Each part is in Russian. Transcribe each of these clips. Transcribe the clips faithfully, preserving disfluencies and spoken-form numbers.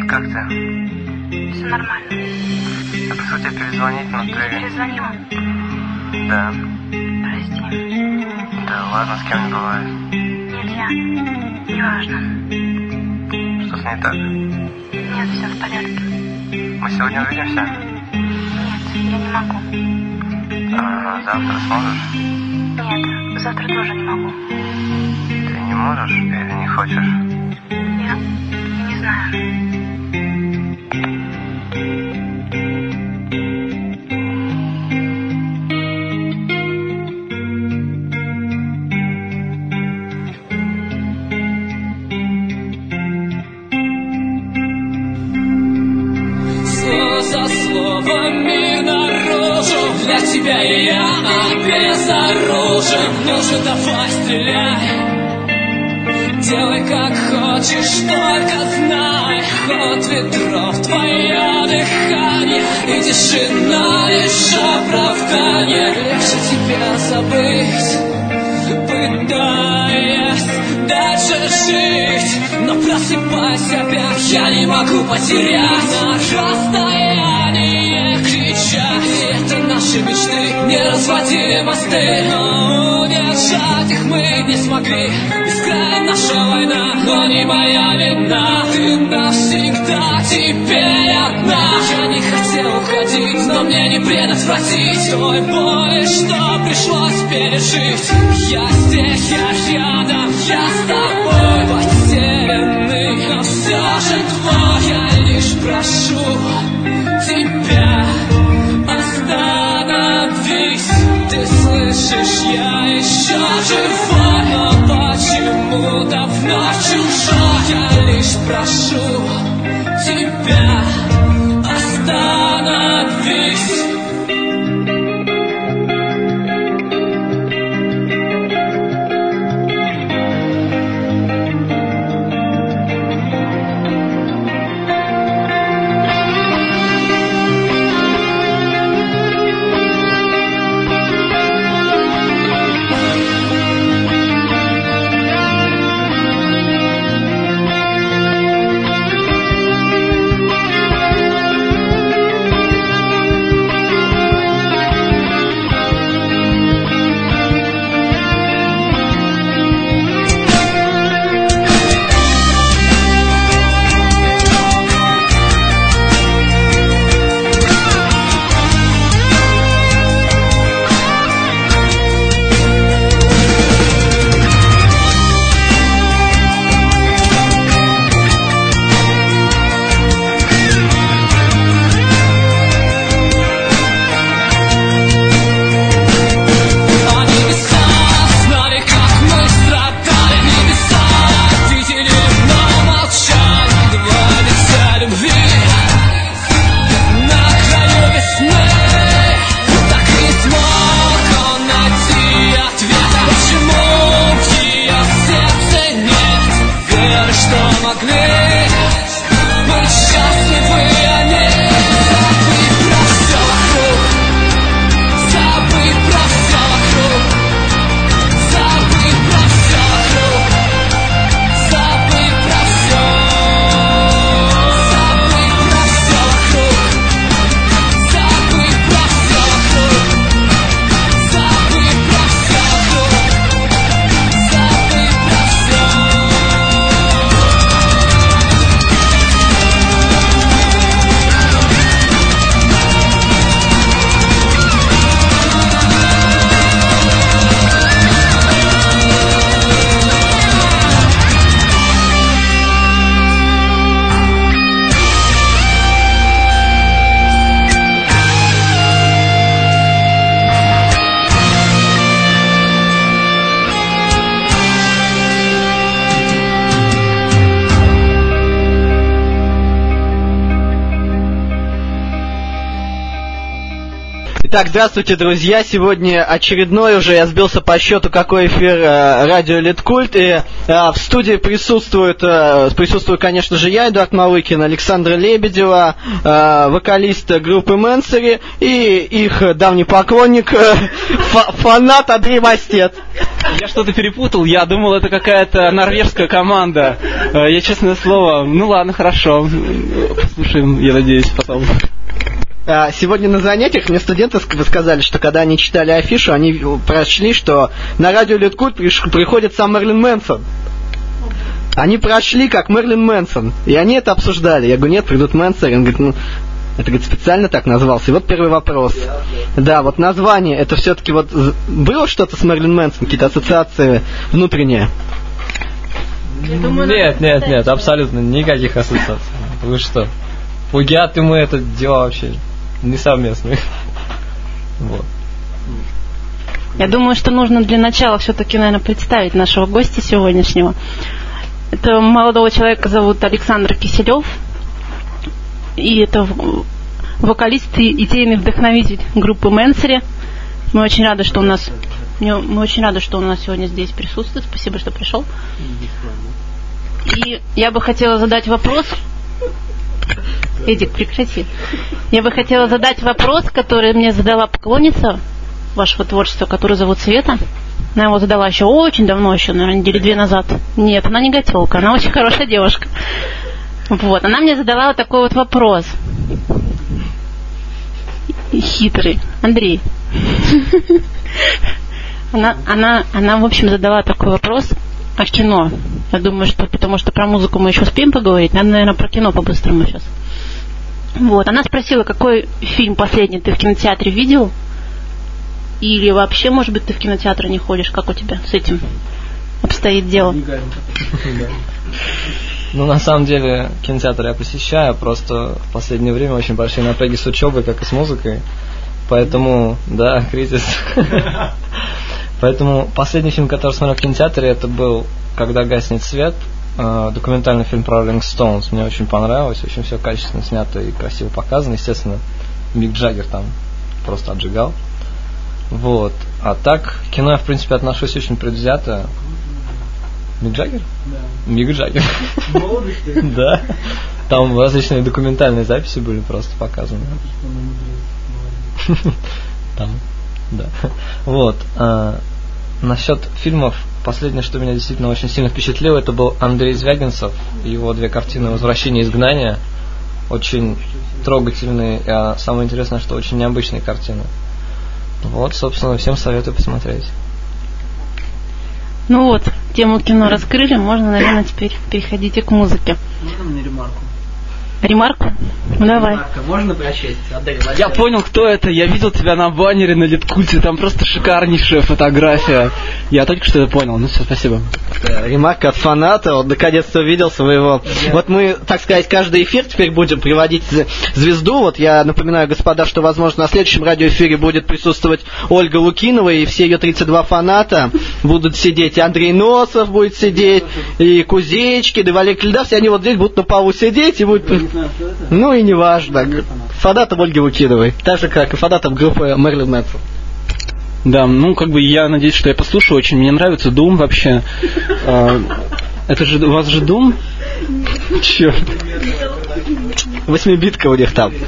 Как ты? Все нормально. Я просил тебя перезвонить, но ты... Я перезвонила. Да. Прости. Да ладно, с кем не бывает. Нет, я... Неважно. Что-то не так? Нет, все в порядке. Мы сегодня увидимся? Нет, я не могу. А завтра сможешь? Нет, завтра тоже не могу. Ты не можешь или не хочешь? Я не знаю. За словами наружу, для тебя я обезоружен. Ну же давай стреляй, делай как хочешь, только знай, ход ветров, твое дыхание и тишина лишь оправдание. Легче тебя забыть, пытаясь дальше жить, но просыпайся опять, я не могу потерять на расстоянии кричать. Это наши мечты, не разводили мосты, но удержать их мы не смогли. Бескрая наша война, но не моя вина. Ты навсегда теперь одна. Я не хотел уходить, но мне не предотвратить той боли, что пришлось пережить. Я здесь, я рядом, я с тобой, потерянный, но все же твой. Я лишь прошу тебя, остановись. Ты слышишь, я еще живой, но почему-то вновь чужой. Я лишь прошу тебя, остановись. Итак, здравствуйте, друзья. Сегодня очередной уже, я сбился по счету, какой эфир э, радио Литкульт. И э, в студии присутствует, э, присутствую, конечно же, я, Эдуард Малыкин, Александра Лебедева, э, вокалист группы Мэнсери, и их давний поклонник, э, фа- фанат Андрей Мастет. Я что-то перепутал, я думал, это какая-то норвежская команда. Э, я, честное слово, ну ладно, хорошо. Послушаем, я надеюсь, потом. Сегодня на занятиях мне студенты сказали, что когда они читали афишу, они прочли, что на радио Литкульт приходит сам Мерлин Мэнсон. Они прошли как Мерлин Мэнсон, и они это обсуждали. Я говорю, нет, придут Мэнсери. Он говорит, ну, это, говорит, специально так назвался. И вот первый вопрос. Да, вот название, это все-таки вот было что-то с Мерлин Мэнсон, какие-то ассоциации внутренние? Нет, нет, нет, абсолютно никаких ассоциаций. Вы что? Плагиат и мы, это дела вообще не совместные. Вот. Я думаю, что нужно для начала все-таки, наверное, представить нашего гостя сегодняшнего. Это молодого человека зовут Александр Киселев. И это вокалист и идейный вдохновитель группы Мэнсери. Мы очень рады, что у нас мы очень рады, что он у нас сегодня здесь присутствует. Спасибо, что пришел. И я бы хотела задать вопрос. Эдик, прекрати. Я бы хотела задать вопрос, который мне задала поклонница вашего творчества, которую зовут Света. Она его задала еще очень давно, еще, наверное, недели две назад. Нет, она не готелка, она очень хорошая девушка. Вот, она мне задала вот такой вот вопрос. Хитрый. Андрей. Она, она, она, в общем, задала такой вопрос о кино. Я думаю, что потому что про музыку мы еще успеем поговорить. Надо, наверное, про кино по-быстрому сейчас. Вот, она спросила, какой фильм последний ты в кинотеатре видел? Или вообще, может быть, ты в кинотеатр не ходишь? Как у тебя с этим обстоит дело? Ну, на самом деле, кинотеатр я посещаю, просто в последнее время очень большие напряги с учебой, как и с музыкой. Поэтому, да, кризис. Поэтому последний фильм, который смотрел в кинотеатре, это был «Когда гаснет свет», документальный фильм про Rolling Stones. Мне очень понравилось, очень все качественно снято и красиво показано. Естественно, Мик Джаггер там просто отжигал. Вот. А так, к кино я, в принципе, отношусь очень предвзято. Мик Джаггер? Да. Мик Джаггер. Да. Там различные документальные записи были просто показаны. Там, да. Вот. Насчет фильмов, последнее, что меня действительно очень сильно впечатлило, это был Андрей Звягинцев, его две картины «Возвращение и изгнание». Очень трогательные, а самое интересное, что очень необычные картины. Вот, собственно, всем советую посмотреть. Ну вот, тему кино раскрыли, можно, наверное, теперь переходите к музыке. Можно мне ремарку? Ремарку? Ну, давай. Ремарка можно прочесть? Отдай, Я понял, кто это. Я видел тебя на баннере на Литкульте. Там просто шикарнейшая фотография. Я только что это понял. Ну все, спасибо. Ремарка от фаната. Вот наконец-то увидел своего. Yeah. Вот мы, так сказать, каждый эфир теперь будем приводить звезду. Вот я напоминаю, господа, что, возможно, на следующем радиоэфире будет присутствовать Ольга Лукинова, и все ее тридцать два фаната будут сидеть. И Андрей Носов будет сидеть, и Кузечкин, и Валерий Клидав. Все они вот здесь будут на полу сидеть и будут... Ну и неважно. Фанатом Ольги Лукиновой. Так же, как и фанатом группы Мерлин Мэнсон. Да, ну как бы я надеюсь, что я послушаю. Очень мне нравится Doom вообще. Это же у вас же Doom? Черт. Восьмибитка у них там.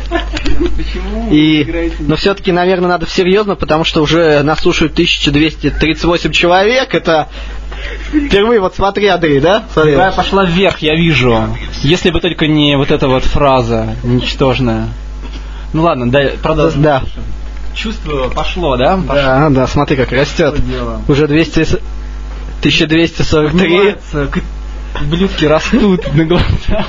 И, но все-таки, наверное, надо серьезно, потому что уже нас слушают тысяча двести тридцать восемь человек. Это впервые, вот смотри, Андрей, да? Смотри. Какая пошла вверх, я вижу. Если бы только не вот эта вот фраза ничтожная. Ну ладно, да, продолжим. Да. Чувство пошло, да? Пошло. Да, да, смотри, как растет. Уже двести, тысяча двести сорок три. Блюдки растут на глазах.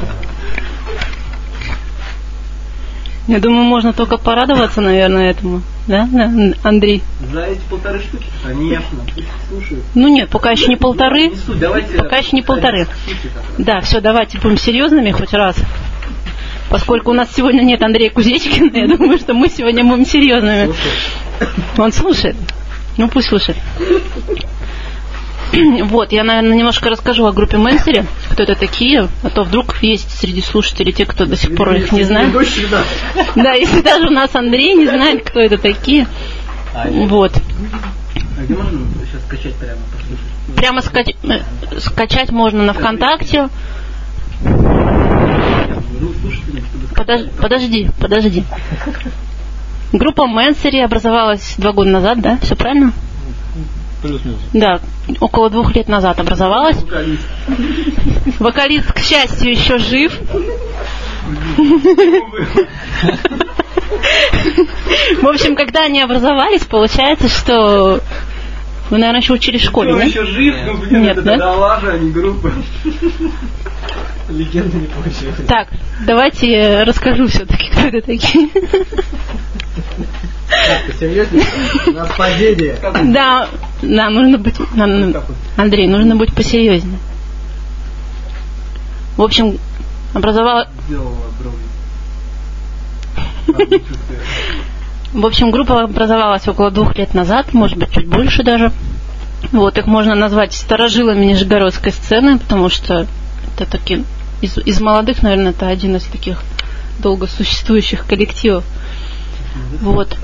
Я думаю, можно только порадоваться, наверное, этому. Да, Андрей? За эти полторы штуки? Конечно. Слушаю. Ну нет, пока еще не полторы. Пока еще не полторы. Да, все, давайте будем серьезными хоть раз. Поскольку у нас сегодня нет Андрея Кузечкина, я думаю, что мы сегодня будем серьезными. Он слушает? Ну пусть слушает. Вот, я, наверное, немножко расскажу о группе Мэнсери, кто это такие, а то вдруг есть среди слушателей те, кто до сих пор их не знает. Да, если даже у нас Андрей не знает, кто это такие. Вот. А где можно сейчас скачать прямо? Прямо скач... скачать можно на ВКонтакте. Подож... Подожди, подожди. Группа Мэнсери образовалась два года назад, да? Все правильно? Плюс-минус. Да, около двух лет назад образовалась. Вокалист. Вокалист, к счастью, еще жив. В общем, когда они образовались, получается, что вы, наверное, еще учились в школе, да? еще жив, ну, блин, Нет, это да? Далажа, а не группа. Легенда не получилась. Так, давайте я расскажу все-таки, кто это такие. Так, серьезно? У нас падение. Да, да, нужно быть... на- Андрей, нужно быть посерьезнее. В общем, образовалась... Сделала брови. В общем, группа образовалась около двух лет назад, может быть, чуть больше даже. Вот, их можно назвать старожилами нижегородской сцены, потому что это таки из, из молодых, наверное, это один из таких долго существующих коллективов. Вот.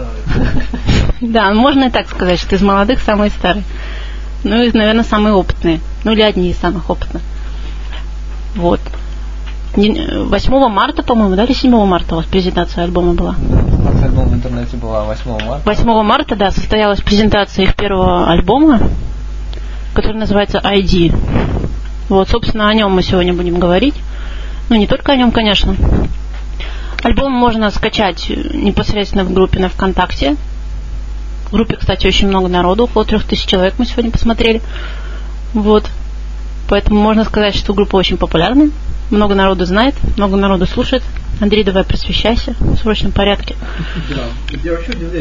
Да, можно и так сказать, что из молодых самые старые. Ну и, наверное, самые опытные. Ну или одни из самых опытных. Вот. восьмого марта, по-моему, да, или седьмого марта у вас презентация альбома была? Презентация альбома в интернете была восьмого марта. восьмого марта, да, состоялась презентация их первого альбома, который называется ай ди. Вот, собственно, о нем мы сегодня будем говорить. Ну, не только о нем, конечно. Альбом можно скачать непосредственно в группе на ВКонтакте. В группе, кстати, очень много народу, около трех тысяч человек мы сегодня посмотрели. Вот. Поэтому можно сказать, что группа очень популярна. Много народу знает, много народу слушает. Андрей, давай просвещайся в срочном порядке. Я вообще удивляюсь.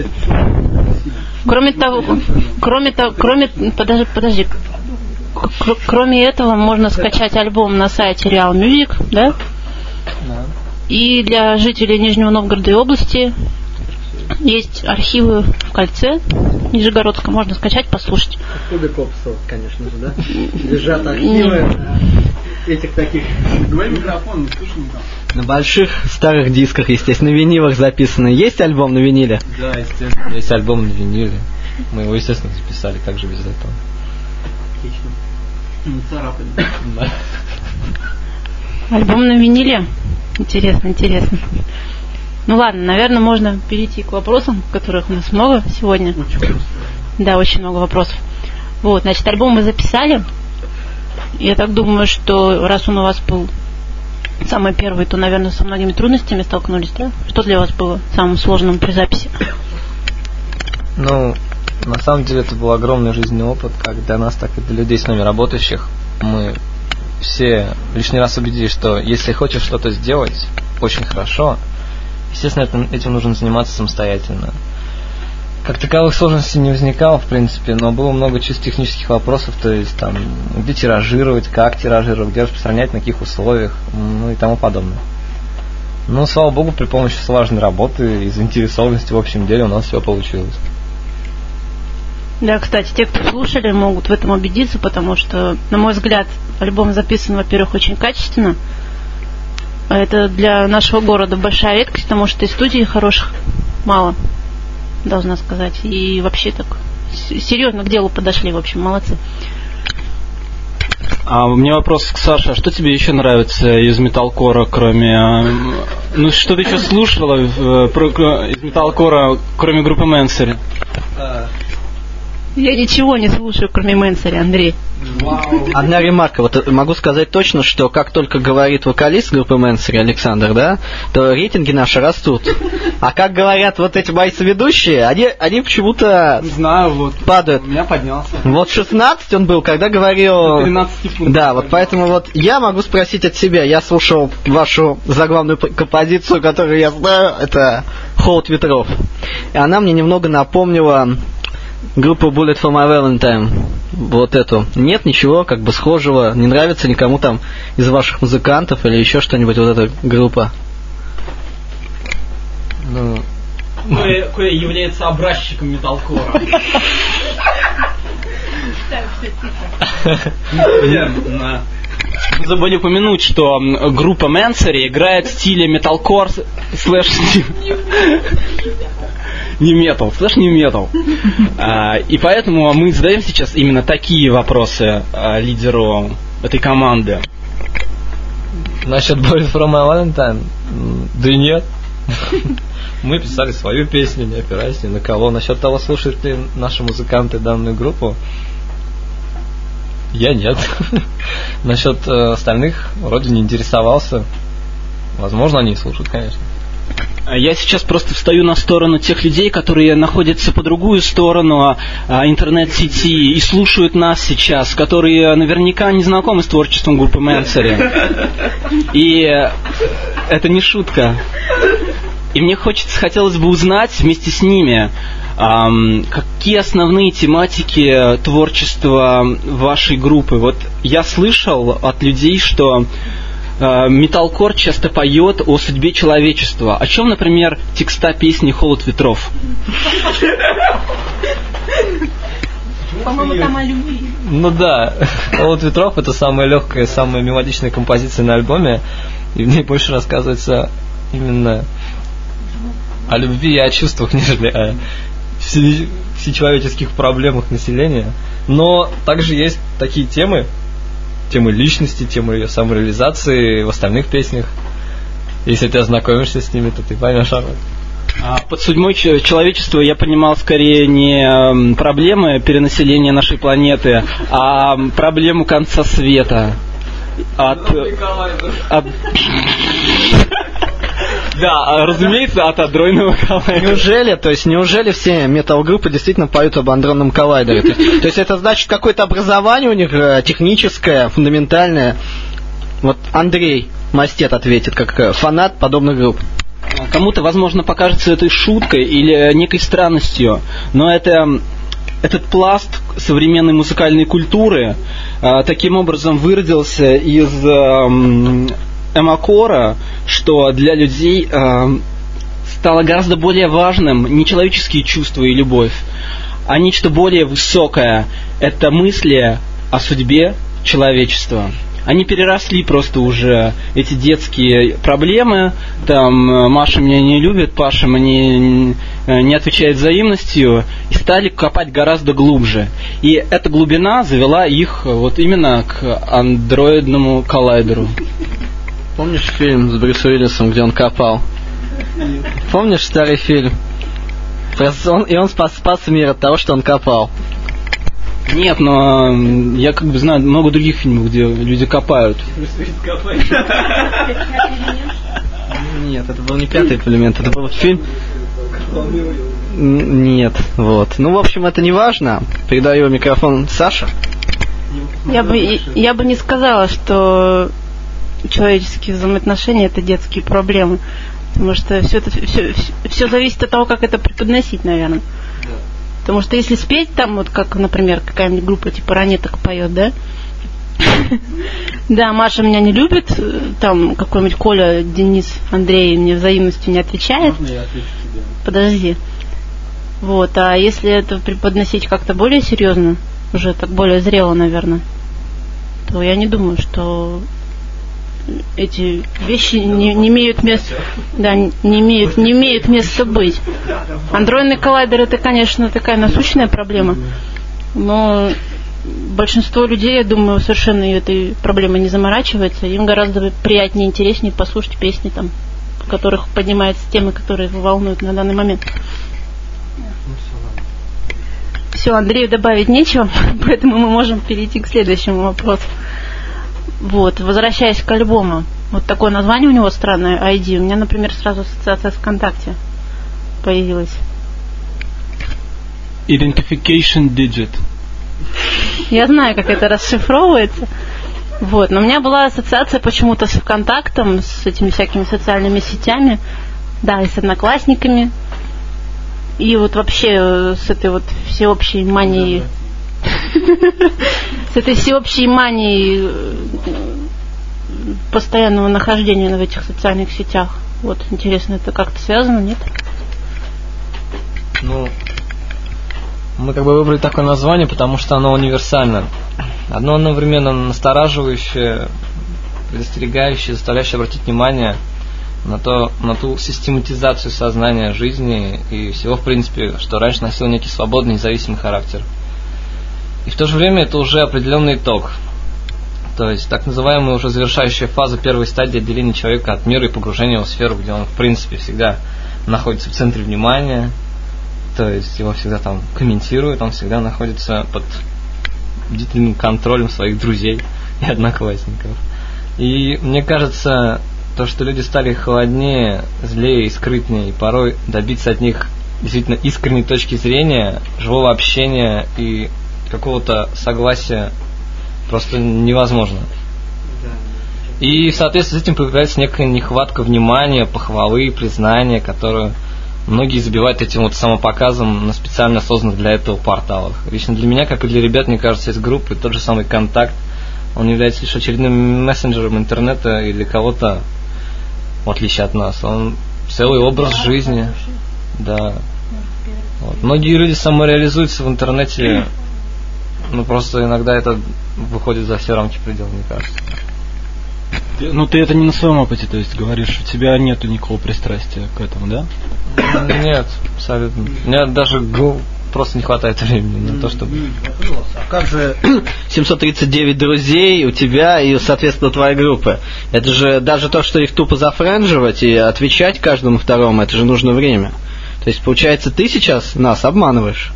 Кроме того, кроме того, кроме, подожди, подожди. Кр- Кроме этого, можно скачать альбом на сайте Real Music, да? Да. И для жителей Нижнего Новгорода и области есть архивы в Кольце Нижегородском, можно скачать, послушать. Откуда Копсов, конечно же, да? Лежат архивы этих таких... Говори микрофон, не слушай никого. На больших старых дисках, естественно, на винилах записано. Есть альбом на виниле? Да, естественно. Есть альбом на виниле. Мы его, естественно, записали, как же без этого. Отлично. Не царапали. Да. Альбом на виниле? Интересно, интересно. Ну ладно, наверное, можно перейти к вопросам, которых у нас много сегодня. Очень просто. Да, очень много вопросов. Вот, значит, альбом мы записали. Я так думаю, что раз он у вас был самый первый, то, наверное, со многими трудностями столкнулись, да? Что для вас было самым сложным при записи? Ну, на самом деле это был огромный жизненный опыт, как для нас, так и для людей с нами работающих. Мы все лишний раз убедились, что если хочешь что-то сделать очень хорошо, естественно, этим, этим нужно заниматься самостоятельно. Как таковых сложностей не возникало, в принципе, но было много чисто технических вопросов, то есть там, где тиражировать, как тиражировать, где распространять, на каких условиях, ну и тому подобное. Но, слава богу, при помощи слаженной работы и заинтересованности в общем деле у нас все получилось. Да, кстати, те, кто слушали, могут в этом убедиться, потому что, на мой взгляд, альбом записан, во-первых, очень качественно. А это для нашего города большая редкость, потому что и студий хороших мало, должна сказать. И вообще так серьезно к делу подошли, в общем, молодцы. А у меня вопрос к Саше. А что тебе еще нравится из металкора, кроме... Ну, что ты еще слушала э, про, из металкора, кроме группы Мэнсери? Я ничего не слушаю, кроме Мэнсери, Андрей. Одна ремарка. Вот могу сказать точно, что как только говорит вокалист группы Мэнсери Александр, да, то рейтинги наши растут. А как говорят вот эти мои соведущие, они, они почему-то Не знаю, вот падают. у меня поднялся. Вот шестнадцать он был, когда говорил... тринадцать пунктов. Да, вот поэтому вот я могу спросить от себя. Я слушал вашу заглавную п- композицию, которую я знаю, это «Холод ветров». И она мне немного напомнила группу Bullet for My Valentine. Вот эту. Нет ничего как бы схожего. Не нравится никому там из ваших музыкантов или еще что-нибудь вот эта группа? Ну, Кое, кое является образчиком металкора. Забыли упомянуть, что группа Mansory играет в стиле металкор слэш не метал, слэш не метал. И поэтому мы задаем сейчас именно такие вопросы лидеру этой команды. Насчет Boys from my Valentine, да и нет. Мы писали свою песню, не опираясь ни на кого. Насчет того, слушают ли наши музыканты данную группу, я нет. Насчет э, остальных вроде не интересовался. Возможно, они и слушают, конечно. Я сейчас просто встаю на сторону тех людей, которые находятся по другую сторону а, интернет-сети и слушают нас сейчас, которые наверняка не знакомы с творчеством группы Mansory. И это не шутка. И мне хочется, хотелось бы узнать вместе с ними, эм, какие основные тематики творчества вашей группы. Вот я слышал от людей, что э, металкор часто поет о судьбе человечества. О чем, например, текста песни «Холод ветров»? По-моему, там о любви. Ну да, «Холод ветров» — это самая легкая, самая мелодичная композиция на альбоме, и в ней больше рассказывается именно о любви и о чувствах, нежели о всечеловеческих проблемах населения. Но также есть такие темы, темы личности, темы ее самореализации в остальных песнях. Если ты ознакомишься с ними, то ты поймешь об этом. Под судьбой человечества я понимал скорее не проблемы перенаселения нашей планеты, а проблему конца света. От... от... Да, разумеется, от адронного коллайдера. Неужели, то есть, неужели все метал-группы действительно поют об адронном коллайдере? То есть, то есть это значит какое-то образование у них техническое, фундаментальное? Вот Андрей Мастет ответит, как фанат подобных групп. Кому-то, возможно, покажется этой шуткой или некой странностью, но это... Этот пласт современной музыкальной культуры а, таким образом выродился из а, эмакора, что для людей а, стало гораздо более важным не человеческие чувства и любовь, а нечто более высокое. Это мысли о судьбе человечества. Они переросли просто уже эти детские проблемы. Там Маша меня не любит, Паша мне не отвечает взаимностью, и стали копать гораздо глубже. И эта глубина завела их вот именно к андроидному коллайдеру. Помнишь фильм с Брюсом Уиллисом, где он копал? Помнишь старый фильм? Он, и он спас, спас мир от того, что он копал. Нет, но я как бы знаю много других фильмов, где люди копают. Нет, это был не пятый элемент, это был фильм. Нет, вот. Ну, в общем, это не важно. Передаю микрофон Саше. Я бы, я бы не сказала, что человеческие взаимоотношения — это детские проблемы. Потому что все, это, все, все зависит от того, как это преподносить, наверное. Потому что если спеть там, вот как, например, какая-нибудь группа типа Ранеток поет, да? Да, Маша меня не любит, там какой-нибудь Коля, Денис, Андрей мне взаимностью не отвечает. Можно я отвечу тебе? Подожди. Вот, а если это преподносить как-то более серьезно, уже так более зрело, наверное, то я не думаю, что эти вещи не, не имеют места, да, не имеют, не имеют места быть. Андроидный коллайдер — это, конечно, такая насущная проблема, но большинство людей, я думаю, совершенно этой проблемой не заморачивается. Им гораздо приятнее и интереснее послушать песни, там, в которых поднимаются темы, которые его волнуют на данный момент. Все, Андрею добавить нечего, поэтому мы можем перейти к следующему вопросу. Вот, возвращаясь к альбому, вот такое название у него странное, ай ди. У меня, например, сразу ассоциация с ВКонтакте появилась. Identification Digit. Я знаю, как это расшифровывается. Вот, но у меня была ассоциация почему-то с ВКонтактом, с этими всякими социальными сетями, да, и с одноклассниками. И вот вообще с этой вот всеобщей манией... С этой всеобщей манией постоянного нахождения в этих социальных сетях. Вот, интересно, это как-то связано, нет? Ну, Мы как бы выбрали такое название, потому что оно универсально. Одно одновременно настораживающее, предостерегающее, заставляющее обратить внимание на, то, на ту систематизацию сознания жизни и всего, в принципе, что раньше носило некий свободный, независимый характер. И в то же время это уже определенный итог. То есть так называемая уже завершающая фаза первой стадии отделения человека от мира и погружения в его сферу, где он, в принципе, всегда находится в центре внимания, то есть его всегда там комментируют, он всегда находится под бдительным контролем своих друзей и одноклассников. И мне кажется, то, что люди стали холоднее, злее и скрытнее, и порой добиться от них действительно искренней точки зрения, живого общения и какого-то согласия просто невозможно. И в соответствии с этим появляется некая нехватка внимания, похвалы, признания, которую многие забивают этим вот самопоказом на специально созданных для этого порталах. Лично для меня, как и для ребят, мне кажется, из группы тот же самый «Контакт», он является лишь очередным мессенджером интернета или кого-то, в отличие от нас. Он целый образ жизни. Да. Вот. Многие люди самореализуются в интернете, ну просто иногда это выходит за все рамки предела, мне кажется. Ну ты это не на своем опыте, то есть говоришь, у тебя нету никакого пристрастия к этому, да? Нет, абсолютно. Мне даже просто не хватает времени на то, чтобы... А как же семьсот тридцать девять друзей у тебя и, соответственно, твоей группы? Это же даже то, что их тупо зафренживать и отвечать каждому второму, это же нужно время. То есть, получается, ты сейчас нас обманываешь?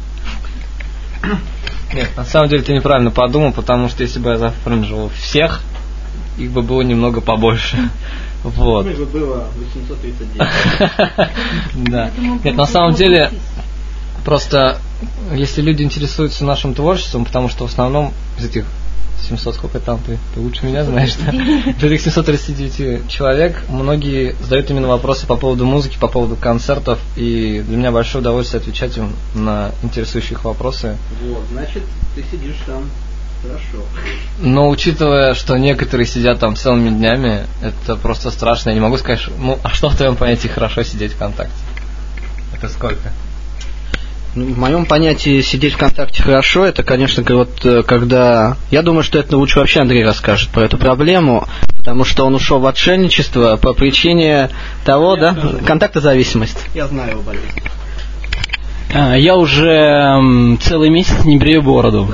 Нет, на самом деле ты неправильно подумал, потому что если бы я зафренживал всех, их бы было немного побольше. Вот. Их бы было восемьсот тридцать девять. Да. Нет, на самом деле, просто если люди интересуются нашим творчеством, потому что в основном из этих семьсот, сколько там, ты, ты лучше меня знаешь, да? Из этих семьсот тридцать девять человек, многие задают именно вопросы по поводу музыки, по поводу концертов, и для меня большое удовольствие отвечать им на интересующие их вопросы. Вот, значит, ты сидишь там. Хорошо. Но учитывая, что некоторые сидят там целыми днями, это просто страшно. Я не могу сказать, ну, а что в твоем понятии хорошо сидеть ВКонтакте? Это сколько? Ну, в моем понятии сидеть ВКонтакте хорошо, это, конечно, вот когда... Я думаю, что это лучше вообще Андрей расскажет про эту проблему, потому что он ушел в отшельничество по причине того, я да, контактозависимость. Я знаю его болезнь. А, я уже м, целый месяц не брею бороду.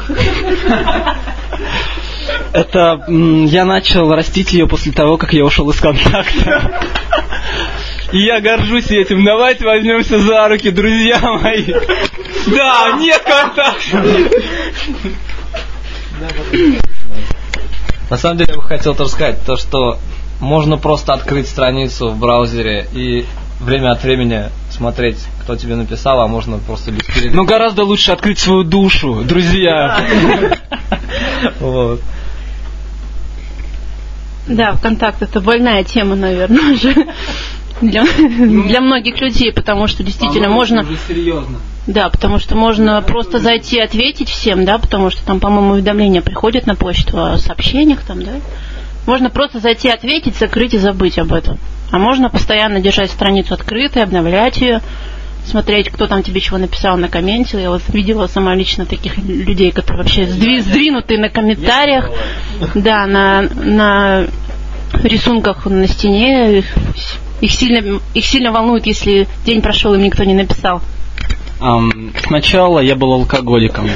Это м, я начал растить ее после того, как я ушел из контакта. И я горжусь этим. Давайте возьмемся за руки, друзья мои. Да, нет контакта. На самом деле я бы хотел тоже сказать, то, что можно просто открыть страницу в браузере и время от времени смотреть, кто тебе написал, а можно просто без перерыва. Но гораздо лучше открыть свою душу, друзья. Вот. Да, ВКонтакт это больная тема, наверное, уже для, для многих людей, потому что действительно можно... Уже серьезно. Да, потому что можно просто зайти и ответить всем, да, потому что там, по-моему, уведомления приходят на почту о сообщениях там, да. Можно просто зайти, ответить, закрыть и забыть об этом. А можно постоянно держать страницу открытой, обновлять ее, смотреть, кто там тебе чего написал на комменте. Я вот видела сама лично таких людей, которые вообще сдви- сдвинуты на комментариях, да, на, на рисунках на стене. Их сильно, их сильно волнует, если день прошел, им никто не написал. Um, сначала я был алкоголиком.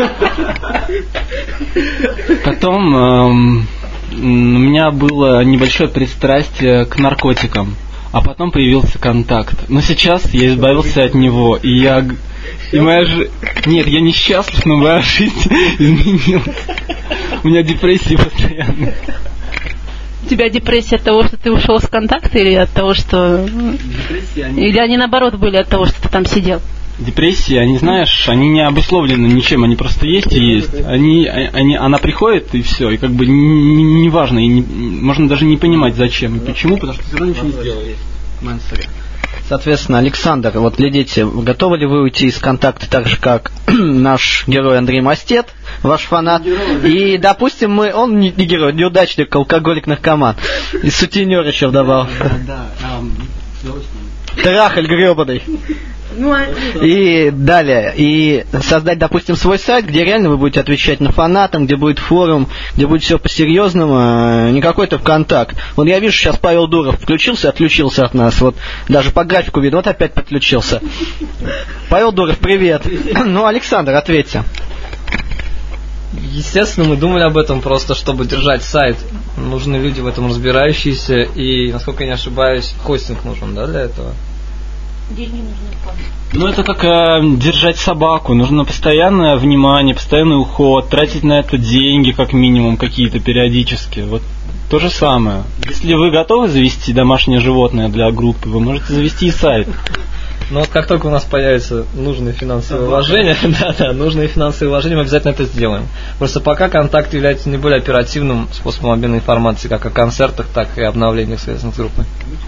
Потом... Um, у меня было небольшое пристрастие к наркотикам, а потом появился контакт. Но сейчас я избавился от него, и я... И моя ж... Нет, я несчастлив, но моя жизнь изменилась. У меня депрессия постоянно. У тебя депрессия от того, что ты ушел с контакта, или от того, что... Депрессия, они... Или они наоборот были от того, что ты там сидел? Депрессии, они, знаешь, они не обусловлены ничем, они просто есть и есть. Они, они, она приходит, и все, и как бы не важно, и не, можно даже не понимать, зачем и почему, потому что все равно ничего не сделаешь. Соответственно, Александр, вот глядите, готовы ли вы уйти из контакта так же, как наш герой Андрей Мастет, ваш фанат, и, допустим, мы, он не, не герой, неудачник, алкоголик, наркоман, и сутенер еще вдобавок. Да, да, Трахаль гребаный. И далее, и создать, допустим, свой сайт, где реально вы будете отвечать на фанатам, где будет форум, где будет все по-серьезному, не какой-то ВКонтакт. Вот я вижу, сейчас Павел Дуров включился, отключился от нас, вот даже по графику видно, вот опять подключился. Павел Дуров, привет. Ну, Александр, ответьте. Естественно, мы думали об этом просто, чтобы держать сайт. Нужны люди в этом разбирающиеся, и, насколько я не ошибаюсь, хостинг нужен, да, для этого? Деньги нужны. Ну, это как э, держать собаку. Нужно постоянное внимание, постоянный уход, тратить на это деньги, как минимум, какие-то периодически. Вот то же самое. Если вы готовы завести домашнее животное для группы, вы можете завести и сайт. Но вот как только у нас появятся нужные финансовые вложения, да, да, нужные финансовые вложения, мы обязательно это сделаем. Просто пока контакт является наиболее оперативным способом обмена информацией, как о концертах, так и обновлениях, связанных с группой.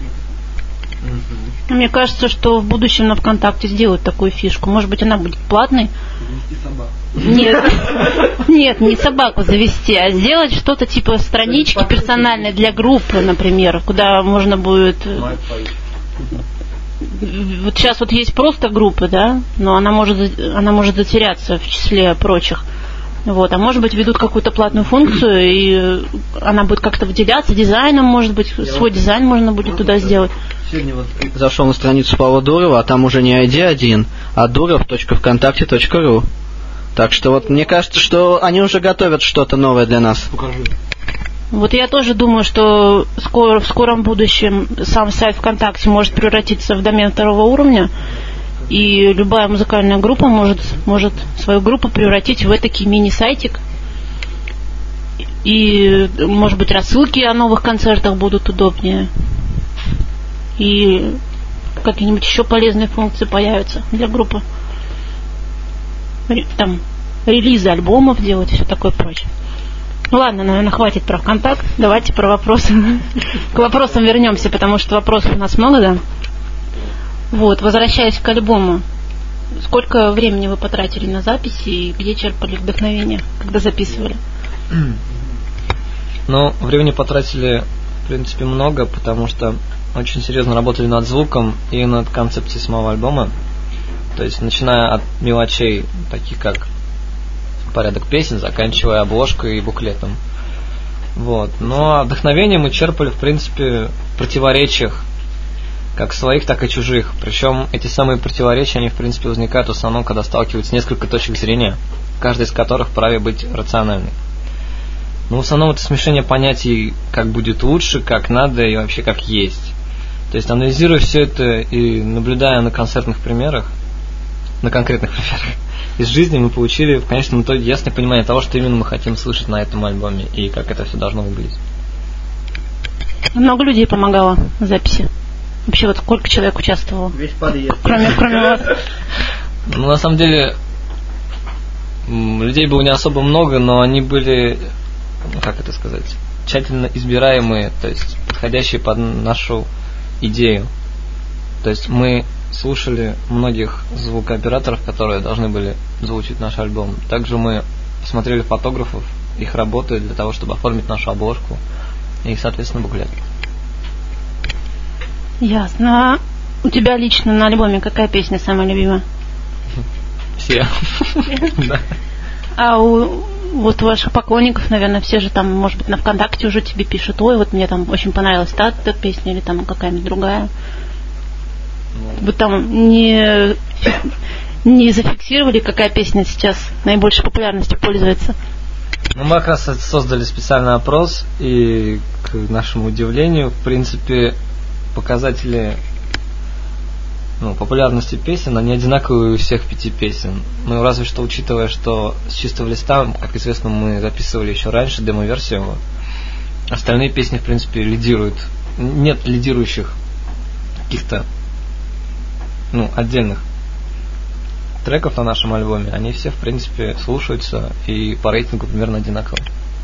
Мне кажется, что в будущем на ВКонтакте сделают такую фишку. Может быть, она будет платной. Нет, нет, не собаку завести, а сделать что-то типа странички персональной для группы, например, куда можно будет... Вот сейчас вот есть просто группы, да, но она может, она может затеряться в числе прочих. Вот, а может быть, ведут какую-то платную функцию, и она будет как-то выделяться дизайном, может быть, свой дизайн можно будет туда сделать. Сегодня вот зашел на страницу Павла Дурова, а там уже не ай ди один, а дуров точка вконтакте точка ру. Так что вот мне кажется, что они уже готовят что-то новое для нас. Покажи. Вот я тоже думаю, что скоро, в скором будущем сам сайт ВКонтакте может превратиться в домен второго уровня, и любая музыкальная группа может, может свою группу превратить в этакий мини-сайтик. И, может быть, рассылки о новых концертах будут удобнее. И какие-нибудь еще полезные функции появятся для группы. Там релизы альбомов делать и все такое прочее. Ну ладно, наверное, хватит про ВКонтакт. Давайте про вопросы. К вопросам вернемся, потому что вопросов у нас много, да? Вот, возвращаясь к альбому. Сколько времени вы потратили на записи и где черпали вдохновение, когда записывали? Ну, времени потратили, в принципе, много, потому что очень серьезно работали над звуком и над концепцией самого альбома. То есть, начиная от мелочей, таких как порядок песен, заканчивая обложкой и буклетом. Вот. Но вдохновение мы черпали, в принципе, в противоречиях, как своих, так и чужих. Причем эти самые противоречия, они, в принципе, возникают в основном, когда сталкиваются несколько точек зрения, каждая из которых вправе быть рациональной. Но в основном это смешение понятий, как будет лучше, как надо и вообще как есть. То есть, анализируя все это и наблюдая на концертных примерах, на конкретных примерах из жизни, мы получили в конечном итоге ясное понимание того, что именно мы хотим слышать на этом альбоме и как это все должно выглядеть. Много людей помогало в записи. Вообще, вот сколько человек участвовало? Весь подъезд. Кроме, кроме вас. Ну, на самом деле, людей было не особо много, но они были, как это сказать, тщательно избираемые, то есть подходящие под нашу идею. То есть мы слушали многих звукооператоров, которые должны были звучить наш альбом. Также мы посмотрели фотографов, их работы для того, чтобы оформить нашу обложку и, соответственно, буклет. Ясно. А у тебя лично на альбоме какая песня самая любимая? Все. А у вот ваших поклонников, наверное, все же там, может быть, на ВКонтакте уже тебе пишут: ой, вот мне там очень понравилась та, та песня, или там какая-нибудь другая. Вы там не, не зафиксировали, какая песня сейчас наибольшей популярностью пользуется? Ну, мы как раз создали специальный опрос, и, к нашему удивлению, в принципе, показатели ну, популярности песен, они одинаковые у всех пяти песен. Ну, разве что учитывая, что с чистого листа, как известно, мы записывали еще раньше демо-версию, остальные песни, в принципе, лидируют. Нет лидирующих каких-то ну, отдельных треков на нашем альбоме. Они все, в принципе, слушаются и по рейтингу примерно одинаково.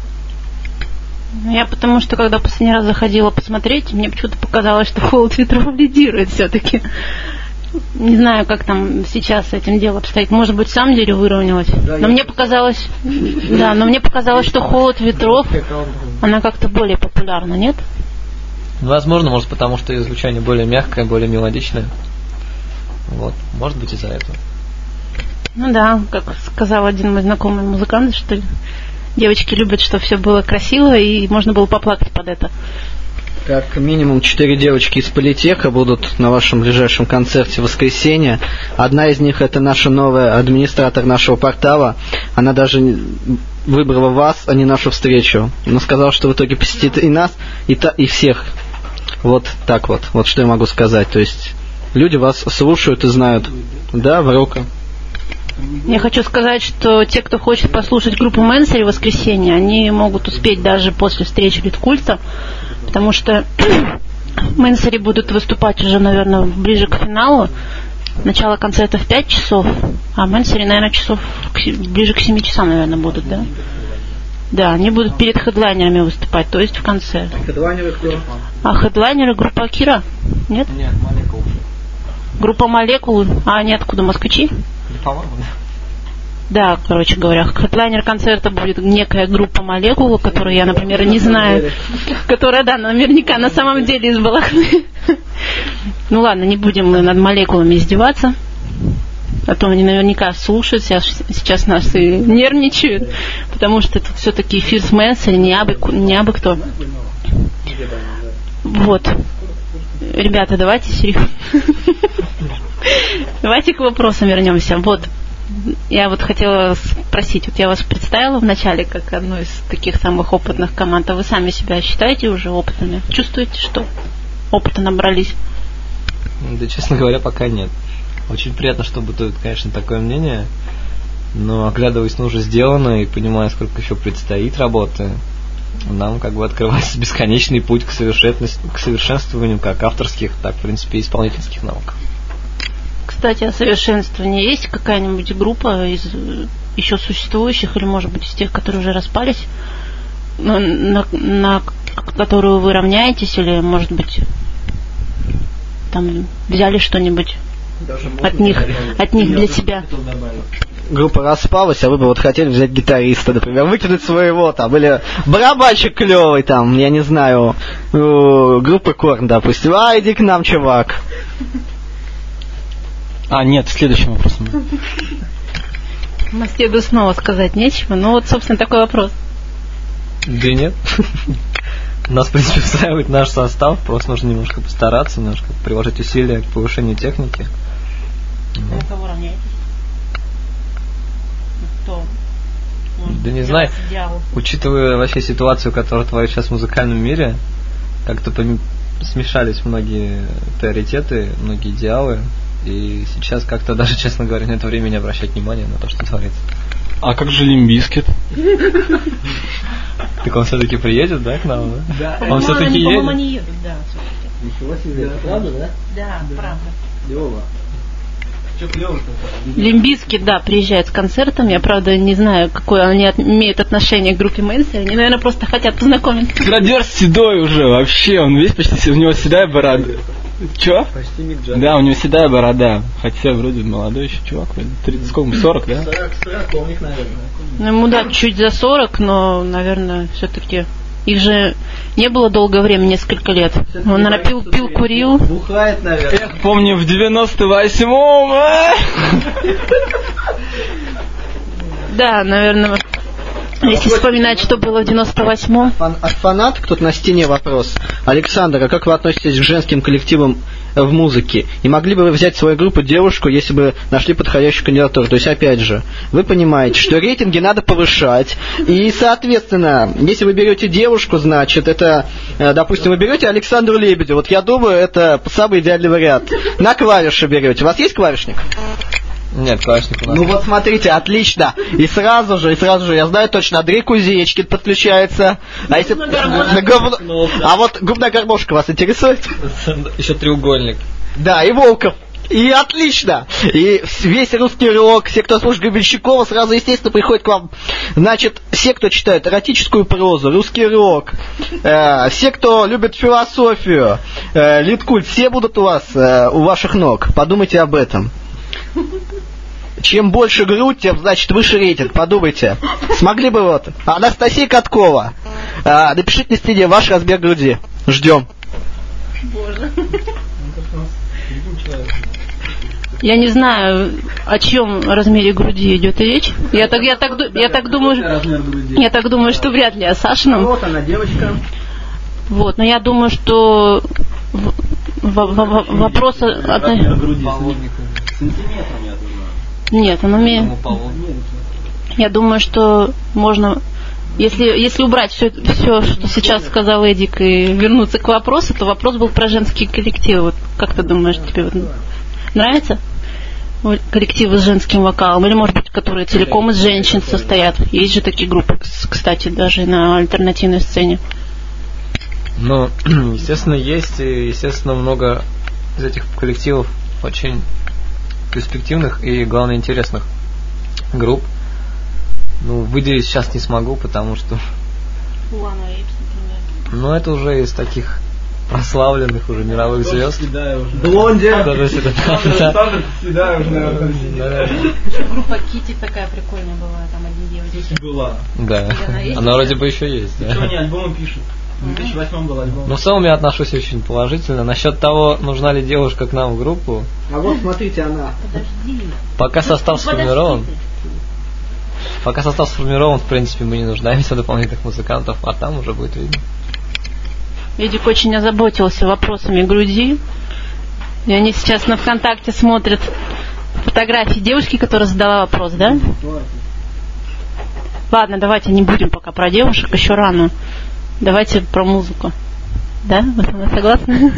Я потому что, когда последний раз заходила посмотреть, мне почему-то показалось, что «Холод ветров» лидирует все-таки. Не знаю, как там сейчас с этим дело обстоит. Может быть, в самом деле выровнялось. Да, но мне показалось, да, но мне показалось, что «Холод ветров», она как-то более популярна, нет? Возможно, может, потому что ее звучание более мягкое, более мелодичное. Вот, может быть из-за этого. Ну да, как сказал один мой знакомый музыкант, что девочки любят, чтобы все было красиво, и можно было поплакать под это. Как минимум четыре девочки из политеха будут на вашем ближайшем концерте в воскресенье. Одна из них — это наша новая администратор нашего портала. Она даже выбрала вас, а не нашу встречу. Но сказала, что в итоге посетит и нас, и, та, и всех. Вот так вот. Вот что я могу сказать. То есть люди вас слушают и знают. Да, Варука? Я хочу сказать, что те, кто хочет послушать группу Мэнсери в воскресенье, они могут успеть даже после встречи Литкульта, потому что Мэнсери будут выступать уже, наверное, ближе к финалу. Начало концерта в пять часов, а Мэнсери, наверное, часов к, ближе к семи часам, наверное, будут, да? Да, они будут перед хедлайнерами выступать, то есть в конце. Хедлайнеры кто? А хедлайнеры группа Акира? Нет? Нет, Молекул. Группа Молекул. А они откуда, москвичи? По-моему, да, короче говоря, хедлайнер концерта будет некая группа Молекул, которую я, например, не знаю, которая, да, наверняка на самом деле из Балахны. Ну ладно, не будем мы над Молекулами издеваться, а то они наверняка слушают сейчас нас и нервничают, потому что это все-таки эфир с Мэнсери, не абы, не абы кто. Вот. Ребята, давайте серьезно. Давайте к вопросам вернемся. Вот. Я вот хотела спросить, вот я вас представила вначале как одну из таких самых опытных команд, а вы сами себя считаете уже опытными? Чувствуете, что опыта набрались? Да, честно говоря, пока нет. Очень приятно, что бытует, конечно, такое мнение, но оглядываясь на уже сделанное и понимая, сколько еще предстоит работы, нам как бы открывается бесконечный путь к совершенствованию, к совершенствованию как авторских, так, в принципе, и исполнительских навыков. Кстати, о совершенствовании. Есть какая-нибудь группа из еще существующих, или, может быть, из тех, которые уже распались, на, на, на которую вы равняетесь, или, может быть, там взяли что-нибудь от них, от них для себя? Группа распалась, а вы бы вот хотели взять гитариста, например, выкинуть своего там, или барабанщик клевый там, я не знаю, группы Корн, допустим, а иди к нам, чувак. А, нет, следующим вопросом. Маседу снова сказать нечего, ну вот, собственно, такой вопрос. Да и нет. Нас, в принципе, устраивает наш состав, просто нужно немножко постараться, немножко приложить усилия к повышению техники. На кого равняетесь? Кто? Да не знаю, учитывая вообще ситуацию, которая творится сейчас в музыкальном мире, как-то смешались многие приоритеты, многие идеалы. И сейчас как-то даже, честно говоря, нет времени обращать внимание на то, что творится. А как же Лимп Бизкит? Так он все-таки приедет, да, к нам? Да. Он все-таки едет? По-моему, они едут, да. Ничего себе, это правда, да? Да, правда. Клево. Что клево-то? Лимп Бизкит, да, приезжает с концертом. Я, правда, не знаю, какое они от, имеют отношение к группе Мэнсери. Они, наверное, просто хотят познакомиться. Градер седой уже, вообще. Он весь почти, у него седая борода. Че? Почти Мик Джаггер. Да, у него седая борода. Хотя вроде молодой еще чувак. тридцать, сколько? сорок, да? сорок, сорок, у них, наверное. Ну, ему, да, чуть за сорок, но, наверное, все-таки... Их же не было долгое время, несколько лет. Он, наверное, пил, пил, курил. Бухает, наверное. Эх, помню, в девяносто восьмом. Да, наверное... Если вспоминать, что было в девяносто восьмом. От фанаток тут на стене вопрос. Александр, а как вы относитесь к женским коллективам в музыке? И могли бы вы взять в свою группу девушку, если бы нашли подходящую кандидатуру? То есть, опять же, вы понимаете, что рейтинги надо повышать. И, соответственно, если вы берете девушку, значит, это, допустим, вы берете Александру Лебедеву. Вот я думаю, это самый идеальный вариант. На клавиши берете. У вас есть клавишник? Нет, клавишник у нас. Ну вот смотрите, отлично. И сразу же, и сразу же, я знаю точно, Андрей Кузечкин подключается. А если... А вот губная гармошка вас интересует? Еще треугольник. Да, и Волков. И отлично. И весь русский рок, все, кто слушает Гребенщикова, сразу, естественно, приходит к вам. Значит, все, кто читает эротическую прозу, русский рок, э, все, кто любит философию, э, Литкульт, все будут у вас, э, у ваших ног. Подумайте об этом. Чем больше грудь, тем, значит, выше рейтинг. Подумайте. Смогли бы вот. Анастасия Каткова. А, напишите на стене ваш размер груди. Ждем. Боже. Я не знаю, о чем размере груди идет речь. Я так, я так, ду- я так думаю, я так думаю, что вряд ли о Сашином. Вот она, девочка. Вот, но я думаю, что в- в- в- вопрос от- Размер груди Половнику. сантиметром, я думаю. нет, он умеет. Ему половник. Я думаю, что можно, если, если убрать все, все, что сейчас сказал Эдик, и вернуться к вопросу, то вопрос был про женские коллективы. Вот как ты думаешь, тебе вот нравится? Вот коллективы с женским вокалом, или, может быть, которые целиком из женщин состоят. Есть же такие группы, с- кстати, даже на альтернативной сцене. Ну, естественно, есть, и, естественно, много из этих коллективов очень перспективных и, главное, интересных групп. Ну, выделить сейчас не смогу, потому что... Ну, это уже из таких прославленных уже мировых звезд. Блонди. Тоже сюда, да. Седая уже, наверное, Да. Еще группа Кити такая прикольная была, там одни девочки. была. Да, она вроде бы еще есть, да. Что они альбомы пишут? В две тысячи восьмом был альбом. Но в целом я отношусь очень положительно. Насчет того, нужна ли девушка к нам в группу, А вот смотрите, она. Подожди. пока состав сформирован, пока состав сформирован, в принципе, мы не нуждаемся в дополнительных музыкантов, а там уже будет видно. Эдик очень озаботился вопросами груди. И они сейчас на ВКонтакте смотрят фотографии девушки, которая задала вопрос, да? Ладно, давайте не будем пока про девушек, еще рано. Давайте про музыку. Да? Вы со мной согласны?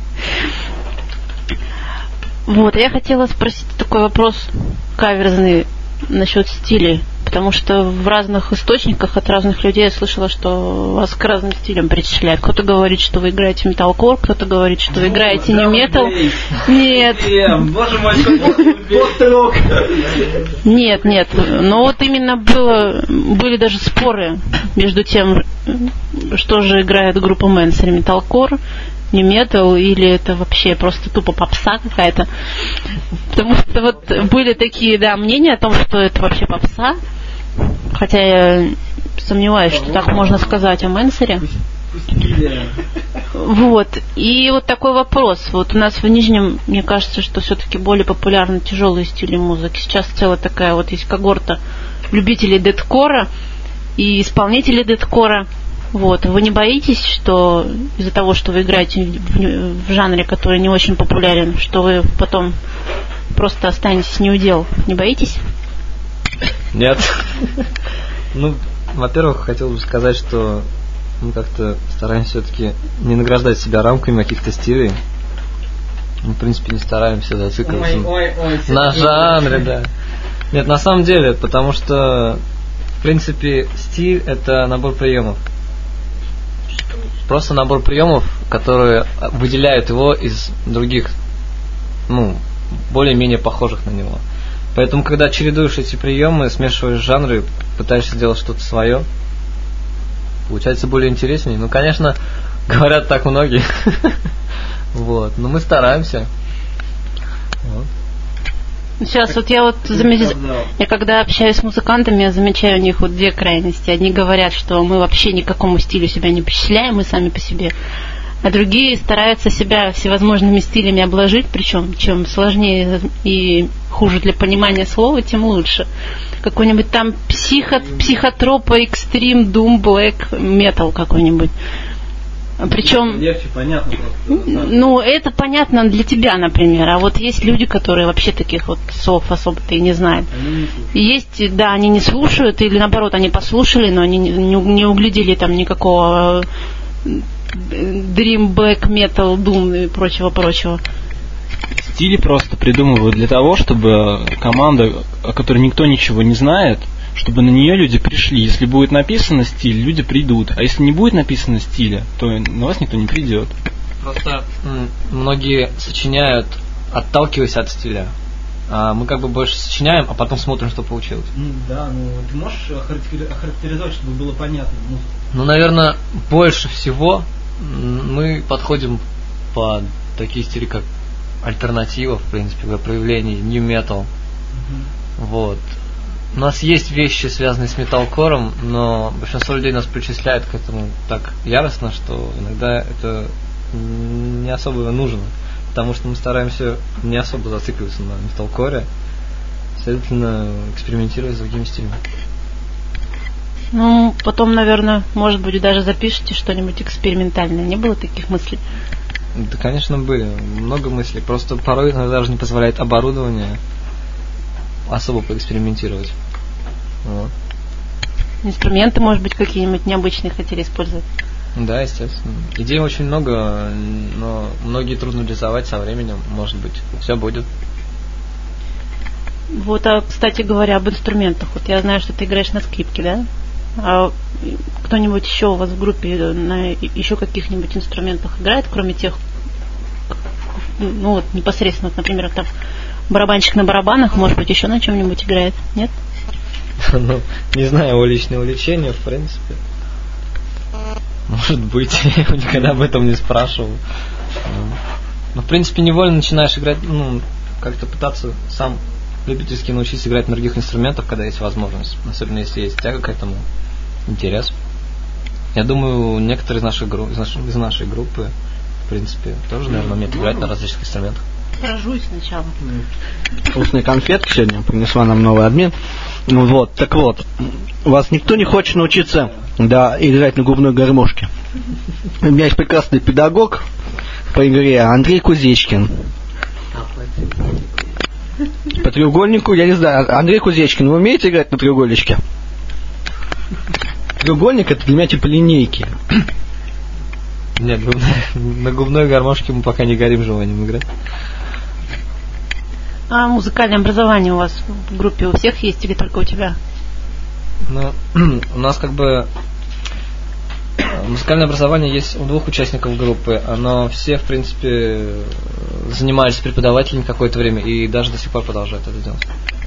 Вот, я хотела спросить такой вопрос каверзный насчет стилей. Потому что в разных источниках от разных людей я слышала, что вас к разным стилям причисляют. Кто-то говорит, что вы играете металкор, кто-то говорит, что вы играете не метал. Нет. Боже мой, Пост-рок. Нет, нет. Но вот именно было, были даже споры между тем, что же играет группа Мэнсер, металкор, не метал, или это вообще просто тупо попса какая-то. Потому что вот были такие, да, мнения о том, что это вообще попса. Хотя я сомневаюсь, что так можно сказать о Мэнсере. Вот. И вот такой вопрос. Вот у нас в Нижнем, мне кажется, что все-таки более популярны тяжелые стили музыки. Сейчас целая такая вот есть когорта любителей дэткора и исполнителей дэткора. Вот. Вы не боитесь, что из-за того, что вы играете в, в жанре, который не очень популярен, что вы потом просто останетесь неудел? Не боитесь? Нет. Ну, во-первых, хотел бы сказать, что мы как-то стараемся все-таки не награждать себя рамками каких-то стилей. Мы, в принципе, не стараемся зацикливаться ой, ой, на жанре, да. Нет, на самом деле, потому что, в принципе, стиль — это набор приемов. Просто набор приемов, которые выделяют его из других, ну, более-менее похожих на него. Поэтому, когда чередуешь эти приемы, смешиваешь жанры, пытаешься сделать что-то свое, получается более интереснее. Ну, конечно, говорят так многие. Вот. Но мы стараемся. Сейчас вот я вот замечаю, я когда общаюсь с музыкантами, я замечаю у них вот две крайности. Одни говорят, что мы вообще никакому стилю себя не причисляем, мы сами по себе. А другие стараются себя всевозможными стилями обложить, причем чем сложнее и хуже для понимания слова, тем лучше. Какой-нибудь там психо, психотропа, экстрим, дум, блэк, метал какой-нибудь. Причем, легче, понятно просто. ну, это понятно для тебя, например. А вот есть люди, которые вообще таких вот слов особо-то и не знают. И есть, да, они не слушают, или наоборот, они послушали, но они не, не углядели там никакого Dream, Black, Metal, Doom и прочего-прочего. Стили просто придумывают для того, чтобы команда, о которой никто ничего не знает, чтобы на нее люди пришли. Если будет написано стиль, люди придут. А если не будет написано стиля, то на вас никто не придет. Просто м, многие сочиняют, отталкиваясь от стиля. А мы как бы больше сочиняем, а потом смотрим, что получилось. Ну, да, ну ты можешь охарактери- охарактеризовать, чтобы было понятно? Ну, Ну, наверное, больше всего м, мы подходим под такие стили, как альтернатива, в принципе, в проявлении нью метал. Вот. У нас есть вещи, связанные с металкором, но большинство людей нас причисляет к этому так яростно, что иногда это не особо нужно. потому что мы стараемся не особо зацикливаться на металкоре, следовательно, экспериментировать с другими стилями. Ну, потом, наверное, может быть, даже запишите что-нибудь экспериментальное. Не было таких мыслей? Да, конечно, были. Много мыслей. Просто порой даже не позволяет оборудование особо поэкспериментировать. Вот. Инструменты, может быть, какие-нибудь необычные хотели использовать? Да, естественно. Идей очень много, но многие трудно реализовать со временем, может быть. Все будет. Вот, а, кстати говоря, об инструментах. Вот я знаю, что ты играешь на скрипке, да? А кто-нибудь еще у вас в группе на еще каких-нибудь инструментах играет, кроме тех, ну вот непосредственно, вот, например, там барабанщик на барабанах, может быть, еще на чем-нибудь играет, нет? Ну, не знаю, его личное увлечение, в принципе. Может быть, я его никогда об этом не спрашивал. Но, в принципе, невольно начинаешь играть, ну, как-то пытаться сам любительски научиться играть на других инструментах, когда есть возможность, особенно если есть тяга к этому, интерес. Я думаю, некоторые из, наших групп, из, нашей, из нашей группы, в принципе, тоже, наверное, умеют играть на различных инструментах. Поражусь сначала. Вкусные конфетки сегодня принесла нам новый админ. Вот, так вот, вас никто не хочет научиться, да, играть на губной гармошке. У меня есть прекрасный педагог по игре Андрей Кузечкин. По треугольнику, я не знаю, Андрей Кузечкин, вы умеете играть на треугольничке? Треугольник — это для меня типа линейки. Нет, на губной гармошке мы пока не горим желанием играть. А музыкальное образование у вас в группе у всех есть или только у тебя? Ну, у нас как бы музыкальное образование есть у двух участников группы. Оно все, в принципе, занимались преподавателями какое-то время и даже до сих пор продолжают это делать.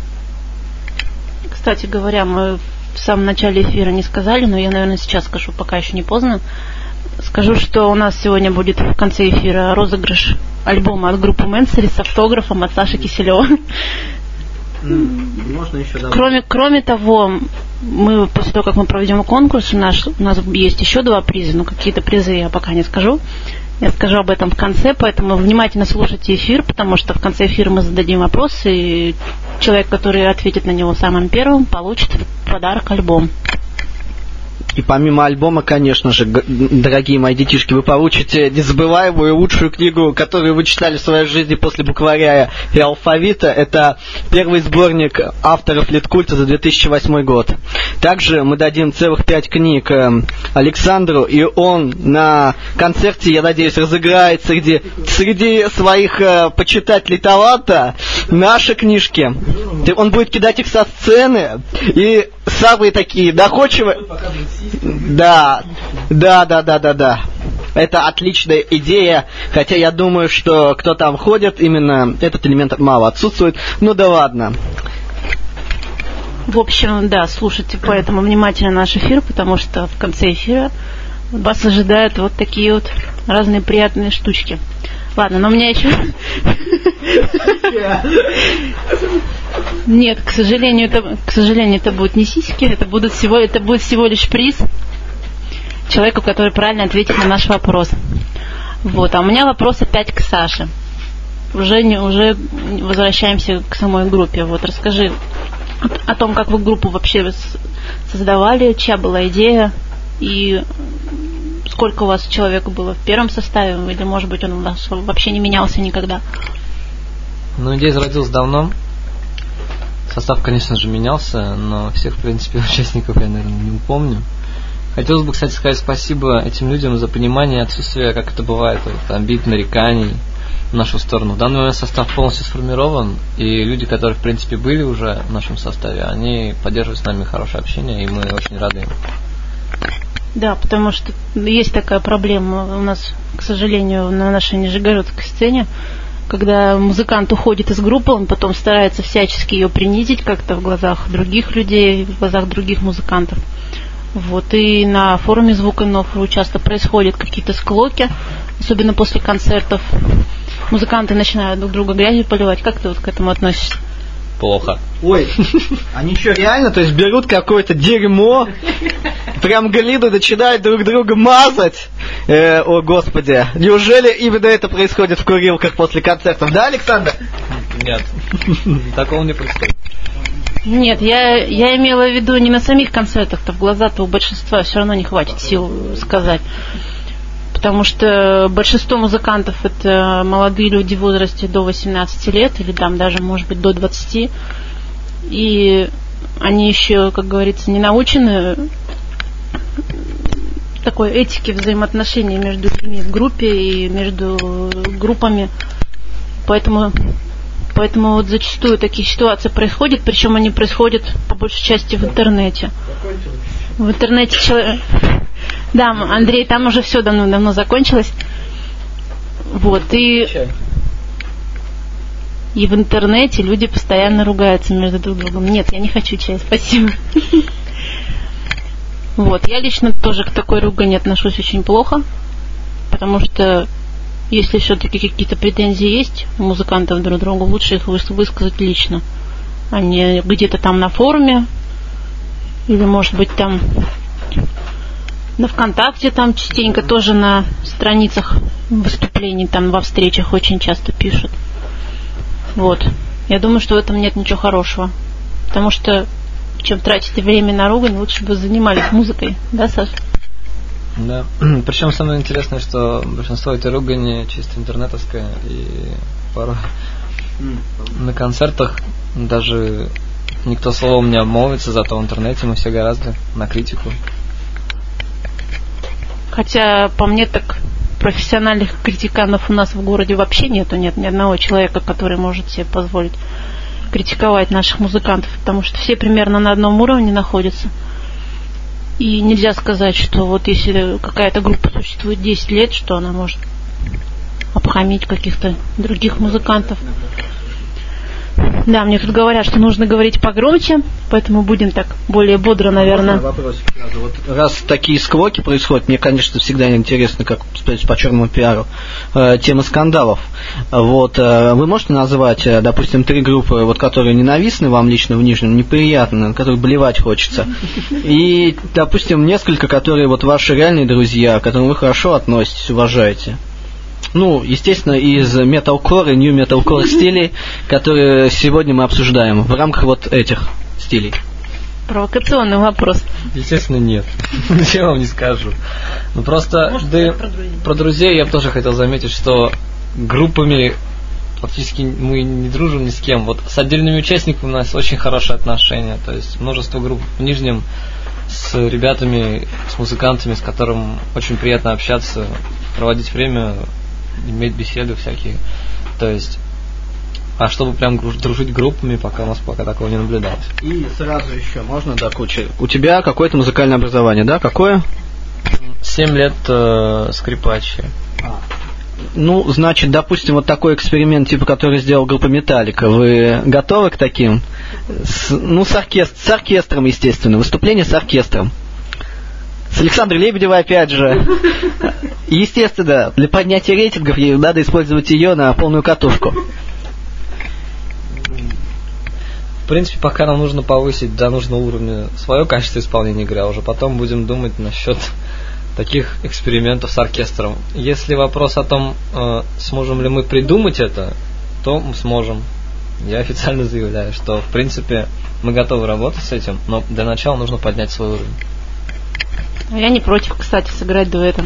Кстати говоря, мы в самом начале эфира не сказали, но я, наверное, сейчас скажу, пока еще не поздно. Скажу, что у нас сегодня будет в конце эфира розыгрыш альбома от группы Мэнсери с автографом от Саши Киселева. Можно еще добавить? Кроме, кроме того, мы после того, как мы проведем конкурс, у нас, у нас есть еще два приза, но какие-то призы я пока не скажу. Я скажу об этом в конце, поэтому внимательно слушайте эфир, потому что в конце эфира мы зададим вопрос, и человек, который ответит на него самым первым, получит в подарок альбом. И помимо альбома, конечно же, дорогие мои детишки, вы получите незабываемую лучшую книгу, которую вы читали в своей жизни после букваря и алфавита. Это первый сборник авторов Литкульта за две тысячи восьмой год. Также мы дадим целых пять книг Александру, и он на концерте, я надеюсь, разыграет среди, среди своих э, почитателей таланта наши книжки. Он будет кидать их со сцены, и самые такие доходчивые... Да, да, да, да, да, да. Это отличная идея, хотя я думаю, что кто там ходит, именно этот элемент мало отсутствует. Ну да ладно. В общем, да, слушайте поэтому внимательно наш эфир, потому что в конце эфира вас ожидают вот такие вот разные приятные штучки. Ладно, но у меня еще... Нет, к сожалению, это, к сожалению, это будут не сиськи, это, будут всего, это будет всего лишь приз человеку, который правильно ответит на наш вопрос. Вот, а у меня вопрос опять к Саше. Уже, не, уже возвращаемся к самой группе. Вот, расскажи о том, как вы группу вообще создавали, чья была идея и сколько у вас человек было в первом составе, или, может быть, он у вас вообще не менялся никогда? Ну, идея зародилась давно. Состав, конечно же, менялся, но всех, в принципе, участников я, наверное, не упомню. Хотелось бы, кстати, сказать спасибо этим людям за понимание отсутствия, как это бывает, вот, обид, нареканий в нашу сторону. В данный момент состав полностью сформирован, и люди, которые, в принципе, были уже в нашем составе, они поддерживают с нами хорошее общение, и мы очень рады им. Да, потому что есть такая проблема у нас, к сожалению, на нашей нижегородской сцене, когда музыкант уходит из группы, он потом старается всячески ее принизить как-то в глазах других людей, в глазах других музыкантов. Вот, и на форуме Звук Иннофру часто происходят какие-то склоки, особенно после концертов. Музыканты начинают друг друга грязью поливать. Как ты вот к этому относишься? плохо. Ой, они что, реально, то есть берут какое-то дерьмо, прям глину начинают друг друга мазать? Э, о, Господи, неужели именно это происходит в курилках после концертов? Да, Александр? Нет, такого не происходит. Нет, я, я имела в виду не на самих концертах-то, в глаза-то у большинства все равно не хватит сил сказать. Потому что большинство музыкантов это молодые люди в возрасте до восемнадцати лет, или там даже, может быть, до двадцати. И они еще, как говорится, не научены такой этике взаимоотношений между людьми в группе и между группами. Поэтому... Поэтому вот зачастую такие ситуации происходят, причем они происходят по большей части в интернете. В интернете человек... Да, Андрей, там уже все давно-давно закончилось. Вот, и... И в интернете люди постоянно ругаются между друг другом. Нет, я не хочу чай, спасибо. Вот, я лично тоже к такой ругани отношусь очень плохо, потому что если все-таки какие-то претензии есть у музыкантов друг к другу, лучше их высказать лично, а не где-то там на форуме, или, может быть, там на ВКонтакте, там частенько тоже на страницах выступлений, там во встречах очень часто пишут. Вот. Я думаю, что в этом нет ничего хорошего. Потому что, чем тратите время на ругань, лучше бы занимались музыкой. Да, Саша? Да. Причем самое интересное, что большинство этой ругани чисто интернетовская, и порой на концертах даже никто словом не обмолвится, зато в интернете мы все гораздо на критику. Хотя, по мне, так профессиональных критиканов у нас в городе вообще нету, нет ни одного человека, который может себе позволить критиковать наших музыкантов, потому что все примерно на одном уровне находятся. И нельзя сказать, что вот если какая-то группа существует десять лет, что она может обхамить каких-то других музыкантов. Да, мне тут говорят, что нужно говорить погромче, поэтому будем так более бодро, наверное. Вопросик сразу. Вот раз такие склоки происходят, мне, конечно, всегда интересно, как сказать, по черному пиару, э, тема скандалов. Вот, э, вы можете назвать, э, допустим, три группы, вот, которые ненавистны вам лично в Нижнем, неприятны, на которых блевать хочется, и, допустим, несколько, которые вот ваши реальные друзья, к которым вы хорошо относитесь, уважаете? Ну, естественно, из металкор и нью-металкор стилей, которые сегодня мы обсуждаем в рамках вот этих стилей. Провокационный вопрос. Естественно, нет. Я вам не скажу. Ну, просто Может, да, про друзей. про друзей я бы тоже хотел заметить, что группами фактически мы не дружим ни с кем. Вот с отдельными участниками у нас очень хорошие отношения. То есть множество групп в Нижнем с ребятами, с музыкантами, с которыми очень приятно общаться, проводить время, иметь беседы всякие. То есть, а чтобы прям дружить группами, пока у нас пока такого не наблюдалось. И сразу еще, можно до кучи? У тебя какое-то музыкальное образование, да? Какое? Семь лет э, скрипачи. А. Ну, значит, допустим, вот такой эксперимент, типа, который сделал группа Металлика. Вы готовы к таким? С, ну, с, оркестр, с оркестром, естественно. Выступление с оркестром. С Александрой Лебедевой, опять же. Естественно, для поднятия рейтингов надо использовать ее на полную катушку. В принципе, пока нам нужно повысить до нужного уровня свое качество исполнения игры, а уже потом будем думать насчет таких экспериментов с оркестром. Если вопрос о том, э, сможем ли мы придумать это, то мы сможем. Я официально заявляю, что в принципе мы готовы работать с этим, но для начала нужно поднять свой уровень. Я не против, кстати, сыграть дуэтом.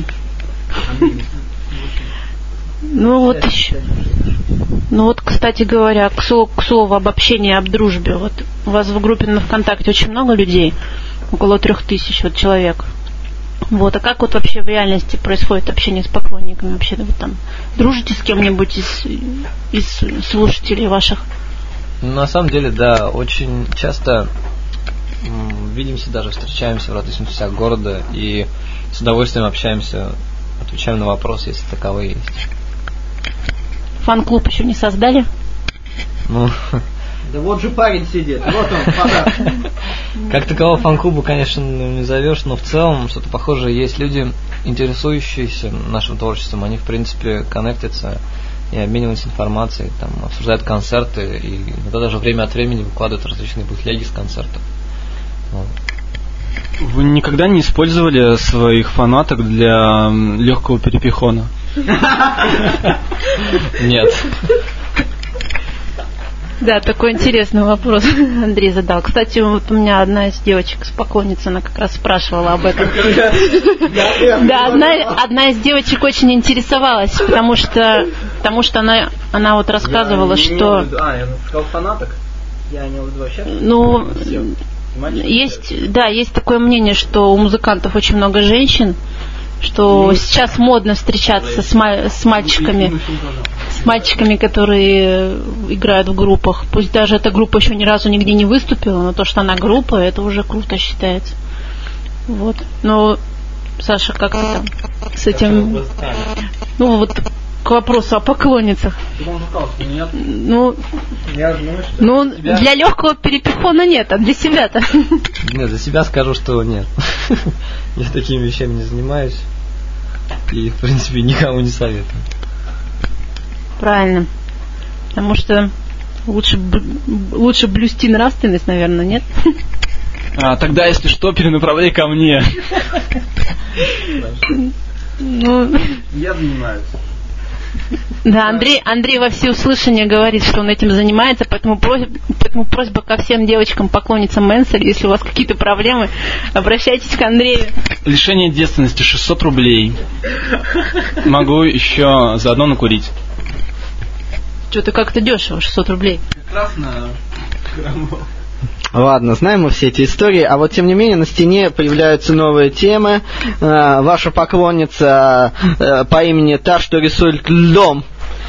Ну вот еще. Ну вот, кстати говоря, к слову, к слову об общении, об дружбе. Вот у вас в группе на ВКонтакте очень много людей, около трех тысяч вот человек. Вот, а как вот вообще в реальности происходит общение с поклонниками? Вообще вы там дружите с кем-нибудь из, из слушателей ваших? На самом деле, да, очень часто м, видимся, даже встречаемся в различных частях города и с удовольствием общаемся, отвечаем на вопросы, если таковые есть. Фан-клуб еще не создали? Ну, да вот же парень сидит, вот он, подарок. как такового фан-клуба, конечно, не зовешь, но в целом что-то похожее есть. Люди, интересующиеся нашим творчеством, они, в принципе, коннектятся и обмениваются информацией, там, обсуждают концерты, и иногда даже время от времени выкладывают различные бутлеги с концертов. Вот. Вы никогда не использовали своих фанаток для легкого перепихона? Нет. Да, такой интересный вопрос Андрей задал. Кстати, вот у меня одна из девочек, поклонница, она как раз спрашивала об этом. Да, одна, одна из девочек очень интересовалась, потому что, потому что она, она вот рассказывала, что... А, я сказал фанаток? Я имел в виду вообще? Ну, есть, да, есть такое мнение, что у музыкантов очень много женщин, что ну, сейчас модно встречаться с, ма- с мальчиками, с мальчиками, которые играют в группах. Пусть даже эта группа еще ни разу нигде не выступила, но то, что она группа, это уже круто считается. Вот. Но, Саша, как ты там с этим? Ну вот к вопросу о поклонницах. Ну, ну для легкого перепихона нет, а для себя-то? Нет, за себя скажу, что нет. Я такими вещами не занимаюсь. И, в принципе, никому не советую. Правильно. Потому что лучше, лучше блюсти нравственность, наверное, нет? А, тогда, если что, перенаправляй ко мне. Ну, я занимаюсь. Да, Андрей, Андрей во всеуслышание говорит, что он этим занимается, поэтому просьба, поэтому просьба ко всем девочкам, поклонницам Мэнсель, если у вас какие-то проблемы, обращайтесь к Андрею. Лишение девственности шестьсот рублей. Могу еще заодно накурить. Что-то как-то дешево, шестьсот рублей. Прекрасно. Ладно, знаем мы все эти истории, а вот тем не менее на стене появляются новые темы. Э, ваша поклонница э, по имени та, что рисует льдом.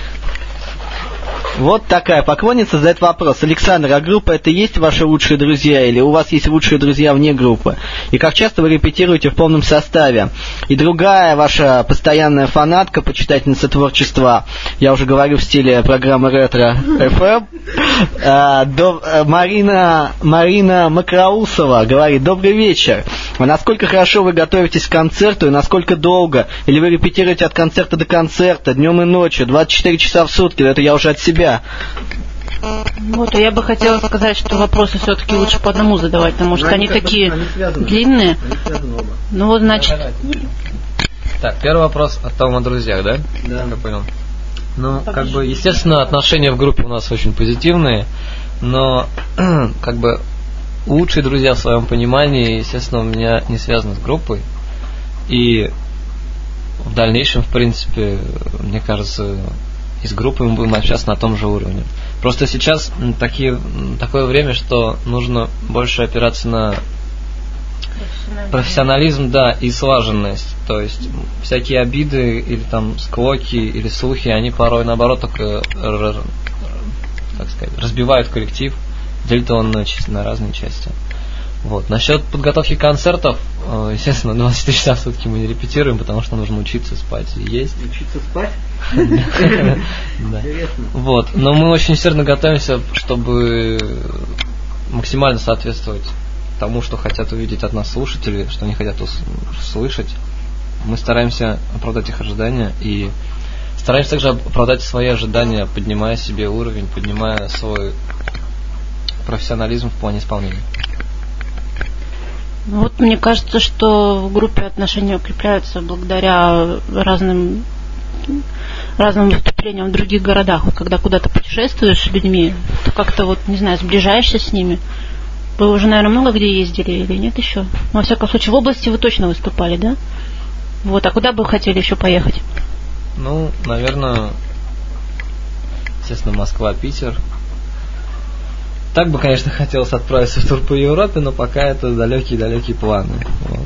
Вот такая поклонница задает вопрос. Александр, а группа это есть ваши лучшие друзья или у вас есть лучшие друзья вне группы? И как часто вы репетируете в полном составе? И другая ваша постоянная фанатка, почитательница творчества, я уже говорю в стиле программы Ретро эф эм, э, до, э, Марина, Марина Макроусова говорит: добрый вечер. А насколько хорошо вы готовитесь к концерту и насколько долго? Или вы репетируете от концерта до концерта, днем и ночью, двадцать четыре часа в сутки? Это я уже от себя. Вот, а я бы хотела сказать, что вопросы все-таки лучше по одному задавать, потому что они, они такие они длинные. Они ну вот, значит... Так, первый вопрос о том, о друзьях, да? Да. Как я понял. Ну, как бы, естественно, отношения в группе у нас очень позитивные, но, как бы, лучшие друзья в своем понимании, естественно, у меня не связаны с группой. И в дальнейшем, в принципе, мне кажется... И с группой мы будем общаться на том же уровне. Просто сейчас такие, такое время, что нужно больше опираться на профессионализм, да, и слаженность. То есть всякие обиды или там склоки или слухи, они порой наоборот только так сказать, разбивают коллектив, делят его на, на разные части. Вот. Насчет подготовки концертов, естественно, двадцать четыре часа в сутки мы не репетируем, потому что нужно учиться спать и есть. Учиться спать? Да. Вот. Но мы очень усердно готовимся, чтобы максимально соответствовать тому, что хотят увидеть от нас слушатели, что они хотят услышать. Мы стараемся оправдать их ожидания и стараемся также оправдать свои ожидания, поднимая себе уровень, поднимая свой профессионализм в плане исполнения. Вот мне кажется, что в группе отношения укрепляются благодаря разным разным выступлениям в других городах. Вот когда куда-то путешествуешь с людьми, то как-то вот, не знаю, сближаешься с ними. Вы уже, наверное, много где ездили или нет еще? Ну, во всяком случае, в области вы точно выступали, да? Вот, а куда бы вы хотели еще поехать? Ну, наверное, естественно, Москва, Питер. Так бы, конечно, хотелось отправиться в тур по Европе, но пока это далекие-далекие планы. Вот.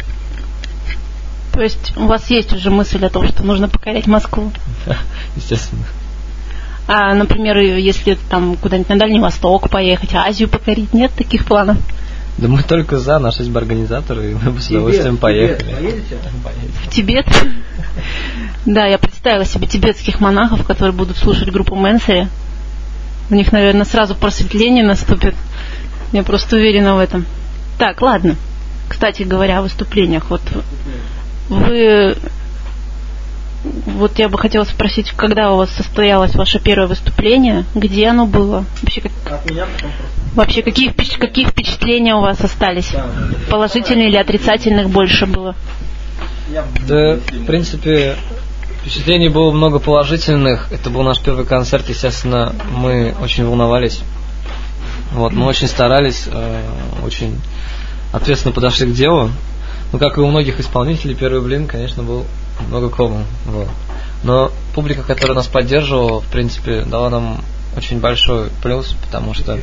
То есть у вас есть уже мысль о том, что нужно покорять Москву? Да, естественно. А, например, если там куда-нибудь на Дальний Восток поехать, Азию покорить, нет таких планов? Да мы только за, наши есть бы организаторы, и мы бы с удовольствием поехали. В Тибет? Да, я представила себе тибетских монахов, которые будут слушать группу Мэнсель. У них, наверное, сразу просветление наступит. Я просто уверена в этом. Так, ладно. Кстати говоря, о выступлениях. Вот вы вот я бы хотела спросить, когда у вас состоялось ваше первое выступление, где оно было? Вообще, как... Вообще какие, какие впечатления у вас остались? Положительные или отрицательных больше было? Да, в принципе, впечатлений было много положительных. Это был наш первый концерт, естественно, мы очень волновались. Вот, мы очень старались, э, очень ответственно подошли к делу. Ну, как и у многих исполнителей, первый блин, конечно, был много кому. Вот. Но публика, которая нас поддерживала, в принципе, дала нам очень большой плюс, потому что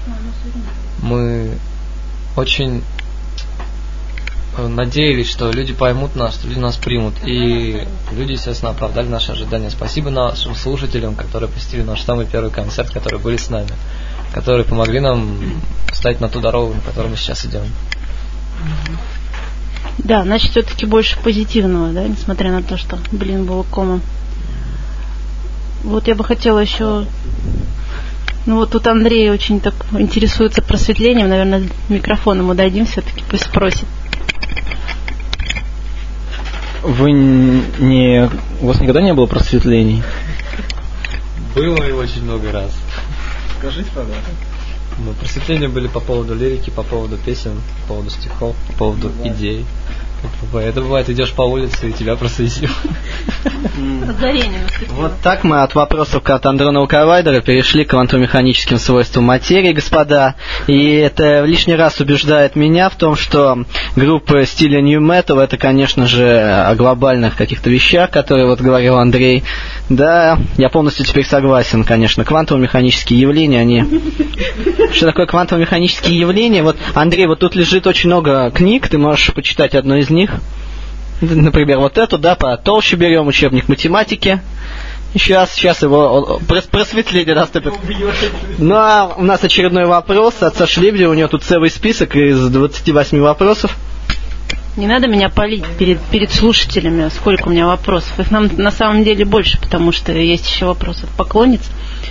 мы очень надеялись, что люди поймут нас, что люди нас примут. И люди, естественно, оправдали наши ожидания. Спасибо нашим слушателям, которые посетили наш самый первый концерт, которые были с нами, которые помогли нам встать на ту дорогу, на которой мы сейчас идем. Да, значит, все-таки больше позитивного, да, несмотря на то, что, блин, было комом. Вот я бы хотела еще... Ну вот тут Андрей очень так интересуется просветлением, наверное, микрофон ему дадим все-таки, пусть спросит. Вы не... У вас никогда не было просветлений? Было и очень много раз. Скажите, пожалуйста. Ну, просветления были по поводу лирики, по поводу песен, по поводу стихов, по поводу бывает. идей. Это бывает, идешь по улице и тебя просветил. Вот так мы от вопросов от Андронова Кавайдера перешли к квантово-механическим свойствам материи, господа. И это лишний раз убеждает меня в том, что группа стиля New Metal — это, конечно же, о глобальных каких-то вещах, которые вот говорил Андрей. Да, я полностью теперь согласен, конечно. Квантово-механические явления, они... Что такое квантово-механические явления? Вот, Андрей, вот тут лежит очень много книг, ты можешь почитать одну из них. Например, вот эту, да, потолще берем, учебник математики. Сейчас, сейчас его просветление наступит. Ну, а у нас очередной вопрос от Саши Лебедева. У него тут целый список из двадцати восьми вопросов. Не надо меня палить перед, перед слушателями, сколько у меня вопросов. Их нам на самом деле больше, потому что есть еще вопросы от поклонниц.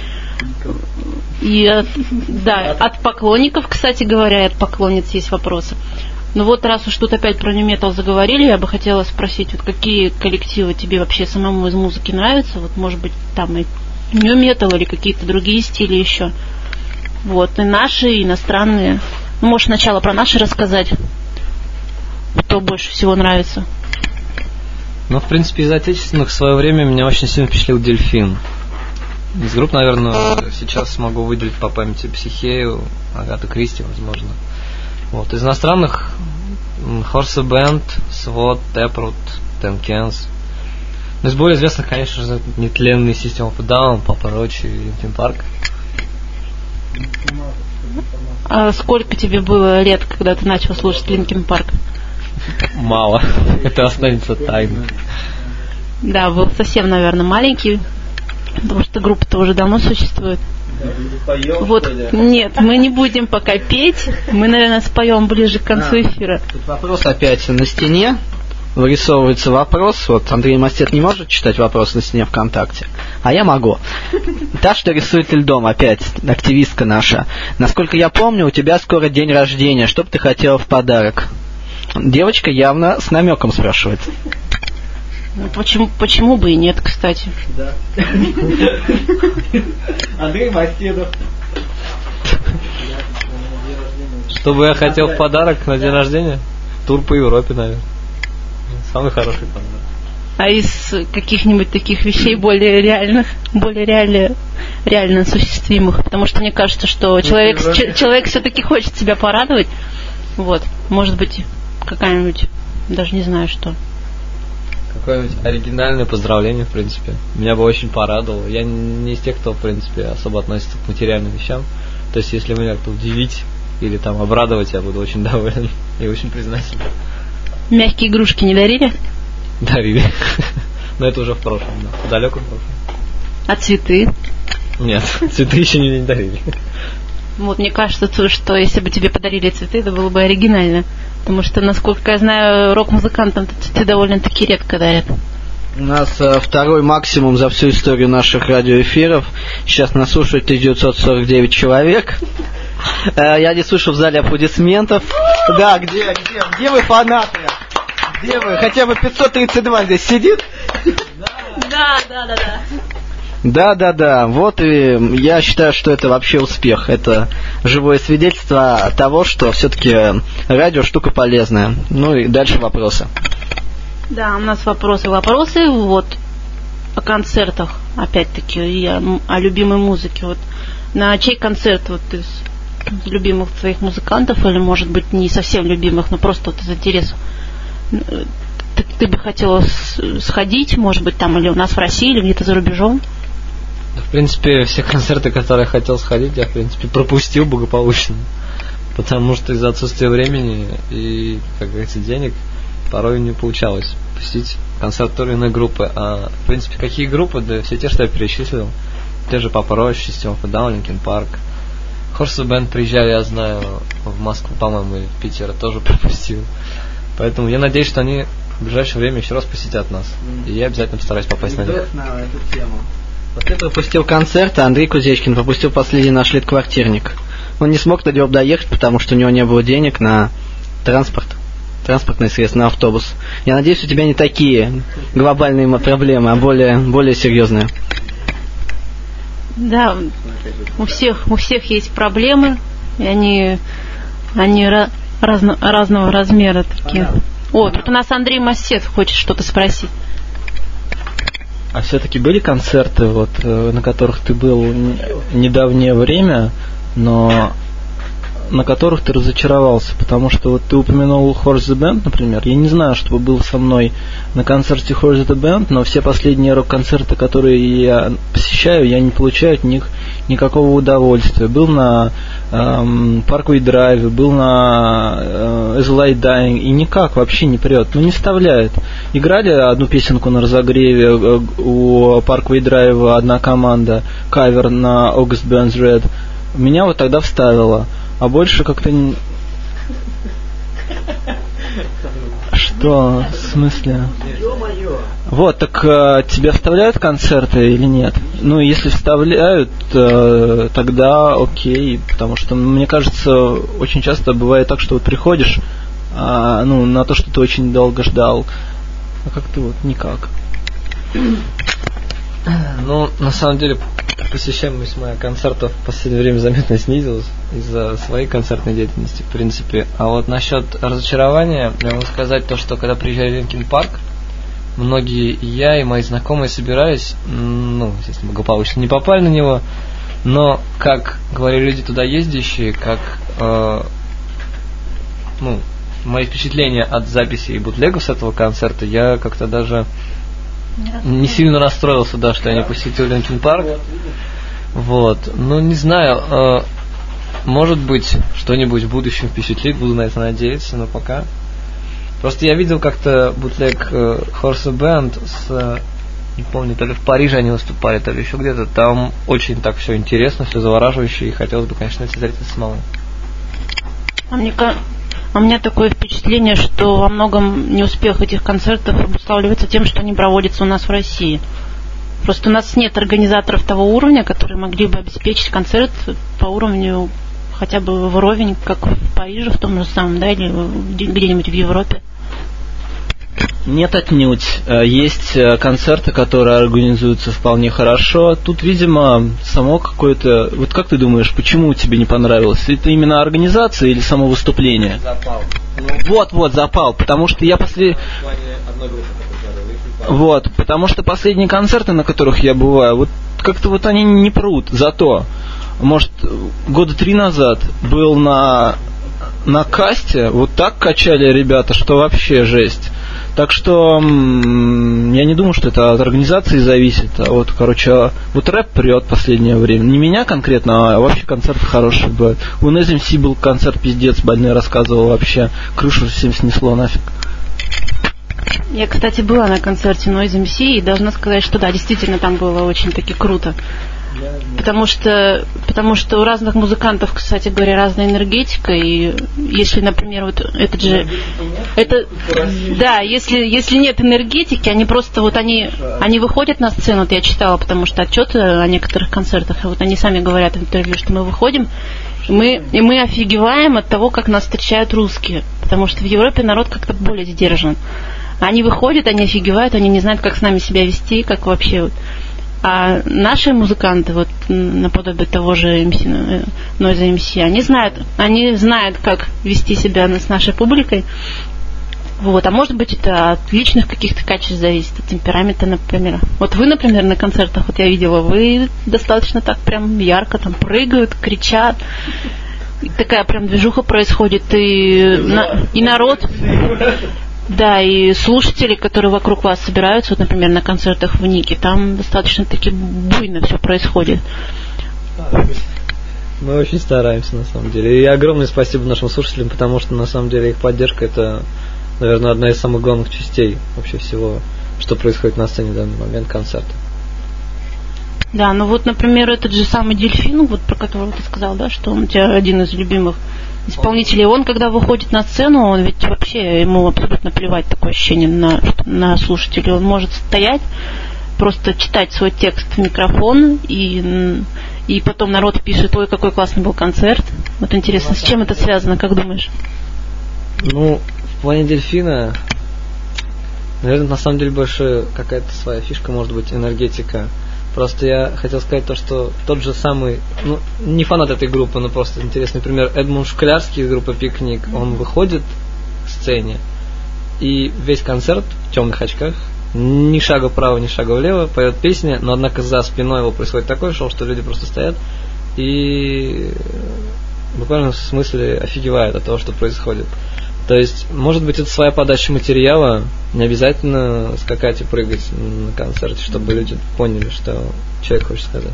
И от, да, от поклонников, кстати говоря, от поклонниц есть вопросы. Ну вот, раз уж тут опять про нью-метал заговорили, я бы хотела спросить, вот какие коллективы тебе вообще самому из музыки нравятся? Вот, может быть, там и нью-метал или какие-то другие стили еще. Вот, и наши, и иностранные. Ну, можешь сначала про наши рассказать. Кто больше всего нравится? Ну, в принципе, из отечественных в свое время меня очень сильно впечатлил Дельфин. Из групп, наверное, сейчас могу выделить по памяти Психею, Агату Кристи, возможно. Вот. Из иностранных Horse Band, Свот, Taproot, Ten Cans. Но из более известных, конечно же, нетленный System of a Down, Papa Roach и Linkin Park. А сколько тебе было лет, когда ты начал слушать Linkin Park? Мало. Это останется тайной. Да, был совсем, наверное, маленький, потому что группа-то уже давно существует. Вот, нет, мы не будем пока петь, мы, наверное, споем ближе к концу эфира. Тут вопрос опять на стене, вырисовывается вопрос, вот Андрей Мастер не может читать вопрос на стене ВКонтакте, а я могу. Та, что рисует льдом, опять, активистка наша. Насколько я помню, у тебя скоро день рождения, что бы ты хотела в подарок? Девочка явно с намеком спрашивает. Ну, почему, почему бы и нет, кстати? Да. Андрей Мастедов. Что бы я хотел в подарок на день рождения? Тур по Европе, наверное. Самый хороший подарок. А из каких-нибудь таких вещей более реальных, более реально, реально осуществимых? Потому что мне кажется, что человек, ч- человек все-таки хочет себя порадовать. Вот, может быть, какая-нибудь, даже не знаю что. Какое-нибудь оригинальное поздравление, в принципе. Меня бы очень порадовало. Я не из тех, кто, в принципе, особо относится к материальным вещам. То есть, если меня как-то удивить или там обрадовать, я буду очень доволен и очень признателен. Мягкие игрушки не дарили? Дарили. Но это уже в прошлом, да. В далеком прошлом. А цветы? Нет, цветы еще не дарили. Вот, мне кажется, что если бы тебе подарили цветы, это было бы оригинально. Потому что, насколько я знаю, рок-музыкантам цветы довольно-таки редко дарят. У нас э, второй максимум за всю историю наших радиоэфиров. Сейчас нас слушает тысяча девятьсот сорок девять человек. Э, я не слышу в зале аплодисментов. Да, где, где, где вы, фанаты? Где вы? Хотя бы пятьсот тридцать два здесь сидит. Да. Да-да-да, вот и я считаю, что это вообще успех. Это живое свидетельство того, что все-таки радио штука полезная. Ну и дальше вопросы. Да, у нас вопросы, вопросы, вот, о концертах, опять-таки, и о, о любимой музыке. Вот, на чей концерт вот из любимых своих музыкантов, или, может быть, не совсем любимых, но просто вот из интереса, ты, ты бы хотела сходить, может быть, там, или у нас в России, или где-то за рубежом? В принципе, все концерты, которые я хотел сходить, я, в принципе, пропустил благополучно. Потому что из-за отсутствия времени и, как говорится, денег порой не получалось посетить концерт той или иной группы. А, в принципе, какие группы? Да все те, что я перечислил. Те же Papa Roach, System of a Down, Linkin Park. Horse Band приезжали, я знаю, в Москву, по-моему, и в Питер, тоже пропустил. Поэтому я надеюсь, что они в ближайшее время еще раз посетят нас. И я обязательно постараюсь попасть на них. На эту тему. Вот ты пропустил концерт, а Андрей Кузечкин пропустил последний наш лид-квартирник. Он не смог до него доехать, потому что у него не было денег на транспорт, транспортные средства, на автобус. Я надеюсь, у тебя не такие глобальные проблемы, а более, более серьезные. Да, у всех, у всех есть проблемы, и они, они разно, разного размера такие. О, тут у нас Андрей Массет хочет что-то спросить. А все-таки были концерты, вот, на которых ты был недавнее время, но на которых ты разочаровался? Потому что вот ты упомянул Horse the Band, например. Я не знаю, чтобы был со мной на концерте Horse the Band, но все последние рок-концерты, которые я посещаю, я не получаю от них никакого удовольствия. Был на эм, Parkway Drive, был на э, As Light Dying, и никак вообще не прет, ну не вставляет. Играли одну песенку на разогреве, э, у Parkway Drive одна команда, кавер на August Burns Red. Меня вот тогда вставило. А больше как-то не... Что? В смысле? Вот, так э, тебя вставляют концерты или нет? Ну, если вставляют, э, тогда окей, потому что, мне кажется, очень часто бывает так, что вот приходишь, а, ну, на то, что ты очень долго ждал, а как ты вот никак. Ну, на самом деле, посещаемость моих концертов в последнее время заметно снизилась из-за своей концертной деятельности, в принципе. А вот насчет разочарования, я могу сказать то, что когда приезжали в Linkin Park, многие, и я, и мои знакомые собирались, ну, естественно, благополучно не попали на него, но, как говорили люди туда ездящие, как, э, ну, мои впечатления от записи и бутлегов с этого концерта, я как-то даже не сильно расстроился, да, что я не посетил Linkin Park. Вот. Ну, не знаю, э, может быть, что-нибудь в будущем впечатлит, буду на это надеяться, но пока. Просто я видел как-то бутлег э, Horse Band с, э, не помню, то ли в Париже они выступали, то ли еще где-то. Там очень так все интересно, все завораживающе, и хотелось бы, конечно, это зритель самому. А мне кажется, у меня такое впечатление, что во многом неуспех этих концертов обуславливается тем, что они проводятся у нас в России. Просто у нас нет организаторов того уровня, которые могли бы обеспечить концерт по уровню хотя бы в уровень, как в Париже, в том же самом, да, или где-нибудь в Европе. Нет, отнюдь. Есть концерты, которые организуются вполне хорошо. Тут, видимо, само какое-то... Вот как ты думаешь, почему тебе не понравилось? Это именно организация или само выступление? Запал. Вот-вот, запал. Потому что я после... Вот, потому что последние концерты, на которых я бываю, вот как-то вот они не прут. Зато, может, года три назад был на, на касте, вот так качали ребята, что вообще жесть. Так что м- я не думаю, что это от организации зависит. А вот, короче, вот рэп прет в последнее время. Не меня конкретно, а вообще концерты хорошие бывают. У эн эс эм си был концерт пиздец, больной рассказывал вообще. Крышу всем снесло нафиг. Я, кстати, была на концерте Noise эм си и должна сказать, что да, действительно там было очень-таки круто. Потому что, потому что у разных музыкантов, кстати говоря, разная энергетика. И если, например, вот этот же... Это, да, если, если нет энергетики, они просто вот они, они выходят на сцену, вот я читала, потому что отчеты о некоторых концертах, и вот они сами говорят в интервью, что мы выходим, и мы, и мы офигеваем от того, как нас встречают русские. Потому что в Европе народ как-то более сдержан. Они выходят, они офигевают, они не знают, как с нами себя вести, как вообще вот. А наши музыканты, вот наподобие того же эм си, Noise эм си, они знают, они знают, как вести себя с нашей публикой. Вот, а может быть, это от личных каких-то качеств зависит, от темперамента, например. Вот вы, например, на концертах, вот я видела, вы достаточно так прям ярко там прыгают, кричат. И такая прям движуха происходит, и, на, и народ, да, и слушатели, которые вокруг вас собираются, вот, например, на концертах в Нике, там достаточно таки буйно все происходит. Мы очень стараемся, на самом деле. И огромное спасибо нашим слушателям, потому что, на самом деле, их поддержка — это, наверное, одна из самых главных частей вообще всего, что происходит на сцене в данный момент концерта. Да, ну вот, например, этот же самый Дельфин, вот про которого ты сказал, да, что он у тебя один из любимых исполнителей, он, когда выходит на сцену, он ведь вообще, ему абсолютно плевать, такое ощущение на, на слушателей. Он может стоять, просто читать свой текст в микрофон, и, и потом народ пишет: ой, какой классный был концерт. Вот интересно, с чем это связано, как думаешь? Ну, в плане Дельфина, наверное, на самом деле больше какая-то своя фишка, может быть, энергетика. Просто я хотел сказать то, что тот же самый, ну, не фанат этой группы, но просто интересный пример, Эдмунд Шклярский из группы «Пикник», он выходит к сцене, и весь концерт в темных очках, ни шага вправо, ни шага влево, поет песни, но, однако, за спиной его происходит такое шоу, что люди просто стоят и в буквальном смысле офигевают от того, что происходит. То есть, может быть, это своя подача материала, не обязательно скакать и прыгать на концерте, чтобы люди поняли, что человек хочет сказать.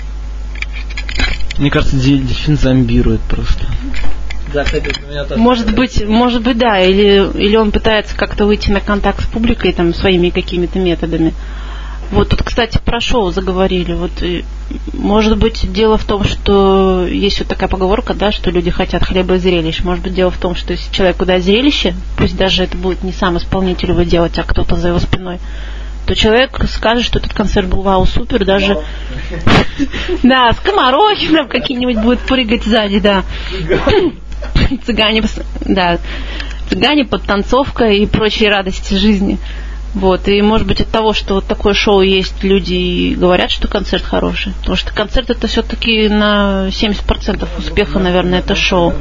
Мне кажется, Дельфин зомбирует просто. Да, кстати, у меня тоже. Может быть, может быть, да, или, или он пытается как-то выйти на контакт с публикой там своими какими-то методами. Вот тут, кстати, про шоу заговорили. Вот, может быть, дело в том, что есть вот такая поговорка, да, что люди хотят хлеба и зрелищ. Может быть, дело в том, что если человеку дать зрелище, пусть даже это будет не сам исполнитель его делать, а кто-то за его спиной, то человек скажет, что этот концерт был вау, супер, даже... Да, скоморохи там какие-нибудь будут прыгать сзади, да. Цыгане, да, цыгане, подтанцовка и прочие радости жизни. Вот, и может быть от того, что вот такое шоу есть, люди говорят, что концерт хороший. Потому что концерт — это все-таки на семьдесят процентов успеха, наверное, это шоу.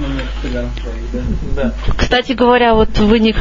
Кстати говоря, вот вы не...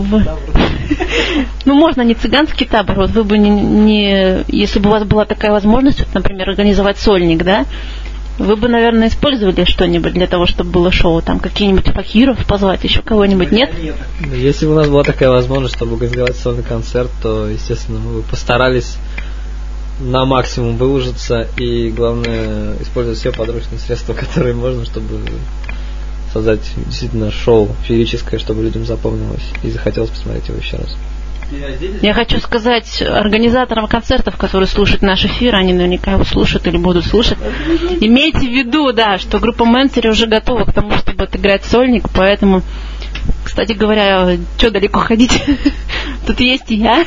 Ну, можно не цыганский табор, вот вы бы не, не... Если бы у вас была такая возможность, вот, например, организовать сольник, да, вы бы, наверное, использовали что-нибудь для того, чтобы было шоу, там какие-нибудь факиров позвать, еще кого-нибудь, нет? Если бы у нас была такая возможность, чтобы организовать сольный концерт, то, естественно, мы бы постарались на максимум выложиться и, главное, использовать все подручные средства, которые можно, чтобы создать действительно шоу феерическое, чтобы людям запомнилось и захотелось посмотреть его еще раз. Я хочу сказать организаторам концертов, которые слушают наш эфир, они наверняка его слушают или будут слушать. Имейте в виду, да, что группа Мэнсери уже готова к тому, чтобы отыграть сольник, поэтому, кстати говоря, что далеко ходить? Тут есть и я.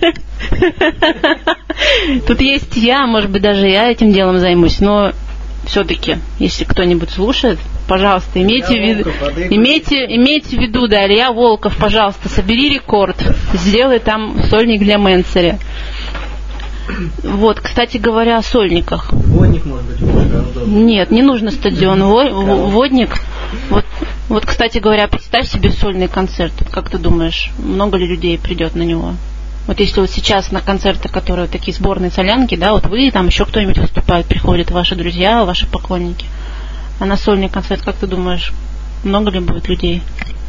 Тут есть я, может быть, даже я этим делом займусь, но все-таки, если кто-нибудь слушает, пожалуйста, имейте в виду, имейте, имейте в виду, да, Илья Волков, пожалуйста, собери рекорд, сделай там сольник для Мэнсери. Вот, кстати говоря, о сольниках. Водник, может быть, уже. Нет, не нужно стадион. Водник. Вот, вот, кстати говоря, представь себе сольный концерт. Как ты думаешь, много ли людей придет на него? Вот если вот сейчас на концерты, которые такие сборные солянки, да, вот вы, там еще кто-нибудь выступает, приходят ваши друзья, ваши поклонники. А на сольный концерт, как ты думаешь, много ли будет людей?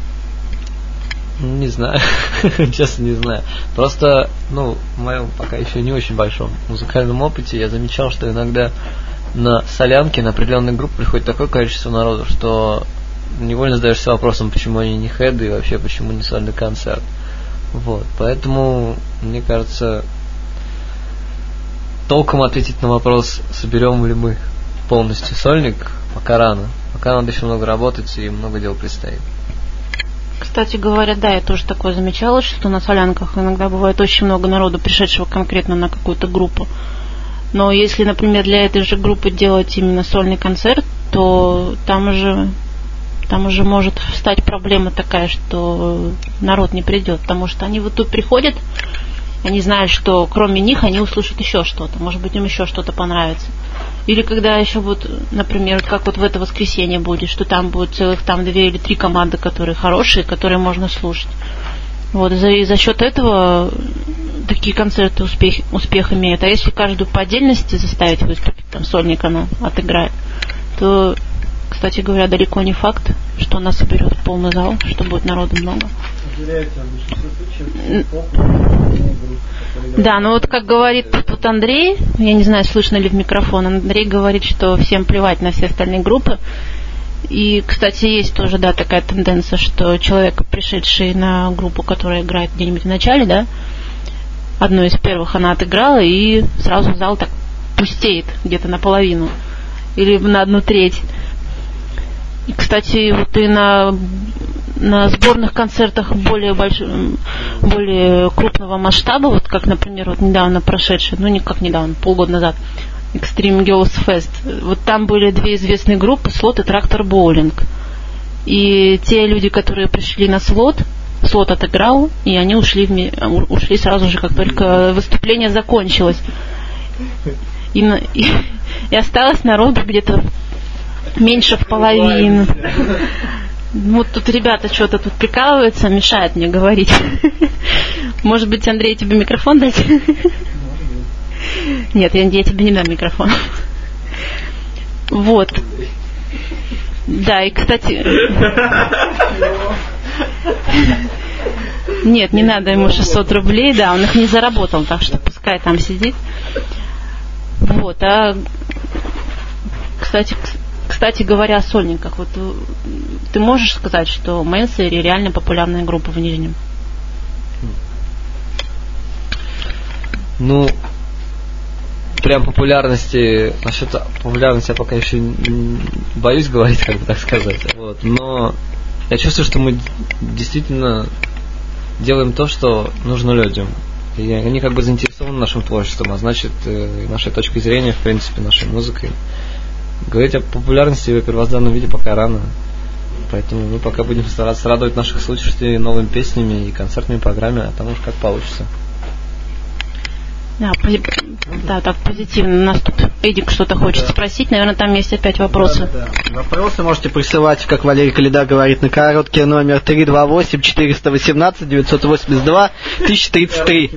Не знаю, честно не знаю. Просто, ну, в моем пока еще не очень большом музыкальном опыте я замечал, что иногда на солянке, на определенные группы приходит такое количество народу, что невольно задаешься вопросом, почему они не хеды и вообще почему не сольный концерт. Вот, поэтому, мне кажется, толком ответить на вопрос, соберем ли мы полностью сольник, пока рано. Пока надо еще много работать и много дел предстоит. Кстати говоря, да, я тоже такое замечала, что на солянках иногда бывает очень много народу, пришедшего конкретно на какую-то группу. Но если, например, для этой же группы делать именно сольный концерт, то там уже там уже может встать проблема такая, что народ не придет, потому что они вот тут приходят, они знают, что кроме них они услышат еще что-то, может быть, им еще что-то понравится. Или когда еще вот, например, как вот в это воскресенье будет, что там будет целых там две или три команды, которые хорошие, которые можно слушать. Вот, и за, и за счет этого такие концерты успех, успех имеют. А если каждую по отдельности заставить выступить, там сольник она отыграет, то, кстати говоря, далеко не факт, что она соберет полный зал, что будет народу много. Да, ну вот как говорит вот Андрей, я не знаю, слышно ли в микрофон, Андрей говорит, что всем плевать на все остальные группы. И, кстати, есть тоже, да, такая тенденция, что человек, пришедший на группу, которая играет где-нибудь в начале, да, одну из первых она отыграла, и сразу зал так пустеет где-то наполовину или на одну треть. И, кстати, вот и на, на сборных концертах более больш... более крупного масштаба, вот как, например, вот недавно прошедший, ну не как недавно, полгода назад, Extreme Girls Fest. Вот там были две известные группы, Слот и Трактор Боулинг. И те люди, которые пришли на Слот, Слот отыграл, и они ушли, в... ушли сразу же, как только выступление закончилось. И, и, и осталось народу где-то меньше в половину. Вот тут ребята что-то тут прикалываются, мешают мне говорить. Может быть, Андрей, тебе микрофон дать? Нет, я, я тебе не дам микрофон. Вот. Да, и, кстати... Нет, не надо ему шестьсот рублей, да, он их не заработал, так что пускай там сидит. Вот, а... Кстати, кстати говоря о сольниках, вот ты можешь сказать, что Мэнсери реально популярная группа в Нижнем? Ну... Прям популярности, насчет популярности я пока еще боюсь говорить, как бы так сказать. Вот. Но я чувствую, что мы действительно делаем то, что нужно людям. И они как бы заинтересованы нашим творчеством, а значит, нашей точкой зрения, в принципе, нашей музыкой. Говорить о популярности в первозданном виде пока рано. Поэтому мы пока будем стараться радовать наших слушателей новыми песнями и концертными программами, а там уж как получится. Да, пози... да, так позитивно. У нас тут Эдик что-то хочет да. спросить. Наверное, там есть опять вопросы. Да, да, да. Вопросы можете присылать, как Валерий Калида говорит, на короткий номер три два восемь четыреста восемнадцать девятьсот восемьдесят два тысяча тридцать три.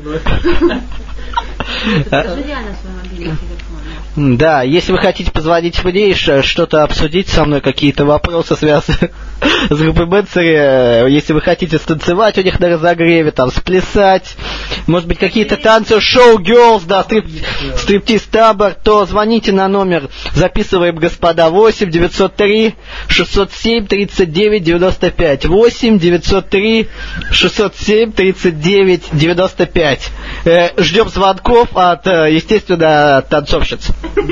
Да, если вы хотите позвонить мне и что-то обсудить со мной, какие-то вопросы, связанные с группой Мэнсери, если вы хотите станцевать у них на разогреве, там, сплясать, может быть, какие-то танцы, шоу-герлс, да, стрип, стриптиз-табор, то звоните на номер, записываем, господа, восемь девятьсот три шестьсот семь тридцать девять девяносто пять, восемь девятьсот три шестьсот семь тридцать девять девяносто пять. Э, ждем звонков от, естественно, танцовщиц.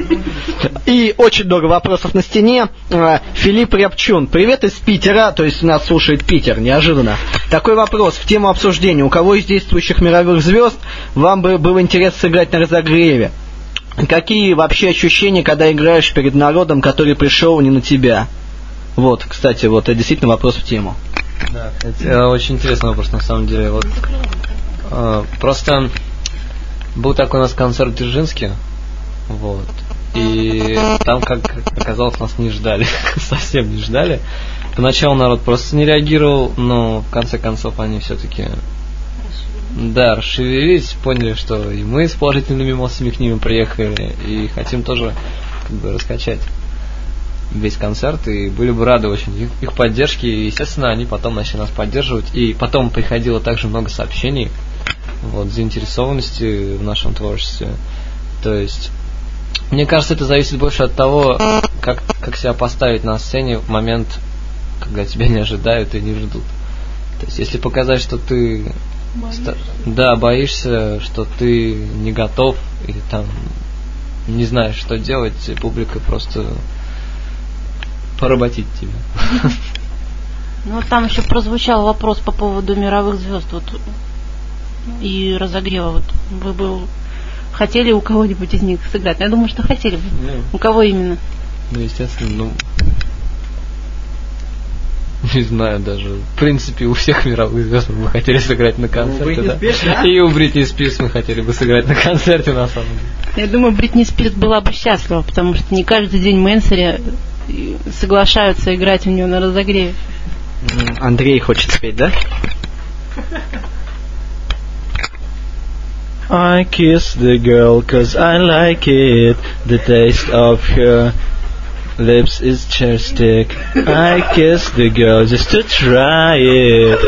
И очень много вопросов на стене. Филипп Рябчун. Привет из Питера, то есть нас слушает Питер, неожиданно. Такой вопрос в тему обсуждения. У кого из действующих мировых звезд вам бы было интересно сыграть на разогреве? Какие вообще ощущения, когда играешь перед народом, который пришел не на тебя? Вот, кстати, вот это действительно вопрос в тему. Да, это очень интересный вопрос на самом деле. Вот, э, просто был такой у нас концерт в Дзержинске. Вот. И там, как оказалось, нас не ждали. Совсем не ждали. Поначалу народ просто не реагировал, но в конце концов они все-таки да, расшевелились, поняли, что и мы с положительными эмоциями к ним приехали, и хотим тоже как бы раскачать весь концерт, и были бы рады очень их, их поддержке, и, естественно, они потом начали нас поддерживать, и потом приходило также много сообщений, вот, заинтересованности в нашем творчестве. То есть мне кажется, это зависит больше от того, как, как себя поставить на сцене в момент, когда тебя не ожидают и не ждут. То есть, если показать, что ты боишься. Да, боишься, что ты не готов или там не знаешь, что делать, публика просто поработит тебя. Ну, там еще прозвучал вопрос по поводу мировых звезд вот, и разогрева. Вот, вы бы хотели у кого-нибудь из них сыграть? Я думаю, что хотели бы. Ну, у кого именно? Ну, естественно, ну... Не знаю даже. В принципе, у всех мировых звезд мы хотели сыграть на концерте. Да? Спирс, да? И у Бритни Спирс мы хотели бы сыграть на концерте, на самом деле. Я думаю, Бритни Спирс была бы счастлива, потому что не каждый день Мэнсери соглашаются играть у нее на разогреве. Андрей хочет спеть, да? I kiss the girl cause I like it. The taste of her lips is chapstick. I kiss the girl just to try it.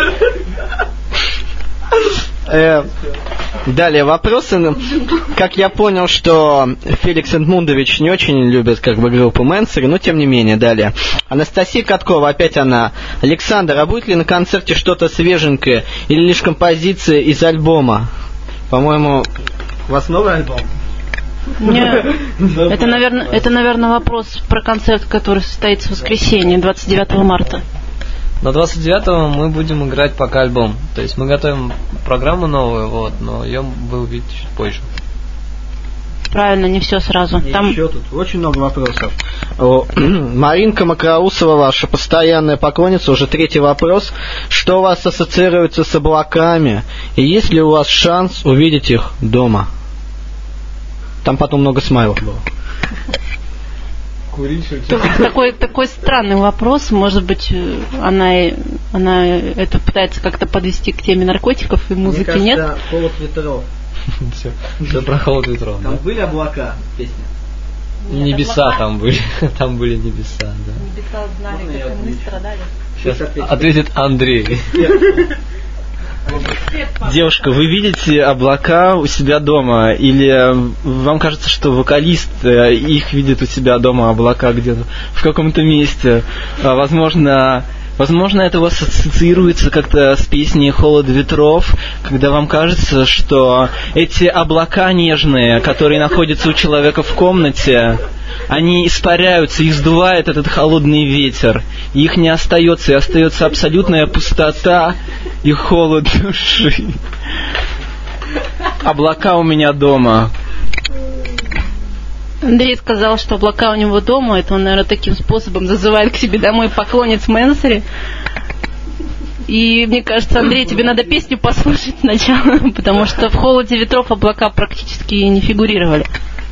Э, далее вопросы. Как я понял, что Феликс Эдмундович не очень любит как бы группу Мэнсери, но тем не менее, далее. Анастасия Каткова, опять она. Александр, а будет ли на концерте что-то свеженькое или лишь композиция из альбома? По-моему, у вас новый альбом? Нет, это, наверное, это, наверное, вопрос про концерт, который состоится в воскресенье, двадцать девятого марта. На двадцать девятого мы будем играть пока альбом. То есть мы готовим программу новую, вот, но ее вы увидите чуть позже. Правильно, не все сразу. И Там... еще тут очень много вопросов. О, Маринка Макроусова, ваша постоянная поклонница, уже третий вопрос. Что у вас ассоциируется с облаками? И есть ли у вас шанс увидеть их дома? Там потом много смайлов было. Такой, такой странный вопрос. Может быть, она, она это пытается как-то подвести к теме наркотиков и музыки. Мне нет? кажется, холод ветров. Все, все про холод ветров. Там Да? были облака песни? Нет, Небеса облака. там были. Там были небеса, да. Небеса знали, Можно я как мы отвечу? страдали. Сейчас ответит Андрей. Девушка, вы видите облака у себя дома? Или вам кажется, что вокалист э, их видит у себя дома, облака где-то в каком-то месте? А, Возможно, возможно, это у вас ассоциируется как-то с песней «Холод ветров», когда вам кажется, что эти облака нежные, которые находятся у человека в комнате, они испаряются, их сдувает этот холодный ветер, и их не остается, и остается абсолютная пустота и холод души. Облака у меня дома. Андрей сказал, что облака у него дома. Это он, наверное, таким способом зазывает к себе домой поклонниц Мэнсери. И мне кажется, Андрей, тебе надо песню послушать сначала, потому что в «Холоде ветров» облака практически не фигурировали.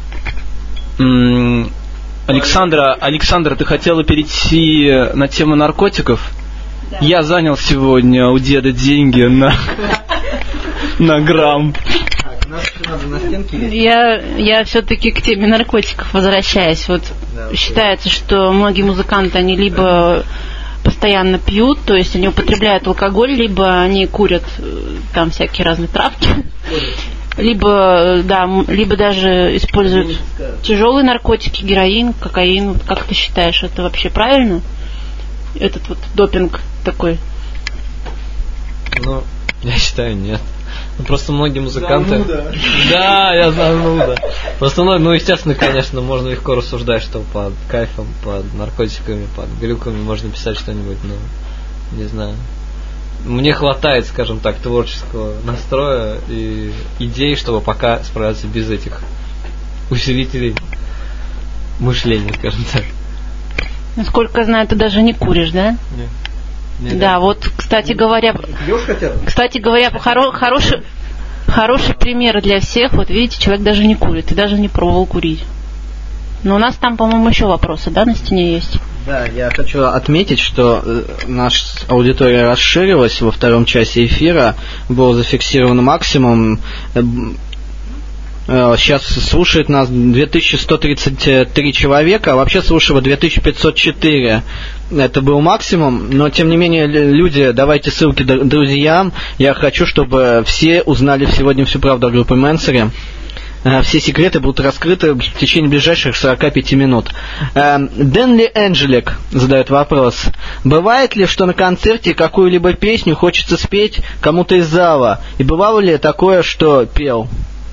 М, Александра, Александра, ты хотела перейти на тему наркотиков? Да. Я занял сегодня у деда деньги на, на грамм. Так, у нас еще надо на стенке есть. Я, я все-таки к теме наркотиков возвращаюсь. Вот Да, считается, что многие музыканты, они либо постоянно пьют, то есть они употребляют алкоголь, либо они курят э, там всякие разные травки, либо, да, м- либо даже используют тяжелые наркотики, героин, кокаин. Вот как ты считаешь, это вообще правильно? Этот вот допинг такой. Ну, я считаю, нет. Ну, просто многие музыканты... Зануда. Да, я зануда. Просто, ну, ну, естественно, конечно, можно легко рассуждать, что под кайфом, под наркотиками, под глюками можно писать что-нибудь, но не знаю. Мне хватает, скажем так, творческого настроя и идей, чтобы пока справляться без этих усилителей мышления, скажем так. Насколько я знаю, ты даже не куришь, да? Нет. Да, вот, кстати говоря, Пьешь хотя бы? кстати говоря, хоро- хороший, хороший пример для всех. Вот видите, человек даже не курит, ты даже не пробовал курить. Но у нас там, по-моему, еще вопросы, да, на стене есть? Да, я хочу отметить, что э, наша аудитория расширилась во втором часе эфира, был зафиксирован максимум. Э, э, сейчас слушает нас две тысячи сто тридцать три человека, а вообще слушало две тысячи пятьсот четыре. Это был максимум, но тем не менее, л- люди, давайте ссылки д- друзьям. Я хочу, чтобы все узнали сегодня всю правду о группе Мэнсери. Э, Все секреты будут раскрыты в течение ближайших сорока пяти минут. Э, Дэнли Энджелик задает вопрос. Бывает ли, что на концерте какую-либо песню хочется спеть кому-то из зала? И бывало ли такое, что пел?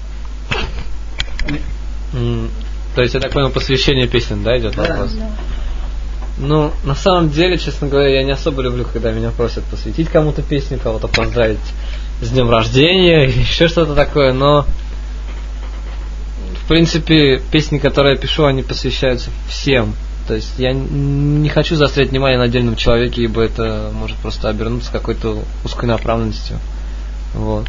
М, То есть, я так понял, посвящение песен, да, идет вопрос? Ну, на самом деле, честно говоря, я не особо люблю, когда меня просят посвятить кому-то песню, кого-то поздравить с днем рождения или еще что-то такое, но в принципе, песни, которые я пишу, они посвящаются всем. То есть я не хочу заострять внимание на отдельном человеке, ибо это может просто обернуться какой-то узкой направленностью. Вот.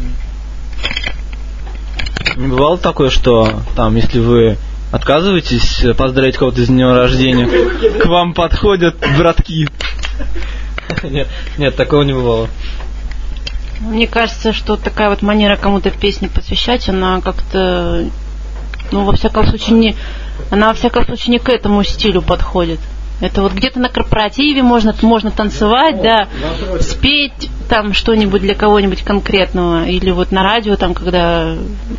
Не бывало такое, что там, если вы отказываетесь поздравить кого-то с днем рождения, к вам подходят братки? Нет, нет, такого не бывало. Мне кажется, что такая вот манера кому-то песни посвящать, она как-то, ну, во всяком случае, не, она во всяком случае не к этому стилю подходит. Это вот где-то на корпоративе можно, можно танцевать, да, спеть там что-нибудь для кого-нибудь конкретного, или вот на радио, там, когда,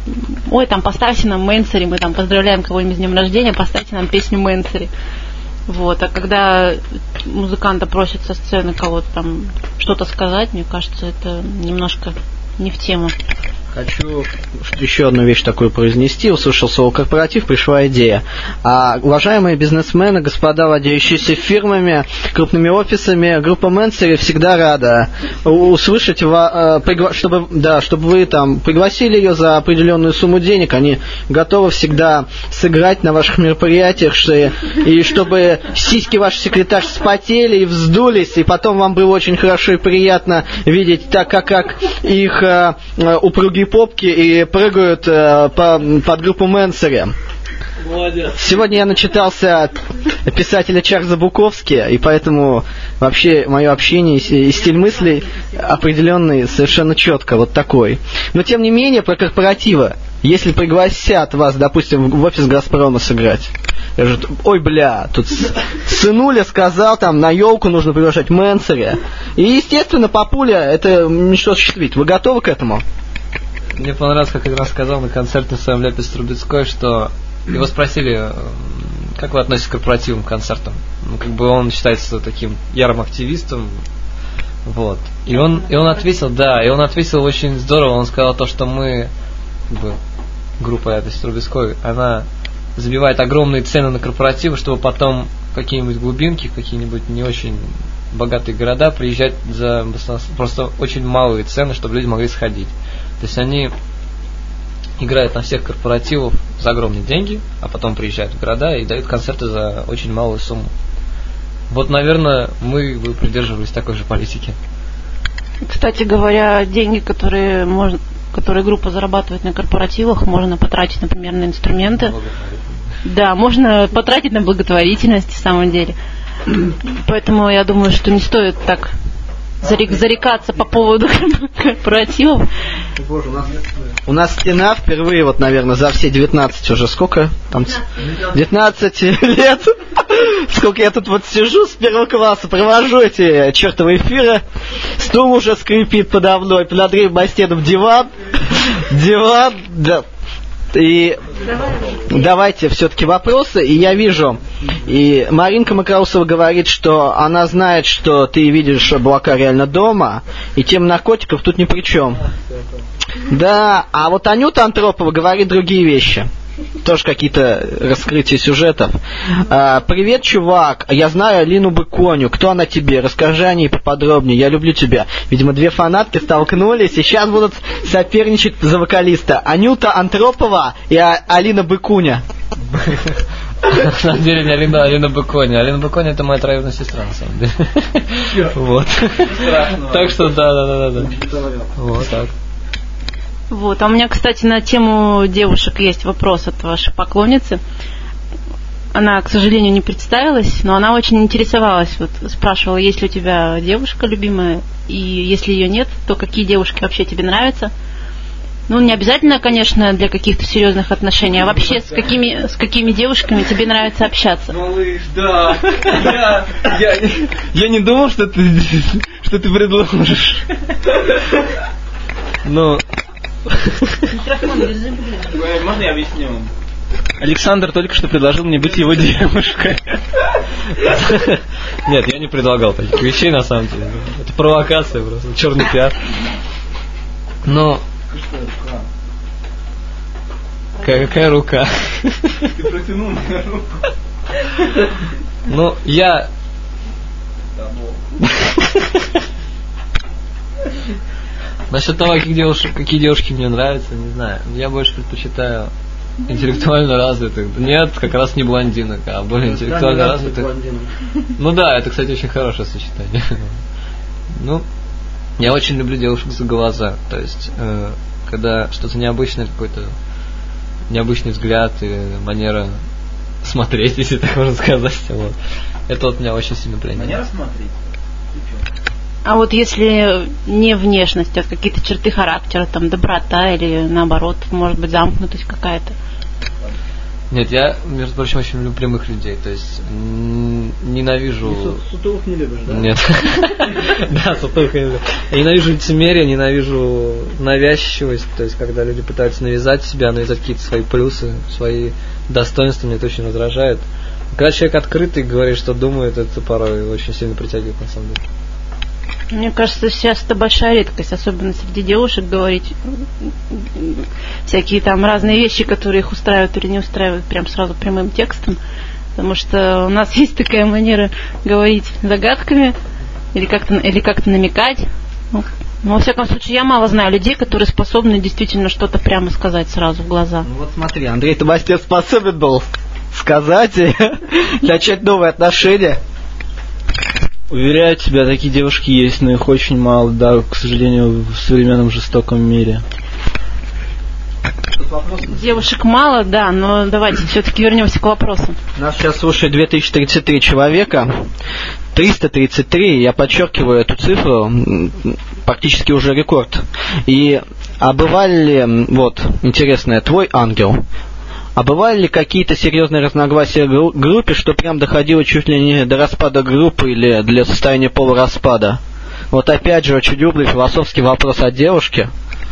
ой, там, поставьте нам Мэнсери, мы там поздравляем кого-нибудь с днем рождения, поставьте нам песню Мэнсери. Вот, а когда музыканта просят со сцены кого-то там что-то сказать, мне кажется, это немножко не в тему. Хочу еще одну вещь такую произнести. Услышал слово «корпоратив», пришла идея. А, уважаемые бизнесмены, господа, владеющиеся фирмами, крупными офисами, группа Мэнсери всегда рада услышать, чтобы, да, чтобы вы там пригласили ее за определенную сумму денег. Они готовы всегда сыграть на ваших мероприятиях, и чтобы сиськи ваших секретарь вспотели и вздулись, и потом вам было очень хорошо и приятно видеть, так как, как их упругие попки и прыгают э, по, под группу Мэнсери. Молодец. Сегодня я начитался писателя Чарльза Буковски, и поэтому вообще мое общение и стиль мыслей определенный совершенно четко, вот такой. Но тем не менее, про корпоративы, если пригласят вас, допустим, в офис Газпрома сыграть, скажут, ой, бля, тут сынуля сказал, там, на елку нужно приглашать Мэнсери. И, естественно, папуля, это ничто осуществить. Вы готовы к этому? Мне понравилось, как я рассказал на концерте в своем Ляпе с Трубецкой, что его спросили, как вы относитесь к корпоративным концертам. Ну, как бы он считается таким ярым активистом. Вот. И он, и он ответил, да, и он ответил очень здорово. Он сказал то, что мы, как бы, группа Ляпе с Трубецкой, она забивает огромные цены на корпоративы, чтобы потом какие-нибудь глубинки, какие-нибудь не очень богатые города приезжать за просто очень малые цены, чтобы люди могли сходить. То есть они играют на всех корпоративах за огромные деньги, а потом приезжают в города и дают концерты за очень малую сумму. Вот, наверное, мы бы придерживались такой же политики. Кстати говоря, деньги, которые, можно, которые группа зарабатывает на корпоративах, можно потратить, например, на инструменты. Да, можно потратить на благотворительность, в самом деле. Поэтому я думаю, что не стоит так зарекаться по поводу корпоративов. Боже, у нас, у нас стена впервые, вот, наверное, за все девятнадцать уже сколько? Там девятнадцать лет. Сколько я тут вот сижу с первого класса, провожу эти чертовы эфиры. Стул уже скрипит подо мной, под Андреем Бастеном диван. Диван, да. И давайте все-таки вопросы. И я вижу, и Маринка Макроусова говорит, что она знает, что ты видишь облака реально дома, и тема наркотиков тут ни при чем. Да, а вот Анюта Антропова говорит другие вещи. Тоже какие-то раскрытия сюжетов. А, привет, чувак. Я знаю Алину Быконю. Кто она тебе? Расскажи о ней поподробнее. Я люблю тебя. Видимо, две фанатки столкнулись и сейчас будут соперничать за вокалиста. Анюта Антропова и а- Алина Быкуня. На самом деле не Алина, Алина Быконя. Алина Быконя — это моя троюродная сестра, на самом деле. Вот. Так что да, да, да, да. Вот так. Вот. А у меня, кстати, на тему девушек есть вопрос от вашей поклонницы. Она, к сожалению, не представилась, но она очень интересовалась. Вот, спрашивала, есть ли у тебя девушка любимая, и если ее нет, то какие девушки вообще тебе нравятся. Ну, не обязательно, конечно, для каких-то серьезных отношений, а вообще с какими, с какими девушками тебе нравится общаться. Малыш, да. Я, я, я не думал, что ты, что ты предложишь. Ну... Можно я объясню? Александр только что предложил мне быть его девушкой. Нет, я не предлагал таких вещей, на самом деле. Это провокация просто, черный пиар. Но... Какая, какая рука? Ты протянул мою руку. Ну, я... Насчет того, какие девушки, какие девушки мне нравятся, не знаю. Я больше предпочитаю интеллектуально развитых. Нет, как раз не блондинок, а более интеллектуально развитых. Ну да, это, кстати, очень хорошее сочетание. Ну, я очень люблю девушек за глаза. То есть, э, когда что-то необычное, какой-то необычный взгляд и манера смотреть, если так можно сказать. Вот. Это вот меня очень сильно пленит. Манера смотреть? А вот если не внешность, а какие-то черты характера, там доброта или наоборот, может быть, замкнутость какая-то? Нет, я, между прочим, очень люблю прямых людей. То есть н- ненавижу. Сутулых не любишь, да? Нет. Да, сутулых не люблю. Я ненавижу лицемерие, ненавижу навязчивость. То есть, когда люди пытаются навязать себя, навязать какие-то свои плюсы, свои достоинства, мне это очень раздражает. Когда человек открытый говорит, что думает, это порой очень сильно притягивает, на самом деле. Мне кажется, сейчас это большая редкость, особенно среди девушек, говорить всякие там разные вещи, которые их устраивают или не устраивают, прям сразу прямым текстом. Потому что у нас есть такая манера говорить загадками или как-то, или как-то намекать. Ну, во всяком случае, я мало знаю людей, которые способны действительно что-то прямо сказать сразу в глаза. Ну вот смотри, Андрей Табастер способен был сказать и начать новые отношения. Уверяю тебя, такие девушки есть, но их очень мало, да, к сожалению, в современном жестоком мире. Девушек мало, да, но давайте все-таки вернемся к вопросу. Нас сейчас слушает две тысячи тридцать три человека. триста тридцать три, я подчеркиваю эту цифру, практически уже рекорд. И а бывали ли, вот, интересное, твой ангел, а бывали ли какие-то серьезные разногласия в группе, что прям доходило чуть ли не до распада группы или для состояния полураспада? Вот опять же очень люблю философский вопрос о девушке.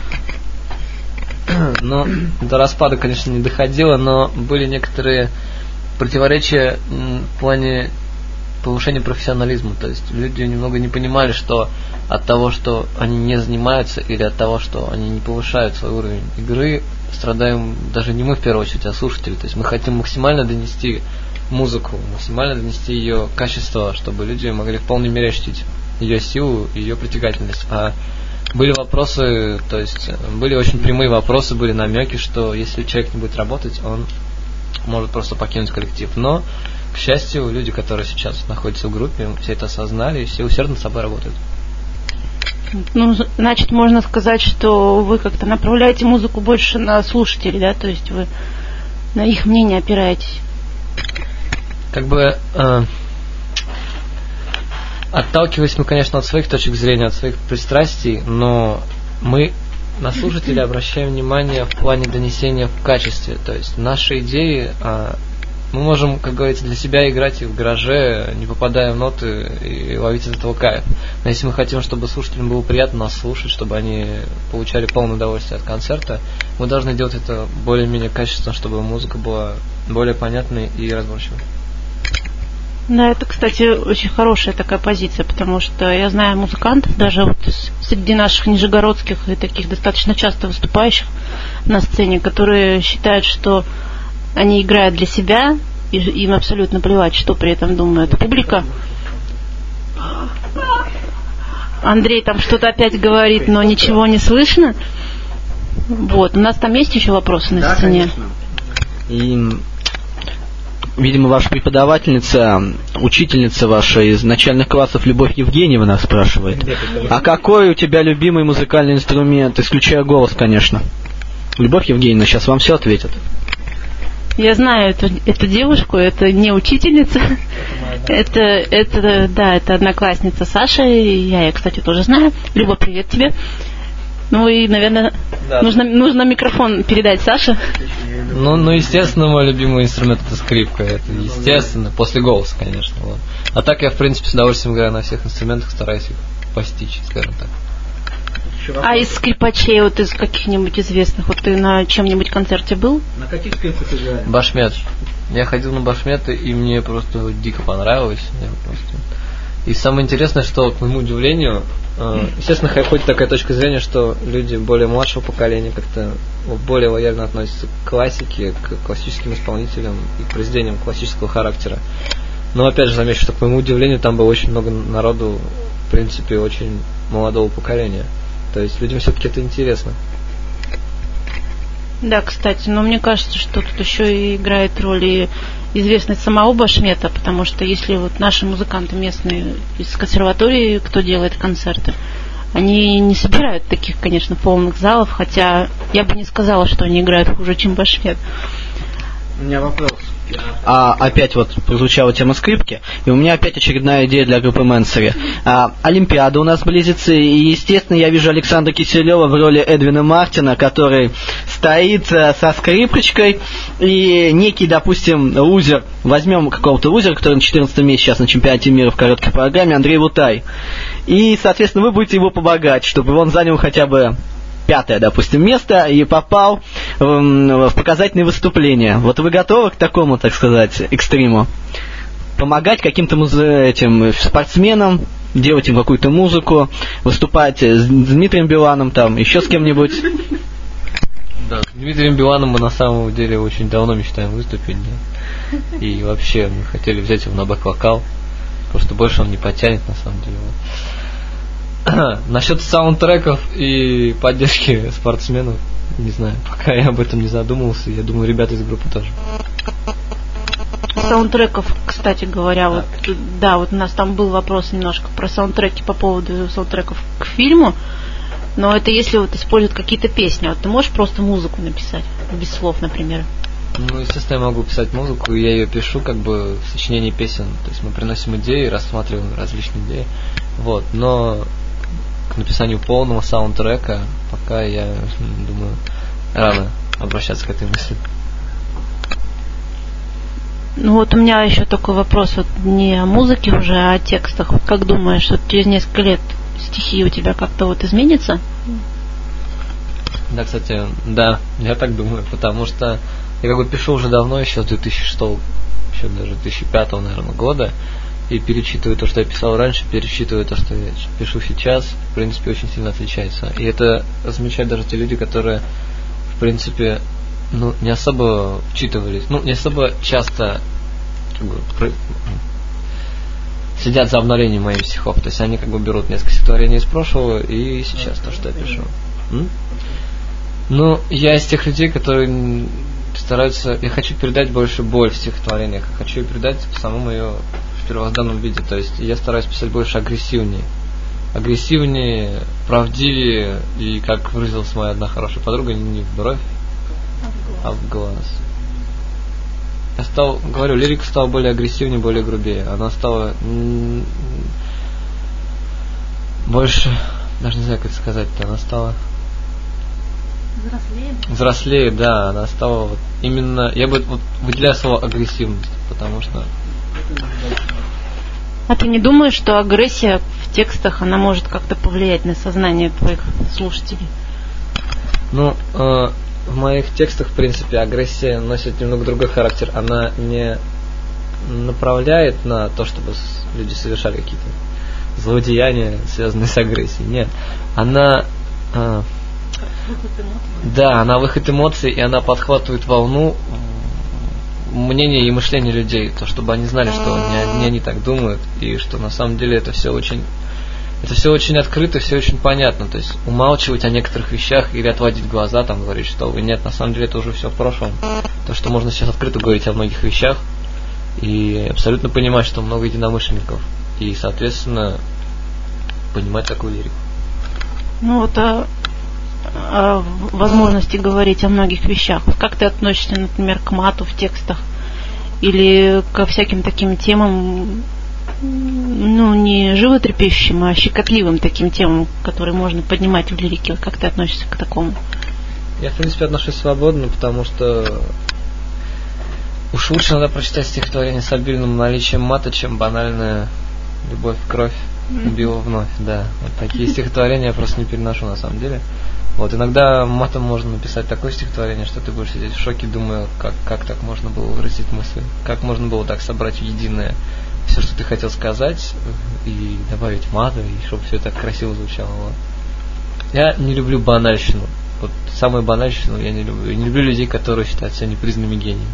Ну, до распада, конечно, не доходило, но были некоторые противоречия в плане повышения профессионализма. То есть люди немного не понимали, что от того, что они не занимаются, или от того, что они не повышают свой уровень игры, страдаем даже не мы в первую очередь, а слушатели. То есть мы хотим максимально донести музыку, максимально донести ее качество, чтобы люди могли в полной мере ощутить ее силу, ее притягательность. А были вопросы, то есть были очень прямые вопросы, были намеки, что если человек не будет работать, он может просто покинуть коллектив. Но, к счастью, люди, которые сейчас находятся в группе, все это осознали и все усердно с собой работают. Ну, значит, можно сказать, что вы как-то направляете музыку больше на слушателей, да? То есть вы на их мнение опираетесь. Как бы э, отталкиваясь мы, конечно, от своих точек зрения, от своих пристрастий, но мы на слушателей обращаем внимание в плане донесения в качестве. То есть наши идеи, э, мы можем, как говорится, для себя играть и в гараже, не попадая в ноты и ловить от этого кайф. Но если мы хотим, чтобы слушателям было приятно нас слушать, чтобы они получали полное удовольствие от концерта, мы должны делать это более-менее качественно, чтобы музыка была более понятной и разборчивой. Да, это, кстати, очень хорошая такая позиция, потому что я знаю музыкантов, даже вот среди наших нижегородских и таких достаточно часто выступающих на сцене, которые считают, что они играют для себя, и им абсолютно плевать, что при этом думает публика. Андрей там что-то опять говорит, но ничего не слышно. Вот, у нас там есть еще вопросы на да, сцене? Конечно. И, видимо, ваша преподавательница, учительница ваша из начальных классов Любовь Евгеньевна спрашивает, а какой у тебя любимый музыкальный инструмент, исключая голос, конечно? Любовь Евгеньевна сейчас вам все ответит. Я знаю эту, эту девушку, это не учительница, это, это, да, это одноклассница Саша, и я ее, кстати, тоже знаю. Люба, привет тебе. Ну и, наверное, да. нужно, нужно микрофон передать Саше. Ну, ну, естественно, мой любимый инструмент это скрипка, это естественно, после голоса, конечно. Вот. А так я, в принципе, с удовольствием играю на всех инструментах, стараюсь их постичь, скажем так. А из скрипачей, вот из каких-нибудь известных, вот ты на чем-нибудь концерте был? На каких скрипках играешь? Башмет. Я ходил на башметы, и мне просто дико понравилось. Я просто... И самое интересное, что, к моему удивлению, э, естественно, ходит такая точка зрения, что люди более младшего поколения как-то более лояльно относятся к классике, к классическим исполнителям и к произведениям классического характера. Но, опять же, замечу, что, к моему удивлению, там было очень много народу, в принципе, очень молодого поколения. То есть людям все-таки это интересно. Да, кстати, но мне кажется, что тут еще и играет роль и известность самого Башмета, потому что если вот наши музыканты местные из консерватории, кто делает концерты, они не собирают таких, конечно, полных залов, хотя я бы не сказала, что они играют хуже, чем Башмет. У меня вопрос. А, опять вот прозвучала тема скрипки, и у меня опять очередная идея для группы Мэнсери. А, Олимпиада у нас близится, и, естественно, я вижу Александра Киселева в роли Эдвина Мартина, который стоит а, со скрипочкой, и некий, допустим, лузер, возьмем какого-то лузера, который на четырнадцатом месте сейчас на чемпионате мира в короткой программе, Андрей Лутай. И, соответственно, вы будете его помогать, чтобы он занял хотя бы пятое, допустим, место и попал в, в показательные выступления. Вот вы готовы к такому, так сказать, экстриму? Помогать каким-то муз- этим спортсменам, делать им какую-то музыку, выступать с Дмитрием Биланом, там, еще с кем-нибудь? Да, с Дмитрием Биланом мы на самом деле очень давно мечтаем выступить, да. И вообще мы хотели взять его на бэк-вокал, потому что больше он не потянет, на самом деле. Насчет саундтреков и поддержки спортсменов, не знаю, пока я об этом не задумывался. Я думаю, ребята из группы тоже. Саундтреков, кстати говоря, вот, да, вот у нас там был вопрос немножко про саундтреки по поводу саундтреков к фильму, но это если вот используют какие-то песни. Вот ты можешь просто музыку написать, без слов, например? Ну, естественно, я могу писать музыку, и я ее пишу как бы в сочинении песен. То есть мы приносим идеи, рассматриваем различные идеи. Вот, но к написанию полного саундтрека пока, я думаю, рано обращаться к этой мысли. Ну вот у меня еще такой вопрос, вот не о музыке уже, а о текстах. Вот как думаешь, вот через несколько лет стихи у тебя как-то вот изменятся? Да, кстати, да, я так думаю, потому что я как бы пишу уже давно, еще с две тысячи шестого, еще даже две тысячи пятого, наверное, года, и перечитываю то, что я писал раньше, перечитываю то, что я пишу сейчас, в принципе, очень сильно отличается. И это замечают даже те люди, которые, в принципе, ну, не особо вчитывались, ну, не особо часто как бы, про... следят за обновлением моих стихов. То есть они как бы берут несколько стихотворений из прошлого и сейчас то, что я пишу. М? Ну, я из тех людей, которые стараются... Я хочу передать больше боль в стихотворениях. Хочу ее передать в самом ее в первозданном виде. То есть я стараюсь писать больше агрессивнее. Агрессивнее, правдивее. И, как выразилась моя одна хорошая подруга, не в бровь, а в глаз. Я стал, говорю, лирика стала более агрессивнее, более грубее. Она стала м- больше... Даже не знаю, как это сказать-то. Она стала... Взрослее? Взрослее, да. Она стала вот именно... Я бы вот выделяю слово агрессивность, потому что... А ты не думаешь, что агрессия в текстах, она может как-то повлиять на сознание твоих слушателей? Ну, э, в моих текстах, в принципе, агрессия носит немного другой характер. Она не направляет на то, чтобы люди совершали какие-то злодеяния, связанные с агрессией. Нет. Она... Э, да, она выход эмоций, и она подхватывает волну мнения и мышления людей, то чтобы они знали, что не, не они так думают, и что на самом деле это все очень, это все очень открыто, все очень понятно. То есть умалчивать о некоторых вещах или отводить глаза, там говорить, что вы нет, на самом деле это уже все в прошлом. То, что можно сейчас открыто говорить о многих вещах и абсолютно понимать, что много единомышленников, и, соответственно, понимать такую лирику. Ну вот о, о возможности говорить о многих вещах. Вот как ты относишься, например, к мату в текстах или ко всяким таким темам, ну, не животрепещущим, а щекотливым таким темам, которые можно поднимать в лирике? Вот как ты относишься к такому? Я, в принципе, отношусь свободно, потому что уж лучше надо прочитать стихотворение с обильным наличием мата, чем банальная любовь, кровь убила вновь. Да, вот такие стихотворения я просто не переношу на самом деле. Вот иногда матом можно написать такое стихотворение, что ты будешь сидеть в шоке, думая, как, как так можно было выразить мысли, как можно было так собрать в единое все, что ты хотел сказать, и добавить мата, и чтобы все так красиво звучало. Вот. Я не люблю банальщину. Вот самую банальщину я не люблю. Я не люблю людей, которые считают себя непризнанными гениями.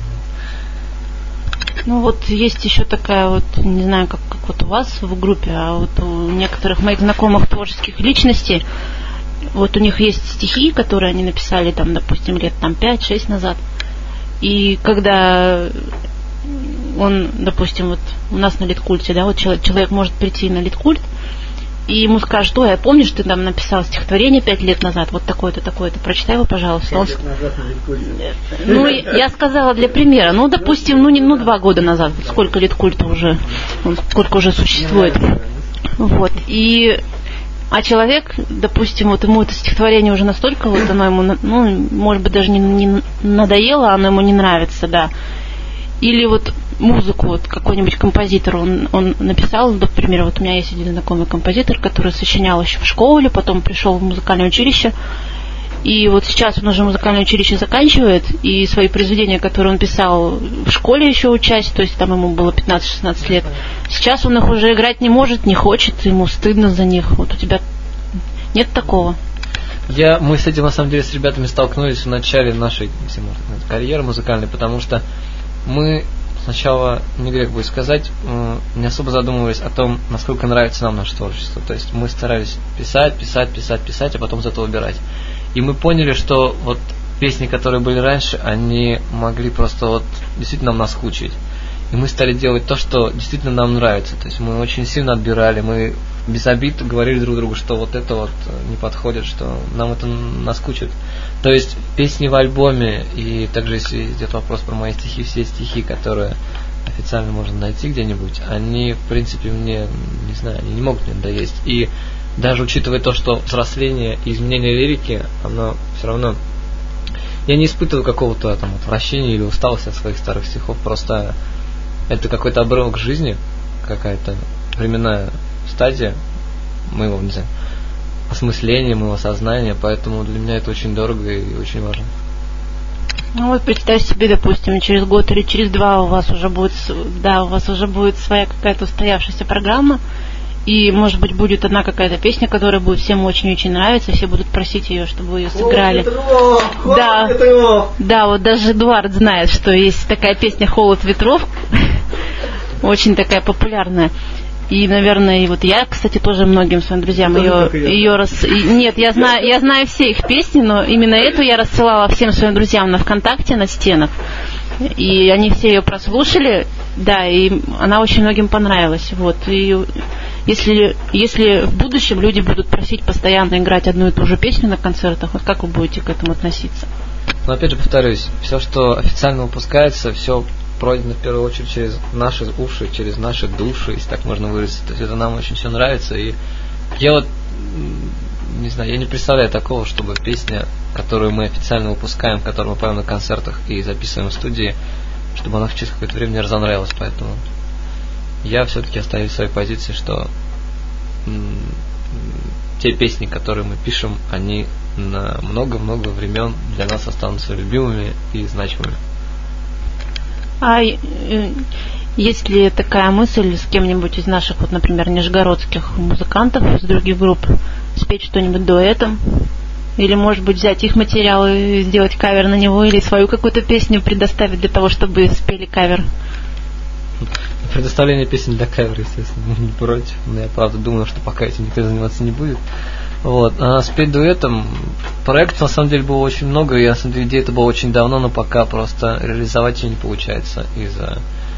Ну вот есть еще такая вот, не знаю, как, как вот у вас в группе, а вот у некоторых моих знакомых творческих личностей вот у них есть стихи, которые они написали, там, допустим, лет там пять-шесть назад. И когда он, допустим, вот у нас на литкульте, да, вот человек, человек может прийти на литкульт, и ему скажут: ой, а помнишь, ты там написал стихотворение пять лет назад, вот такое-то, такое-то, прочитай его, пожалуйста. Он... Ну, я сказала для примера, ну, допустим, ну, не, ну, два года назад, сколько литкульта уже, сколько уже существует. Вот, и... А человек, допустим, вот ему это стихотворение уже настолько, вот оно ему, ну, может быть, даже не, не надоело, оно ему не нравится, да. Или вот музыку, вот какой-нибудь композитор, он, он написал, например, вот у меня есть один знакомый композитор, который сочинял еще в школе, потом пришел в музыкальное училище, и вот сейчас он уже музыкальное училище заканчивает, и свои произведения, которые он писал в школе еще учась, то есть там ему было пятнадцать-шестнадцать лет, сейчас он их уже играть не может, не хочет, ему стыдно за них. Вот у тебя нет такого? Я, мы с этим, на самом деле, с ребятами столкнулись в начале нашей, если можно сказать, карьеры музыкальной, потому что мы сначала, не грех будет сказать, не особо задумывались о том, насколько нравится нам наше творчество. То есть мы старались писать, писать, писать, писать, а потом зато выбирать. И мы поняли, что вот песни, которые были раньше, они могли просто вот действительно нам наскучить. И мы стали делать то, что действительно нам нравится. То есть мы очень сильно отбирали, мы без обид говорили друг другу, что вот это вот не подходит, что нам это наскучит. То есть песни в альбоме, и также если идет вопрос про мои стихи, все стихи, которые официально можно найти где-нибудь, они, в принципе, мне, не знаю, они не могут мне надоесть. И даже учитывая то, что взросление и изменение лирики, оно все равно... Я не испытываю какого-то там отвращения или усталости от своих старых стихов, просто это какой-то обрывок жизни, какая-то временная стадия моего, не знаю, осмысления, моего сознания, поэтому для меня это очень дорого и очень важно. Ну вот представь себе, допустим, через год или через два у вас уже будет, да, у вас уже будет своя какая-то устоявшаяся программа, и, может быть, будет одна какая-то песня, которая будет всем очень-очень нравиться, все будут просить ее, чтобы вы ее сыграли. Ветров, да, ветров. да, вот даже Эдуард знает, что есть такая песня «Холод ветров», очень такая популярная. И, наверное, и вот я, кстати, тоже многим своим друзьям ее, ее рас... Нет, я знаю, я знаю все их песни, но именно эту я рассылала всем своим друзьям на ВКонтакте, на стенах. И они все ее прослушали, да, и она очень многим понравилась. Вот. И если, если в будущем люди будут просить постоянно играть одну и ту же песню на концертах, вот как вы будете к этому относиться? Но опять же повторюсь, все, что официально выпускается, все пройдено в первую очередь через наши уши, через наши души, если так можно выразиться. То есть это нам очень все нравится. И я вот, не знаю, я не представляю такого, чтобы песня, которую мы официально выпускаем, которую мы поем на концертах и записываем в студии, чтобы она через какое-то время не разонравилась. Поэтому я все-таки остаюсь в своей позиции, что м- те песни, которые мы пишем, они на много-много времен для нас останутся любимыми и значимыми. А э, есть ли такая мысль с кем-нибудь из наших, вот, например, нижегородских музыкантов из других групп спеть что-нибудь дуэтом? Или, может быть, взять их материал и сделать кавер на него, или свою какую-то песню предоставить для того, чтобы спели кавер? Предоставление песен для кавера, естественно, не против. Но я, правда, думаю, что пока этим никто заниматься не будет. Вот. А спеть дуэтом, проектов на самом деле было очень много, и на самом деле идея это была очень давно, но пока просто реализовать ее не получается из-за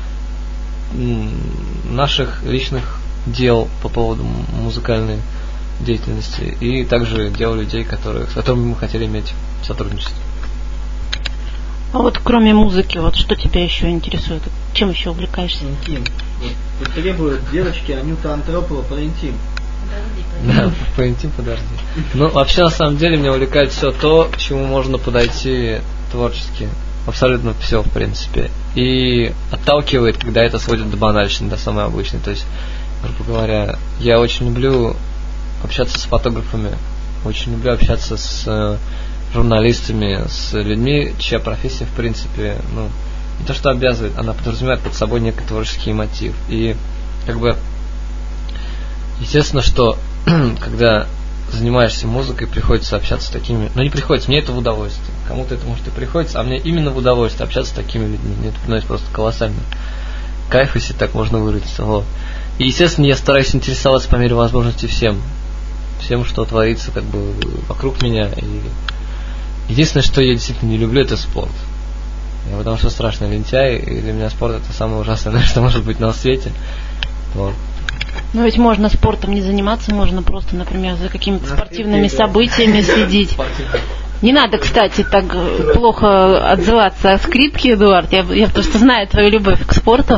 наших личных дел по поводу музыкальной деятельности и также дел людей, которые, с которыми мы хотели иметь сотрудничество. А вот кроме музыки, вот что тебя еще интересует? Чем еще увлекаешься? Интим. Вот, требуют девочки Анюта Антропова про интим. Да, по интим подожди. Ну, вообще, на самом деле, меня увлекает все то, к чему можно подойти творчески. Абсолютно все, в принципе. И отталкивает, когда это сводит до банальщины, до самой обычной. То есть, грубо говоря, я очень люблю общаться с фотографами, очень люблю общаться с журналистами, с людьми, чья профессия, в принципе, ну, не то что обязывает, она подразумевает под собой некий творческий мотив. И, как бы, естественно, что когда занимаешься музыкой, приходится общаться с такими... Ну, не приходится, мне это в удовольствие. Кому-то это, может, и приходится, а мне именно в удовольствие общаться с такими людьми. Мне это приносит просто колоссальный кайф, если так можно выразиться. Вот. И, естественно, я стараюсь интересоваться по мере возможности всем. всем, что творится как бы вокруг меня. И единственное, что я действительно не люблю, это спорт. Я потому что страшный лентяй, и для меня спорт это самое ужасное, что может быть на свете. Вот. Но ведь можно спортом не заниматься, можно просто, например, за какими-то спортивными событиями следить. Не надо, кстати, так плохо отзываться о скрипке, Эдуард. Я, я просто знаю твою любовь к спорту.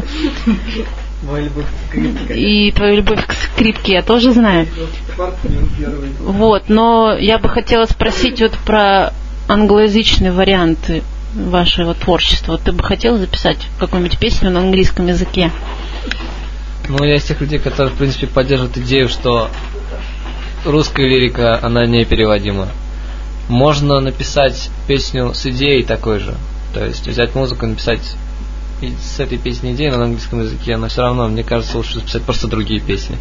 И твою любовь к скрипке я тоже знаю. Вот, но я бы хотела спросить вот про англоязычные варианты вашего творчества. Ты бы хотел записать какую-нибудь песню на английском языке? Ну, я из тех людей, которые, в принципе, поддерживают идею, что русская лирика, она непереводима. Можно написать песню с идеей такой же. То есть взять музыку и написать с этой песней идеи на английском языке, но все равно, мне кажется, лучше записать просто другие песни.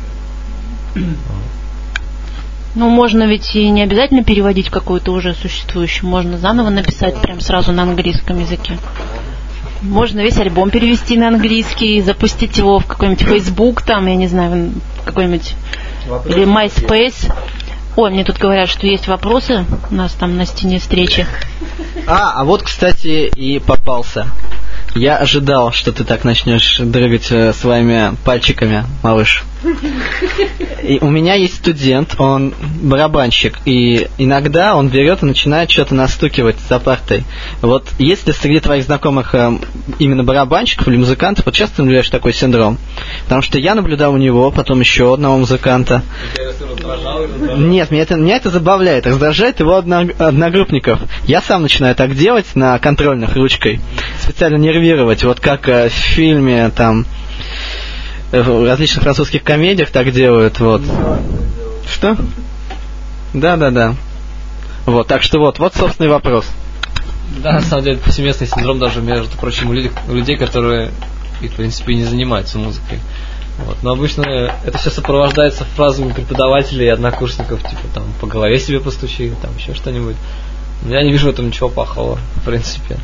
Ну, можно ведь и не обязательно переводить какую-то уже существующую. Можно заново написать прям сразу на английском языке. Можно весь альбом перевести на английский, запустить его в какой-нибудь Facebook, там, я не знаю, какой-нибудь, или MySpace. Ой, мне тут говорят, что есть вопросы у нас там на стене встречи. А, а вот, кстати, и попался. Я ожидал, что ты так начнешь дрыгать э, своими пальчиками, малыш. И у меня есть студент, он барабанщик, и иногда он берет и начинает что-то настукивать за партой. Вот если среди твоих знакомых э, именно барабанщиков или музыкантов, вот часто наблюдаешь такой синдром? Потому что я наблюдал у него, потом еще одного музыканта. Нет, меня это, меня это забавляет, раздражает его одно, одногруппников. Я сам начинаю так делать на контрольных ручкой, специально нервировать, вот как э, в фильме там в различных французских комедиях так делают, вот. Что? Да, да, да. Вот, так что вот, вот собственный вопрос. Да, на самом деле, повсеместный синдром даже, между прочим, у людей, у людей, которые, и, в принципе, не занимаются музыкой. Вот. Но обычно это все сопровождается фразами преподавателей и однокурсников, типа там по голове себе постучи, там еще что-нибудь. Я не вижу в этом ничего плохого, в принципе.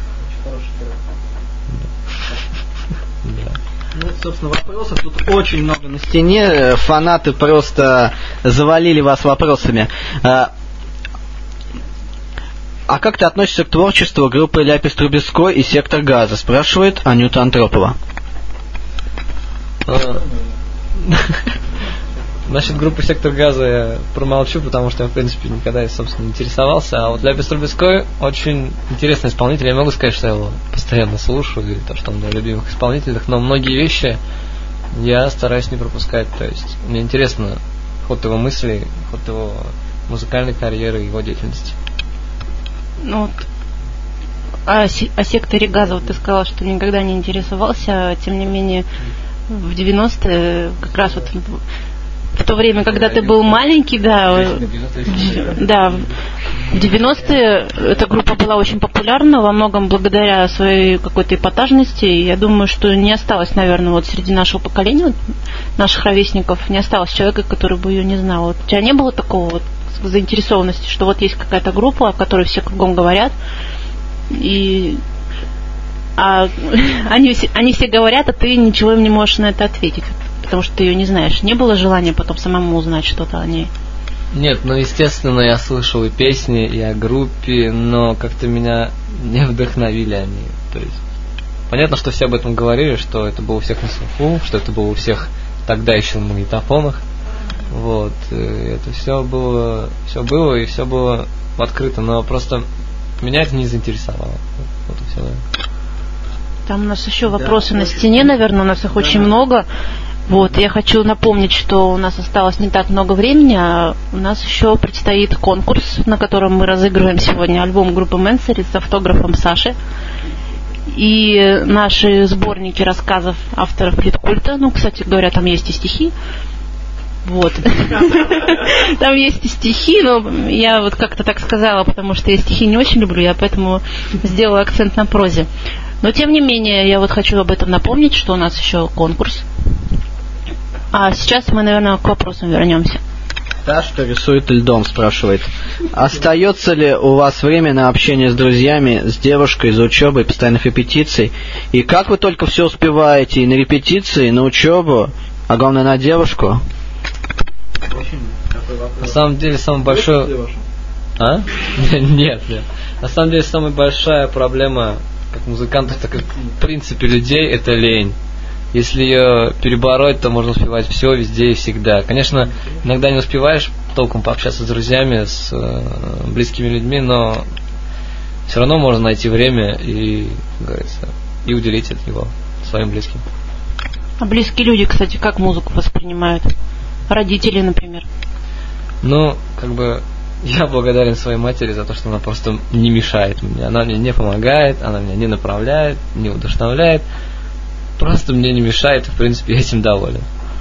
Ну, собственно, вопросов тут очень много на стене. Фанаты просто завалили вас вопросами. А, а как ты относишься к творчеству группы Ляпис Трубецкой и Сектор Газа? Спрашивает Анюта Антропова. Насчет группы Сектор Газа я промолчу, потому что я, в принципе, никогда, собственно, не интересовался. А вот Ляпис Трубецкой очень интересный исполнитель. Я могу сказать, что я его постоянно слушаю, и то, что он для любимых исполнителей, но многие вещи я стараюсь не пропускать. То есть мне интересно ход его мыслей, ход его музыкальной карьеры и его деятельности. Ну вот, о, о Секторе Газа вот ты сказал, что никогда не интересовался, а тем не менее в девяностые как раз вот в то время, когда ты был маленький, да, да, в девяностые эта группа была очень популярна, во многом благодаря своей какой-то эпатажности. И я думаю, что не осталось, наверное, вот среди нашего поколения, вот, наших ровесников, не осталось человека, который бы ее не знал. Вот у тебя не было такого вот заинтересованности, что вот есть какая-то группа, о которой все кругом говорят, и а они, они все говорят, а ты ничего им не можешь на это ответить, потому что ты ее не знаешь. Не было желания потом самому узнать что-то о ней? Нет, ну, естественно, я слышал и песни, и о группе, но как-то меня не вдохновили они. То есть, понятно, что все об этом говорили, что это было у всех на слуху, что это было у всех тогда еще на магнитофонах. Вот, и это все было, все было, и все было открыто, но просто меня это не заинтересовало. Вот и все. Там у нас еще вопросы да, на стене, наверное, у нас их да. очень много. Вот, я хочу напомнить, что у нас осталось не так много времени, а у нас еще предстоит конкурс, на котором мы разыгрываем сегодня альбом группы Мэнсери с автографом Саши. И наши сборники рассказов авторов Литкульта. Ну, кстати говоря, там есть и стихи. Вот. Там есть и стихи, но я вот как-то так сказала, потому что я стихи не очень люблю, я поэтому сделала акцент на прозе. Но тем не менее, я вот хочу об этом напомнить, что у нас еще конкурс. А сейчас мы, наверное, к вопросам вернемся. Та, что рисует льдом, спрашивает. Остается ли у вас время на общение с друзьями, с девушкой, за учебой, постоянных репетиций? И как вы только все успеваете и на репетиции, и на учебу, а главное на девушку? Очень На самом деле, самый большой... А? Нет, нет. На самом деле, самая большая проблема как музыкантов, так и в принципе людей, это лень. Если ее перебороть, то можно успевать все, везде и всегда. Конечно, иногда не успеваешь толком пообщаться с друзьями, с э, близкими людьми, но все равно можно найти время и, как говорится, и уделить от него своим близким. А близкие люди, кстати, как музыку воспринимают? Родители, например. Ну, как бы я благодарен своей матери за то, что она просто не мешает мне. Она мне не помогает, она меня не направляет, не вдохновляет. Просто мне не мешает, и, в принципе, я этим доволен.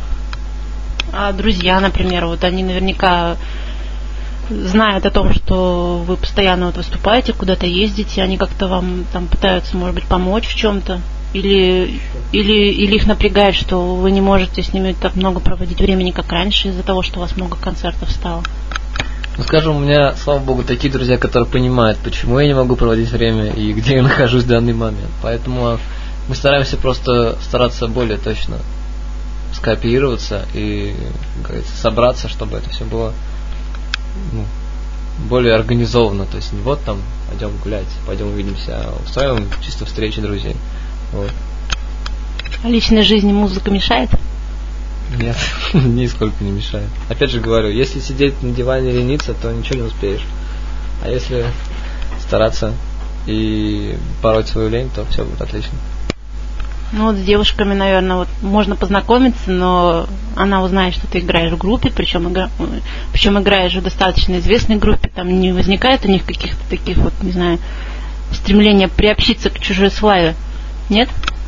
А друзья, например, вот они наверняка знают о том, что вы постоянно вот выступаете, куда-то ездите, они как-то вам там пытаются, может быть, помочь в чем-то? Или, или, или их напрягает, что вы не можете с ними так много проводить времени, как раньше, из-за того, что у вас много концертов стало? Ну, скажем, у меня, слава богу, такие друзья, которые понимают, почему я не могу проводить время и где я нахожусь в данный момент. Поэтому мы стараемся просто стараться более точно скооперироваться и, как говорится, собраться, чтобы это все было, ну, более организованно. То есть не вот там пойдем гулять, пойдем увидимся, а устраиваем чисто встречи друзей. Вот. А личной жизни музыка мешает? Нет, нисколько не мешает. Опять же говорю, если сидеть на диване и лениться, то ничего не успеешь. А если стараться и пороть свою лень, то все будет отлично. Ну вот с девушками, наверное, вот можно познакомиться, но она узнает, что ты играешь в группе, причем, игра... причем играешь в достаточно известной группе, там не возникает у них каких-то таких вот, не знаю, стремления приобщиться к чужой славе, нет?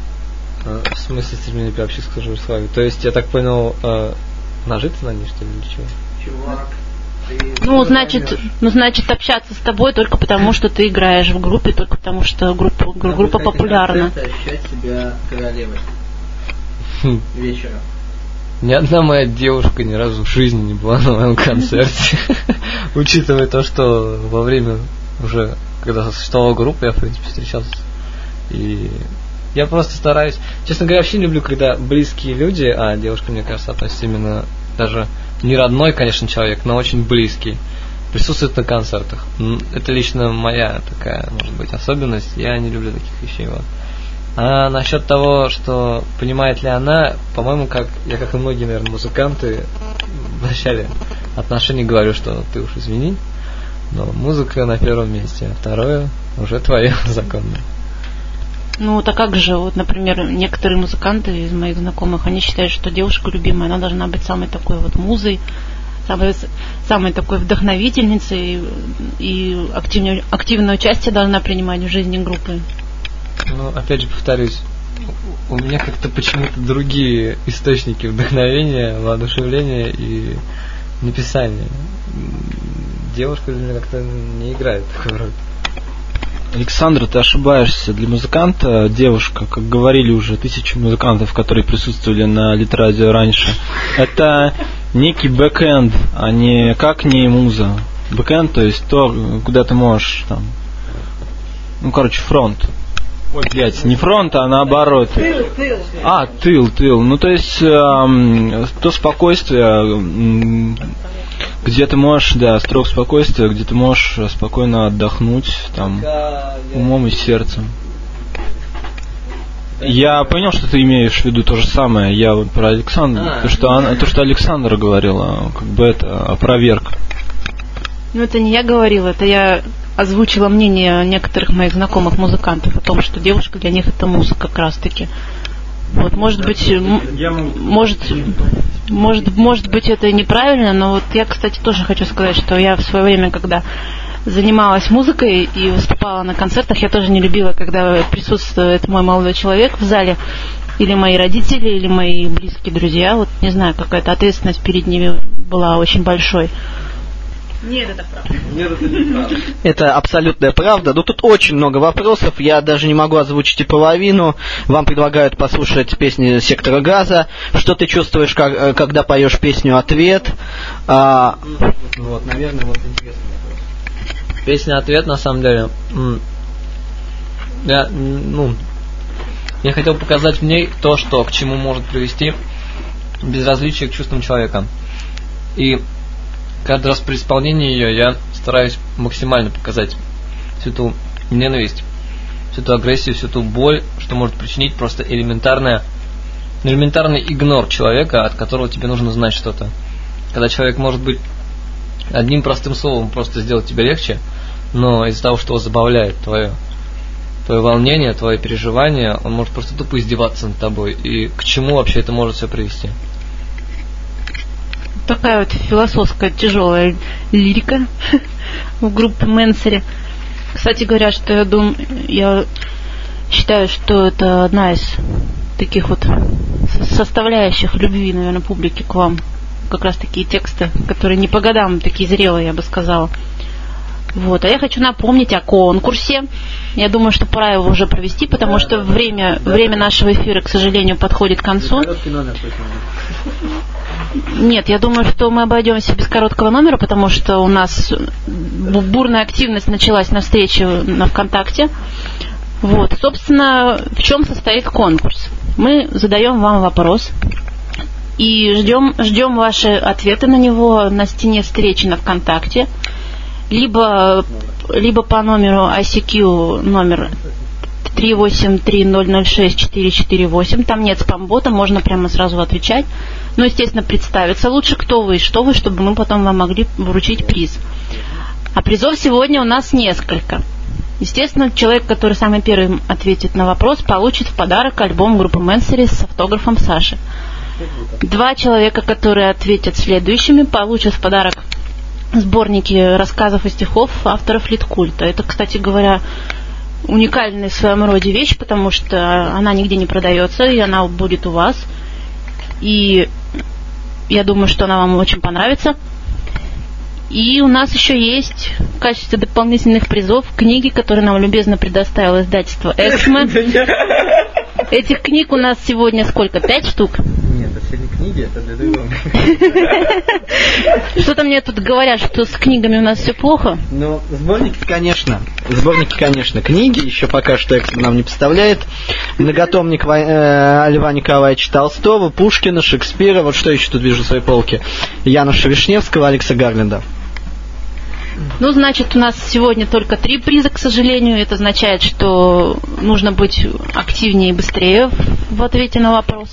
В смысле стремления приобщиться к чужой славе? То есть, я так понял, э, нажиться на ней, что ли, или чего? Чувак. Ну, значит, ну, значит, общаться с тобой только потому, что ты играешь в группе, только потому, что группа, группа популярна. Ощущать себя королевой хм. вечером. Ни одна моя девушка ни разу в жизни не была на моем концерте. Учитывая то, что во время уже, когда существовала группа, я, в принципе, встречался. И я просто стараюсь. Честно говоря, вообще не люблю, когда близкие люди, а девушка, мне кажется, относится именно даже не родной, конечно, человек, но очень близкий, присутствует на концертах. Это лично моя такая, может быть, особенность. Я не люблю таких вещей. Вот. А насчет того, что понимает ли она, по-моему, как я, как и многие, наверное, музыканты, в начале отношений говорю, что ты уж извини, но музыка на первом месте, а второе уже твое законное. Ну, так как же, вот, например, некоторые музыканты из моих знакомых, они считают, что девушка любимая, она должна быть самой такой вот музой, самой, самой такой вдохновительницей и активное, активное участие должна принимать в жизни группы. Ну, опять же, повторюсь, у меня как-то почему-то другие источники вдохновения, воодушевления и написания. Девушка для меня как-то не играет такой роль. Александр, ты ошибаешься. Для музыканта девушка, как говорили уже тысячи музыкантов, которые присутствовали на Литрадио раньше, это некий бэкэнд, а не как не муза. Бэкэнд, то есть то, куда ты можешь там, ну, короче, фронт. Ой, блядь, не фронт, а наоборот. Тыл, тыл. А, тыл, тыл. Ну, то есть эм, то спокойствие, где ты можешь, да, строк спокойствия, где ты можешь спокойно отдохнуть, там, умом и сердцем. Я понял, что ты имеешь в виду то же самое. Я вот про Александра, то, что она, то, что Александра говорила, как бы это опроверг. Ну, это не я говорила, это я озвучила мнение некоторых моих знакомых музыкантов о том, что девушка для них это музыка как раз таки. Вот, может быть, может, может, может быть, это неправильно, но вот я, кстати, тоже хочу сказать, что я в свое время, когда занималась музыкой и выступала на концертах, я тоже не любила, когда присутствует мой молодой человек в зале, или мои родители, или мои близкие друзья. Вот, не знаю, какая-то ответственность перед ними была очень большой. Нет, это правда. Нет, это неправда. Это абсолютная правда. Но тут очень много вопросов. Я даже не могу озвучить и половину. Вам предлагают послушать песни Сектора Газа. Что ты чувствуешь, как, когда поешь песню «Ответ»? А... Вот, наверное, вот интересный вопрос. Песня «Ответ», на самом деле, я, ну, я хотел показать в ней то, что к чему может привести безразличие к чувствам человека. И каждый раз при исполнении ее я стараюсь максимально показать всю ту ненависть, всю ту агрессию, всю ту боль, что может причинить просто элементарная, элементарный игнор человека, от которого тебе нужно знать что-то. Когда человек может быть одним простым словом просто сделать тебе легче, но из-за того, что его забавляет твое, твое волнение, твое переживание, он может просто тупо издеваться над тобой. И к чему вообще это может все привести? Такая вот философская тяжелая лирика в группе Мэнсери. Кстати говоря, что я думаю, я считаю, что это одна из таких вот составляющих любви, наверное, публики к вам. Как раз такие тексты, которые не по годам, такие зрелые, я бы сказала. Вот. А я хочу напомнить о конкурсе. Я думаю, что пора его уже провести, потому что время, время нашего эфира, к сожалению, подходит к концу. Нет, я думаю, что мы обойдемся без короткого номера, потому что у нас бурная активность началась на встрече на ВКонтакте. Вот. Собственно, в чем состоит конкурс? Мы задаем вам вопрос и ждем, ждем ваши ответы на него на стене встречи на ВКонтакте, либо, либо по номеру ай си кью номер три восемь три ноль ноль шесть четыре четыре восемь. Там нет спам-бота, можно прямо сразу отвечать. Ну, естественно, представиться лучше, кто вы и что вы, чтобы мы потом вам могли вручить приз. А призов сегодня у нас несколько. Естественно, человек, который самый первый ответит на вопрос, получит в подарок альбом группы Мэнсери с автографом Саши. Два человека, которые ответят следующими, получат в подарок сборники рассказов и стихов авторов Литкульта. Это, кстати говоря, уникальная в своем роде вещь, потому что она нигде не продается, и она будет у вас. И я думаю, что она вам очень понравится. И у нас еще есть в качестве дополнительных призов книги, которые нам любезно предоставило издательство «Эксмо». Этих книг у нас сегодня сколько? Пять штук? Нет, это не книги, это для другого. Что-то мне тут говорят, что с книгами у нас все плохо. Ну, сборники, конечно. Сборники, конечно. Книги еще пока что Эксмо нам не поставляет. Многотомник э, Льва Николаевича Толстого, Пушкина, Шекспира. Вот что еще тут вижу в своей полке. Яноша Вишневского, Алекса Гарленда. Ну, значит, у нас сегодня только три приза, к сожалению. Это означает, что нужно быть активнее и быстрее в ответе на вопрос.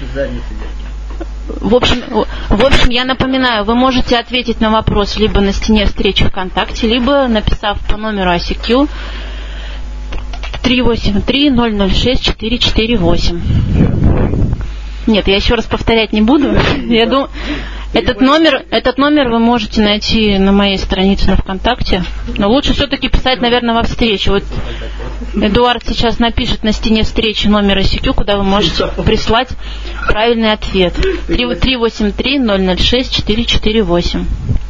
В общем, в общем, я напоминаю, вы можете ответить на вопрос либо на стене встречи ВКонтакте, либо написав по номеру ай си кью три восемь три ноль ноль шесть четыре четыре восемь. Нет, я еще раз повторять не буду. Я думаю, этот номер, этот номер вы можете найти на моей странице на ВКонтакте. Но лучше все-таки писать, наверное, во встрече. Вот Эдуард сейчас напишет на стене встречи номер ай си кью, куда вы можете прислать правильный ответ. три восемь три ноль ноль шесть четыре четыре восемь.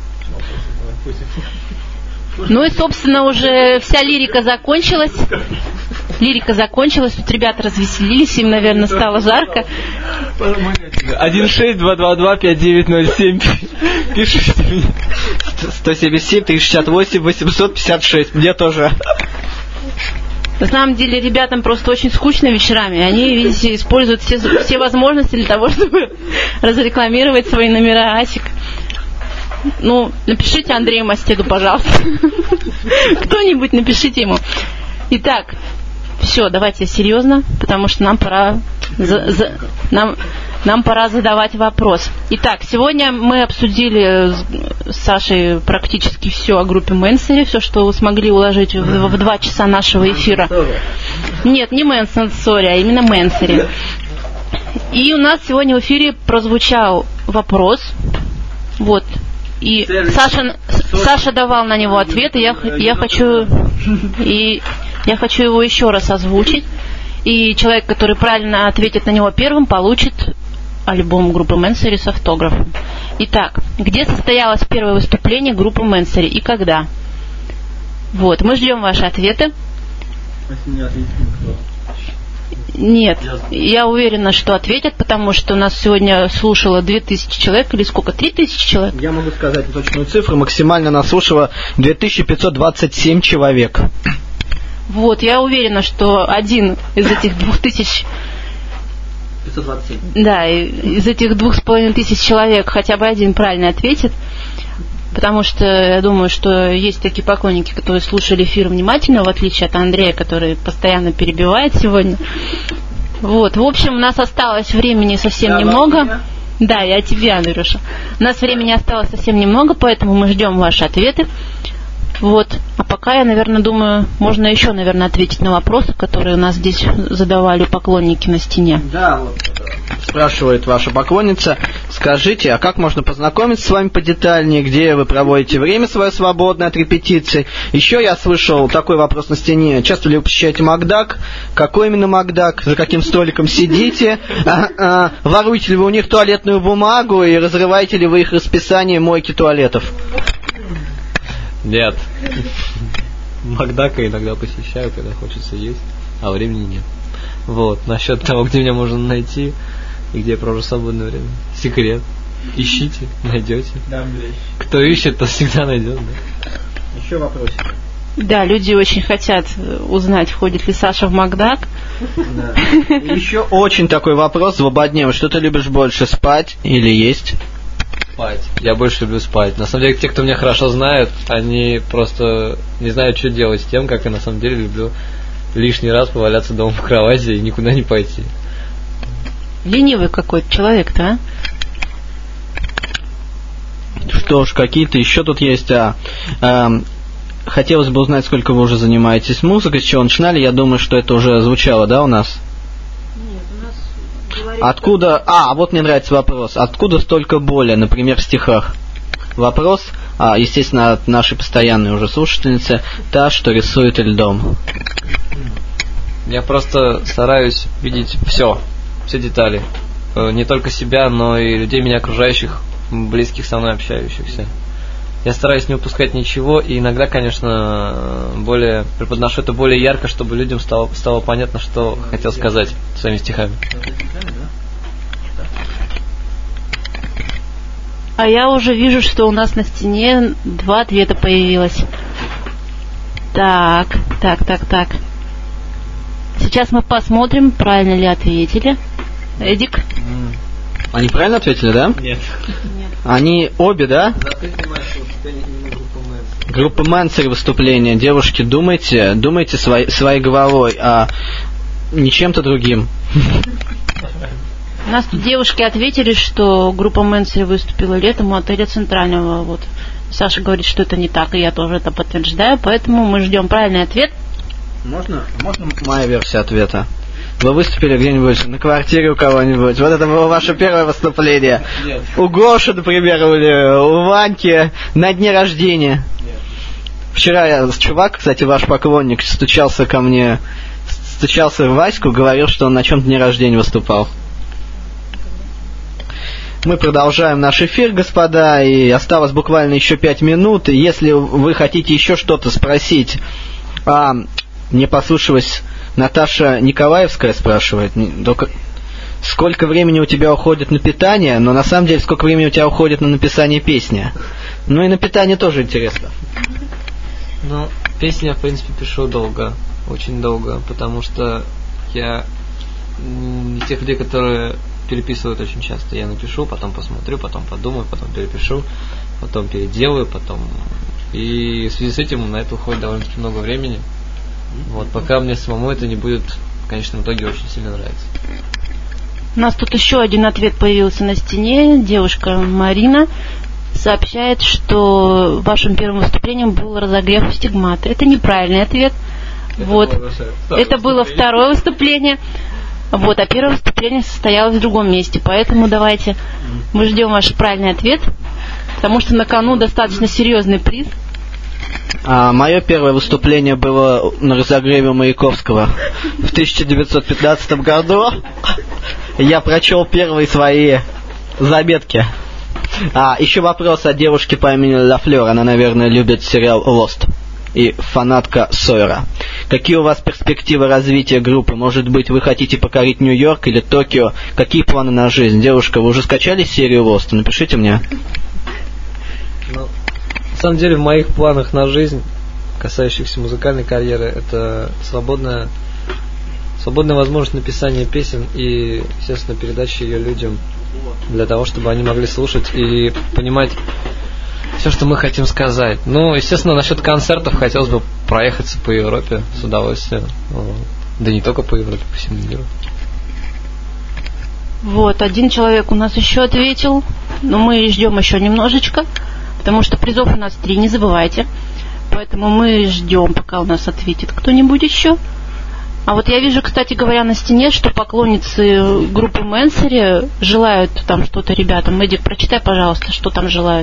Ну и, собственно, уже вся лирика закончилась. Лирика закончилась, тут ребята развеселились, им, наверное, стало жарко. один шесть два два два пять девять ноль семь. Пишите мне. сто семьдесят семь триста шестьдесят восемь восемьсот пятьдесят шесть. Мне тоже. На самом деле, ребятам просто очень скучно вечерами. Они, видите, используют все, все возможности для того, чтобы разрекламировать свои номера Асик. Ну, напишите Андрею Мастеду, пожалуйста. Кто-нибудь напишите ему. Итак, все, давайте серьезно, потому что нам пора, за, за, нам, нам пора задавать вопрос. Итак, сегодня мы обсудили с Сашей практически все о группе Мэнсери, все, что смогли уложить в, в два часа нашего эфира. Нет, не Мэнсон, сори, а именно Мэнсери. И у нас сегодня в эфире прозвучал вопрос. Вот. И Саша, Саша давал на него ответ, и я, я хочу и я хочу его еще раз озвучить. И человек, который правильно ответит на него первым, получит альбом группы Мэнсери с автографом. Итак, где состоялось первое выступление группы Мэнсери и когда? Вот, мы ждем ваши ответы. Нет, я уверена, что ответят, потому что у нас сегодня слушало две тысячи человек, или сколько, три тысячи человек? Я могу сказать точную цифру, максимально нас слушало две тысячи пятьсот двадцать семь человек. Вот, я уверена, что один из этих двух тысяч... пятьсот двадцать семь. Да, из этих двух с половиной тысяч человек хотя бы один правильно ответит. Потому что я думаю, что есть такие поклонники, которые слушали эфир внимательно, в отличие от Андрея, который постоянно перебивает сегодня. Вот, в общем, у нас осталось времени совсем да, немного. Да, я тебе, Андрюша. У нас времени осталось совсем немного, поэтому мы ждем ваши ответы. Вот. А пока я, наверное, думаю, можно еще, наверное, ответить на вопросы, которые у нас здесь задавали поклонники на стене. Да, вот спрашивает ваша поклонница. Скажите, а как можно познакомиться с вами подетальнее, где вы проводите время свое свободное от репетиций? Еще я слышал такой вопрос на стене. Часто ли вы посещаете Макдак? Какой именно Макдак? За каким столиком сидите? А, а, воруете ли вы у них туалетную бумагу и разрываете ли вы их расписание мойки туалетов? Нет. Макдака иногда посещаю, когда хочется есть, а времени нет. Вот. Насчет того, где меня можно найти и где я провожу свободное время. Секрет. Ищите, найдете. Да, кто ищет, тот всегда найдет. Да. Еще вопросик. Да, люди очень хотят узнать, входит ли Саша в Макдак. Да. Еще очень такой вопрос злободневный. Что ты любишь больше, спать или есть? Спать. Я больше люблю спать. На самом деле, те, кто меня хорошо знают, они просто не знают, что делать с тем, как я на самом деле люблю лишний раз поваляться дома в кровати и никуда не пойти. Ленивый какой-то человек-то, а? Что ж, какие-то еще тут есть. А, а, хотелось бы узнать, сколько вы уже занимаетесь музыкой, с чего начинали. Я думаю, что это уже звучало, да, у нас? Откуда... А, вот мне нравится вопрос. Откуда столько боли, например, в стихах? Вопрос, а, естественно, от нашей постоянной уже слушательницы, та, что рисует льдом. Я просто стараюсь видеть все, все детали. Не только себя, но и людей, меня окружающих, близких со мной общающихся. Я стараюсь не упускать ничего, и иногда, конечно, более преподношу это более ярко, чтобы людям стало, стало понятно, что хотел сказать своими стихами. А я уже вижу, что у нас на стене два ответа появилось. Так, так, так, так. Сейчас мы посмотрим, правильно ли ответили. Эдик? Они правильно ответили, да? Нет. Они обе, да? Группа Мэнсер выступление. Девушки, думайте, думайте своей, своей головой, а не чем-то другим. У нас тут девушки ответили, что группа Мэнсер выступила летом у отеля Центрального. Вот. Саша говорит, что это не так, и я тоже это подтверждаю, поэтому мы ждем правильный ответ. Можно, можно моя версия ответа? Вы выступили где-нибудь на квартире у кого-нибудь? Вот это было ваше первое выступление. Нет. У Гоши, например, или у Ваньки на дне рождения. Нет. Вчера я, чувак, кстати, ваш поклонник, стучался ко мне, стучался в Ваську, говорил, что он на чем-то дне рождения выступал. Мы продолжаем наш эфир, господа, и осталось буквально еще пять минут. И если вы хотите еще что-то спросить, а, мне послышалось, Наташа Николаевская спрашивает, сколько времени у тебя уходит на питание, но на самом деле сколько времени у тебя уходит на написание песни. Ну и на питание тоже интересно. Ну, песни я, в принципе, пишу долго, очень долго, потому что я не тех людей, которые переписывают очень часто. Я напишу, потом посмотрю, потом подумаю, потом перепишу, потом переделаю, потом... И в связи с этим на это уходит довольно-таки много времени. Вот, пока мне самому это не будет, в конечном итоге, очень сильно нравится. У нас тут еще один ответ появился на стене. Девушка Марина сообщает, что вашим первым выступлением был разогрев у Стигмата. Это неправильный ответ. Это вот. Было, это было второе выступление. Вот, а первое выступление состоялось в другом месте. Поэтому давайте мы ждем ваш правильный ответ, потому что на кону достаточно серьезный приз. А, мое первое выступление было на разогреве у Маяковского в тысяча девятьсот пятнадцатом году. Я прочел первые свои заметки. А, еще вопрос о девушке по имени Ла Флёр. Она, наверное, любит сериал «Лост» и фанатка Сойера. Какие у вас перспективы развития группы? Может быть, вы хотите покорить Нью-Йорк или Токио? Какие планы на жизнь? Девушка, вы уже скачали серию «Лост»? Напишите мне. Ну, на самом деле, в моих планах на жизнь, касающихся музыкальной карьеры, это свободная, свободная возможность написания песен и, естественно, передачи ее людям, для того, чтобы они могли слушать и понимать все, что мы хотим сказать. Ну, естественно, насчет концертов хотелось бы проехаться по Европе с удовольствием. Да не только по Европе, по всему миру. Вот, один человек у нас еще ответил, но мы ждем еще немножечко, потому что призов у нас три, не забывайте. Поэтому мы ждем, пока у нас ответит кто-нибудь еще. А вот я вижу, кстати говоря, на стене, что поклонницы группы Мэнсери желают там что-то ребятам. Эдик, прочитай, пожалуйста, что там желают.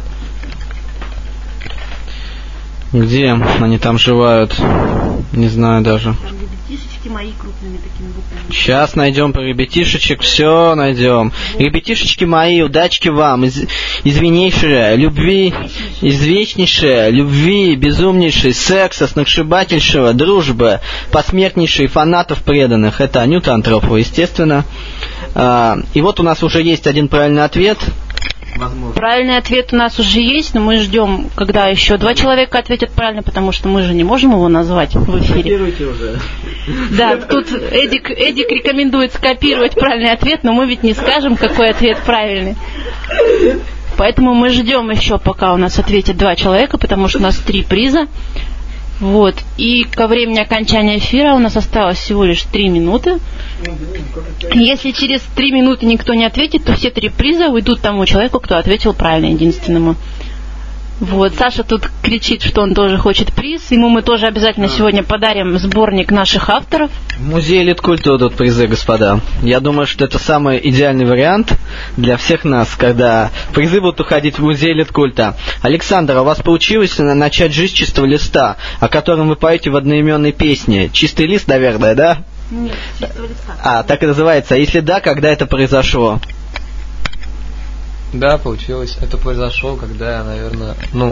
Где они там желают? Не знаю даже. Ребятишечки мои крупными такими буквами. Сейчас найдем про ребятишечек, все найдем. Ребятишечки мои, удачки вам, из, извиннейшее, любви, извечнейшее, любви, безумнейшей, секса, сногсшибательшего, дружбы, посмертнейшей, фанатов преданных. Это Анюта Антропова, естественно. А, и вот у нас уже есть один правильный ответ. Возможно. Правильный ответ у нас уже есть, но мы ждем, когда еще два человека ответят правильно, потому что мы же не можем его назвать в эфире. Уже. Да, тут Эдик, Эдик рекомендует скопировать правильный ответ, но мы ведь не скажем, какой ответ правильный. Поэтому мы ждем еще, пока у нас ответят два человека, потому что у нас три приза. Вот. И ко времени окончания эфира у нас осталось всего лишь три минуты. Если через три минуты никто не ответит, то все три приза уйдут тому человеку, кто ответил правильно, единственному. Вот. Саша тут кричит, что он тоже хочет приз. Ему мы тоже обязательно сегодня подарим сборник наших авторов. В музее Литкульта идут призы, господа. Я думаю, что это самый идеальный вариант для всех нас, когда призы будут уходить в музей Литкульта. Александр, а у вас получилось начать жизнь с чистого листа, о котором вы поете в одноименной песне? Чистый лист, наверное, да? Нет, чистого листа. А, так и называется. А если да, когда это произошло? Да, получилось. Это произошло, когда я, наверное, ну,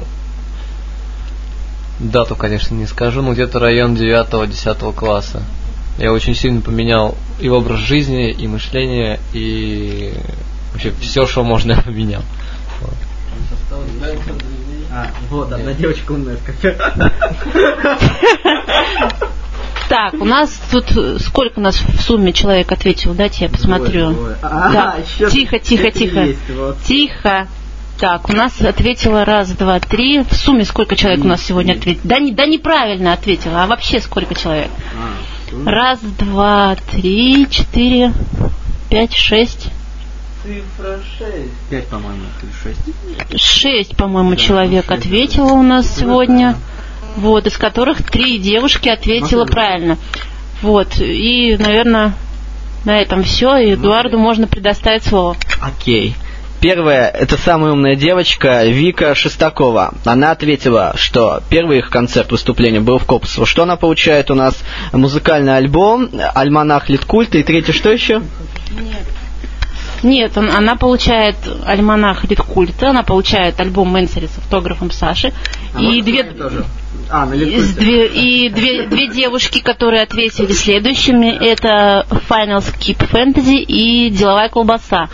дату, конечно, не скажу, но где-то район девятого-десятого класса. Я очень сильно поменял и образ жизни, и мышление, и вообще все, что можно, я поменял. Вот. А, вот, одна девочка умная. Так, у нас тут сколько у нас в сумме человек ответил, дайте я посмотрю. Двое, двое. А, да. еще Тихо, тихо, тихо. Есть, вот. Тихо. Так, у нас ответило раз, два, три. В сумме сколько человек у нас сегодня ответило? Да, не, да неправильно ответило, а вообще сколько человек? А, раз, два, три, четыре, пять, шесть. Цифра шесть. Пять, по-моему, или шесть. Шесть, по-моему, Да, человек шесть. ответило у нас сегодня. Вот, из которых три девушки ответило правильно. Вот, и, наверное, на этом все. И Эдуарду можно предоставить слово. Окей. Первая, это самая умная девочка Вика Шестакова. Она ответила, что первый их концерт выступления был в Копсово. Что она получает у нас? Музыкальный альбом, альманах Литкульта. И третье, что еще? Нет. Нет, он, она получает альманах Литкульта, она получает альбом Мэнсери с автографом Саши. А и две... тоже? А, на Из две, и две, две девушки, которые ответили следующими, это Final Skip Fantasy и Деловая колбаса.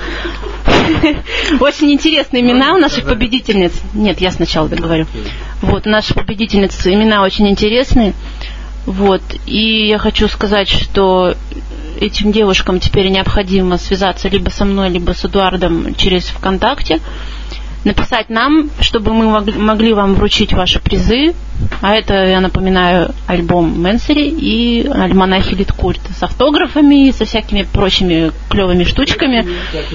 Очень интересные имена у наших победительниц. Нет, я сначала договорю. Вот, наши победительницы, имена очень интересные. Вот, и я хочу сказать, что этим девушкам теперь необходимо связаться либо со мной, либо с Эдуардом через ВКонтакте, написать нам, чтобы мы могли вам вручить ваши призы. А это, я напоминаю, альбом Мэнсери и альманахи Литкульта с автографами и со всякими прочими клевыми штучками.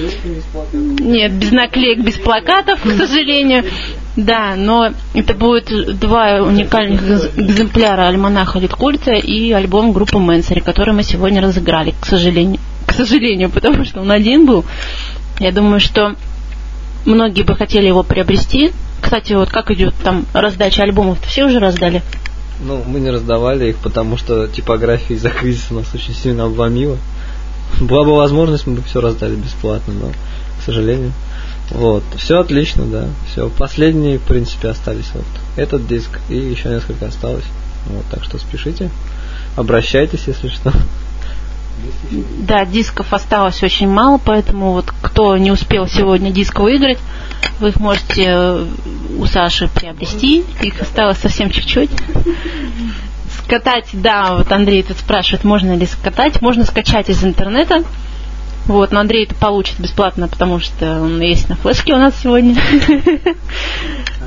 Нет, без наклеек, без плакатов, к сожалению. Да, но это будет два уникальных экземпляра альманаха Литкульта и альбом группы Мэнсери, который мы сегодня разыграли, к сожалению. К сожалению, потому что он один был. Я думаю, что многие бы хотели его приобрести. Кстати, вот как идет там раздача альбомов? Все уже раздали? Ну, мы не раздавали их, потому что типография из-за кризиса нас очень сильно обломила. Была бы возможность, мы бы все раздали бесплатно, но, к сожалению. Вот, все отлично, да. Все, последние, в принципе, остались вот этот диск, и еще несколько осталось. Вот, так что спешите, обращайтесь, если что. Да, дисков осталось очень мало, поэтому вот кто не успел сегодня диск выиграть, вы их можете у Саши приобрести. Их осталось совсем чуть-чуть. Скатать, да, вот Андрей тут спрашивает, можно ли скатать. Можно скачать из интернета. Вот, но Андрей это получит бесплатно, потому что он есть на флешке у нас сегодня.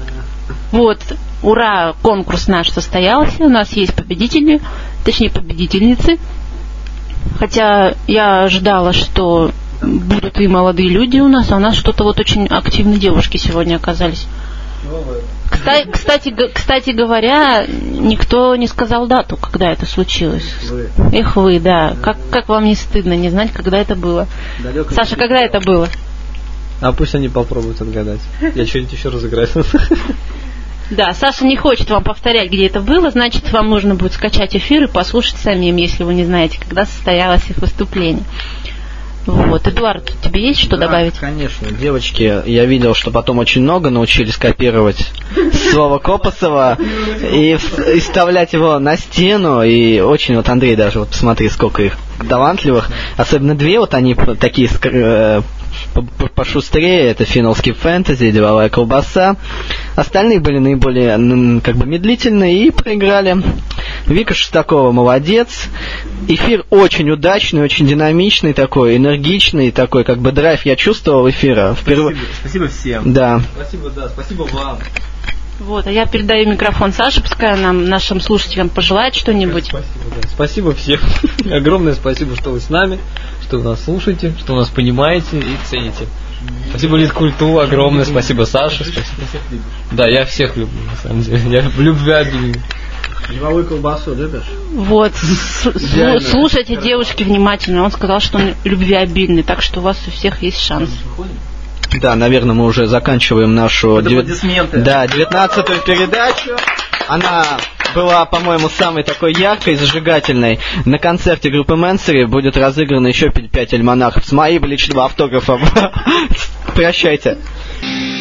Вот, ура, конкурс наш состоялся, у нас есть победители, точнее победительницы. Хотя я ожидала, что будут и молодые люди у нас, а у нас что-то вот очень активные девушки сегодня оказались. Кстати, кстати, кстати говоря, никто не сказал дату, когда это случилось. Вы. Эх вы, да. Как, как вам не стыдно не знать, когда это было? Далеко Саша, когда это было? А пусть они попробуют отгадать. Я что-нибудь еще разыграю. Да, Саша не хочет вам повторять, где это было, значит, вам нужно будет скачать эфир и послушать самим, если вы не знаете, когда состоялось их выступление. Вот, Эдуард, тебе есть что да, добавить? Конечно, девочки, я видел, что потом очень много научились копировать слово Копосова и, и вставлять его на стену, и очень, вот Андрей даже, вот посмотри, сколько их талантливых, особенно две, вот они такие э, пошустрее, это финнский фэнтези, деловая колбаса. Остальные были наиболее как бы медлительные и проиграли. Вика Шестакова молодец. Эфир очень удачный, очень динамичный такой, энергичный такой, как бы драйв я чувствовал эфира. Спасибо, спасибо всем. Да. Спасибо, да, спасибо вам. Вот, а я передаю микрофон Саше, пускай нам, нашим слушателям, пожелает что-нибудь. Спасибо, да. Спасибо всем. Огромное спасибо, что вы с нами, что вы нас слушаете, что вы нас понимаете и цените. Спасибо Литкульту, огромное спасибо Саше. Спасибо. Да, я всех люблю, на самом деле. Я любвеобильный. Деловую колбасу любишь? Вот, с- слушайте девушки внимательно. Он сказал, что он любвеобильный, так что у вас у всех есть шанс. Да, наверное, мы уже заканчиваем нашу девят... да, девятнадцатую передачу. Она была, по-моему, самой такой яркой, зажигательной. На концерте группы Мэнсери будет разыграно еще пять альманахов с моим личным автографом. Прощайте.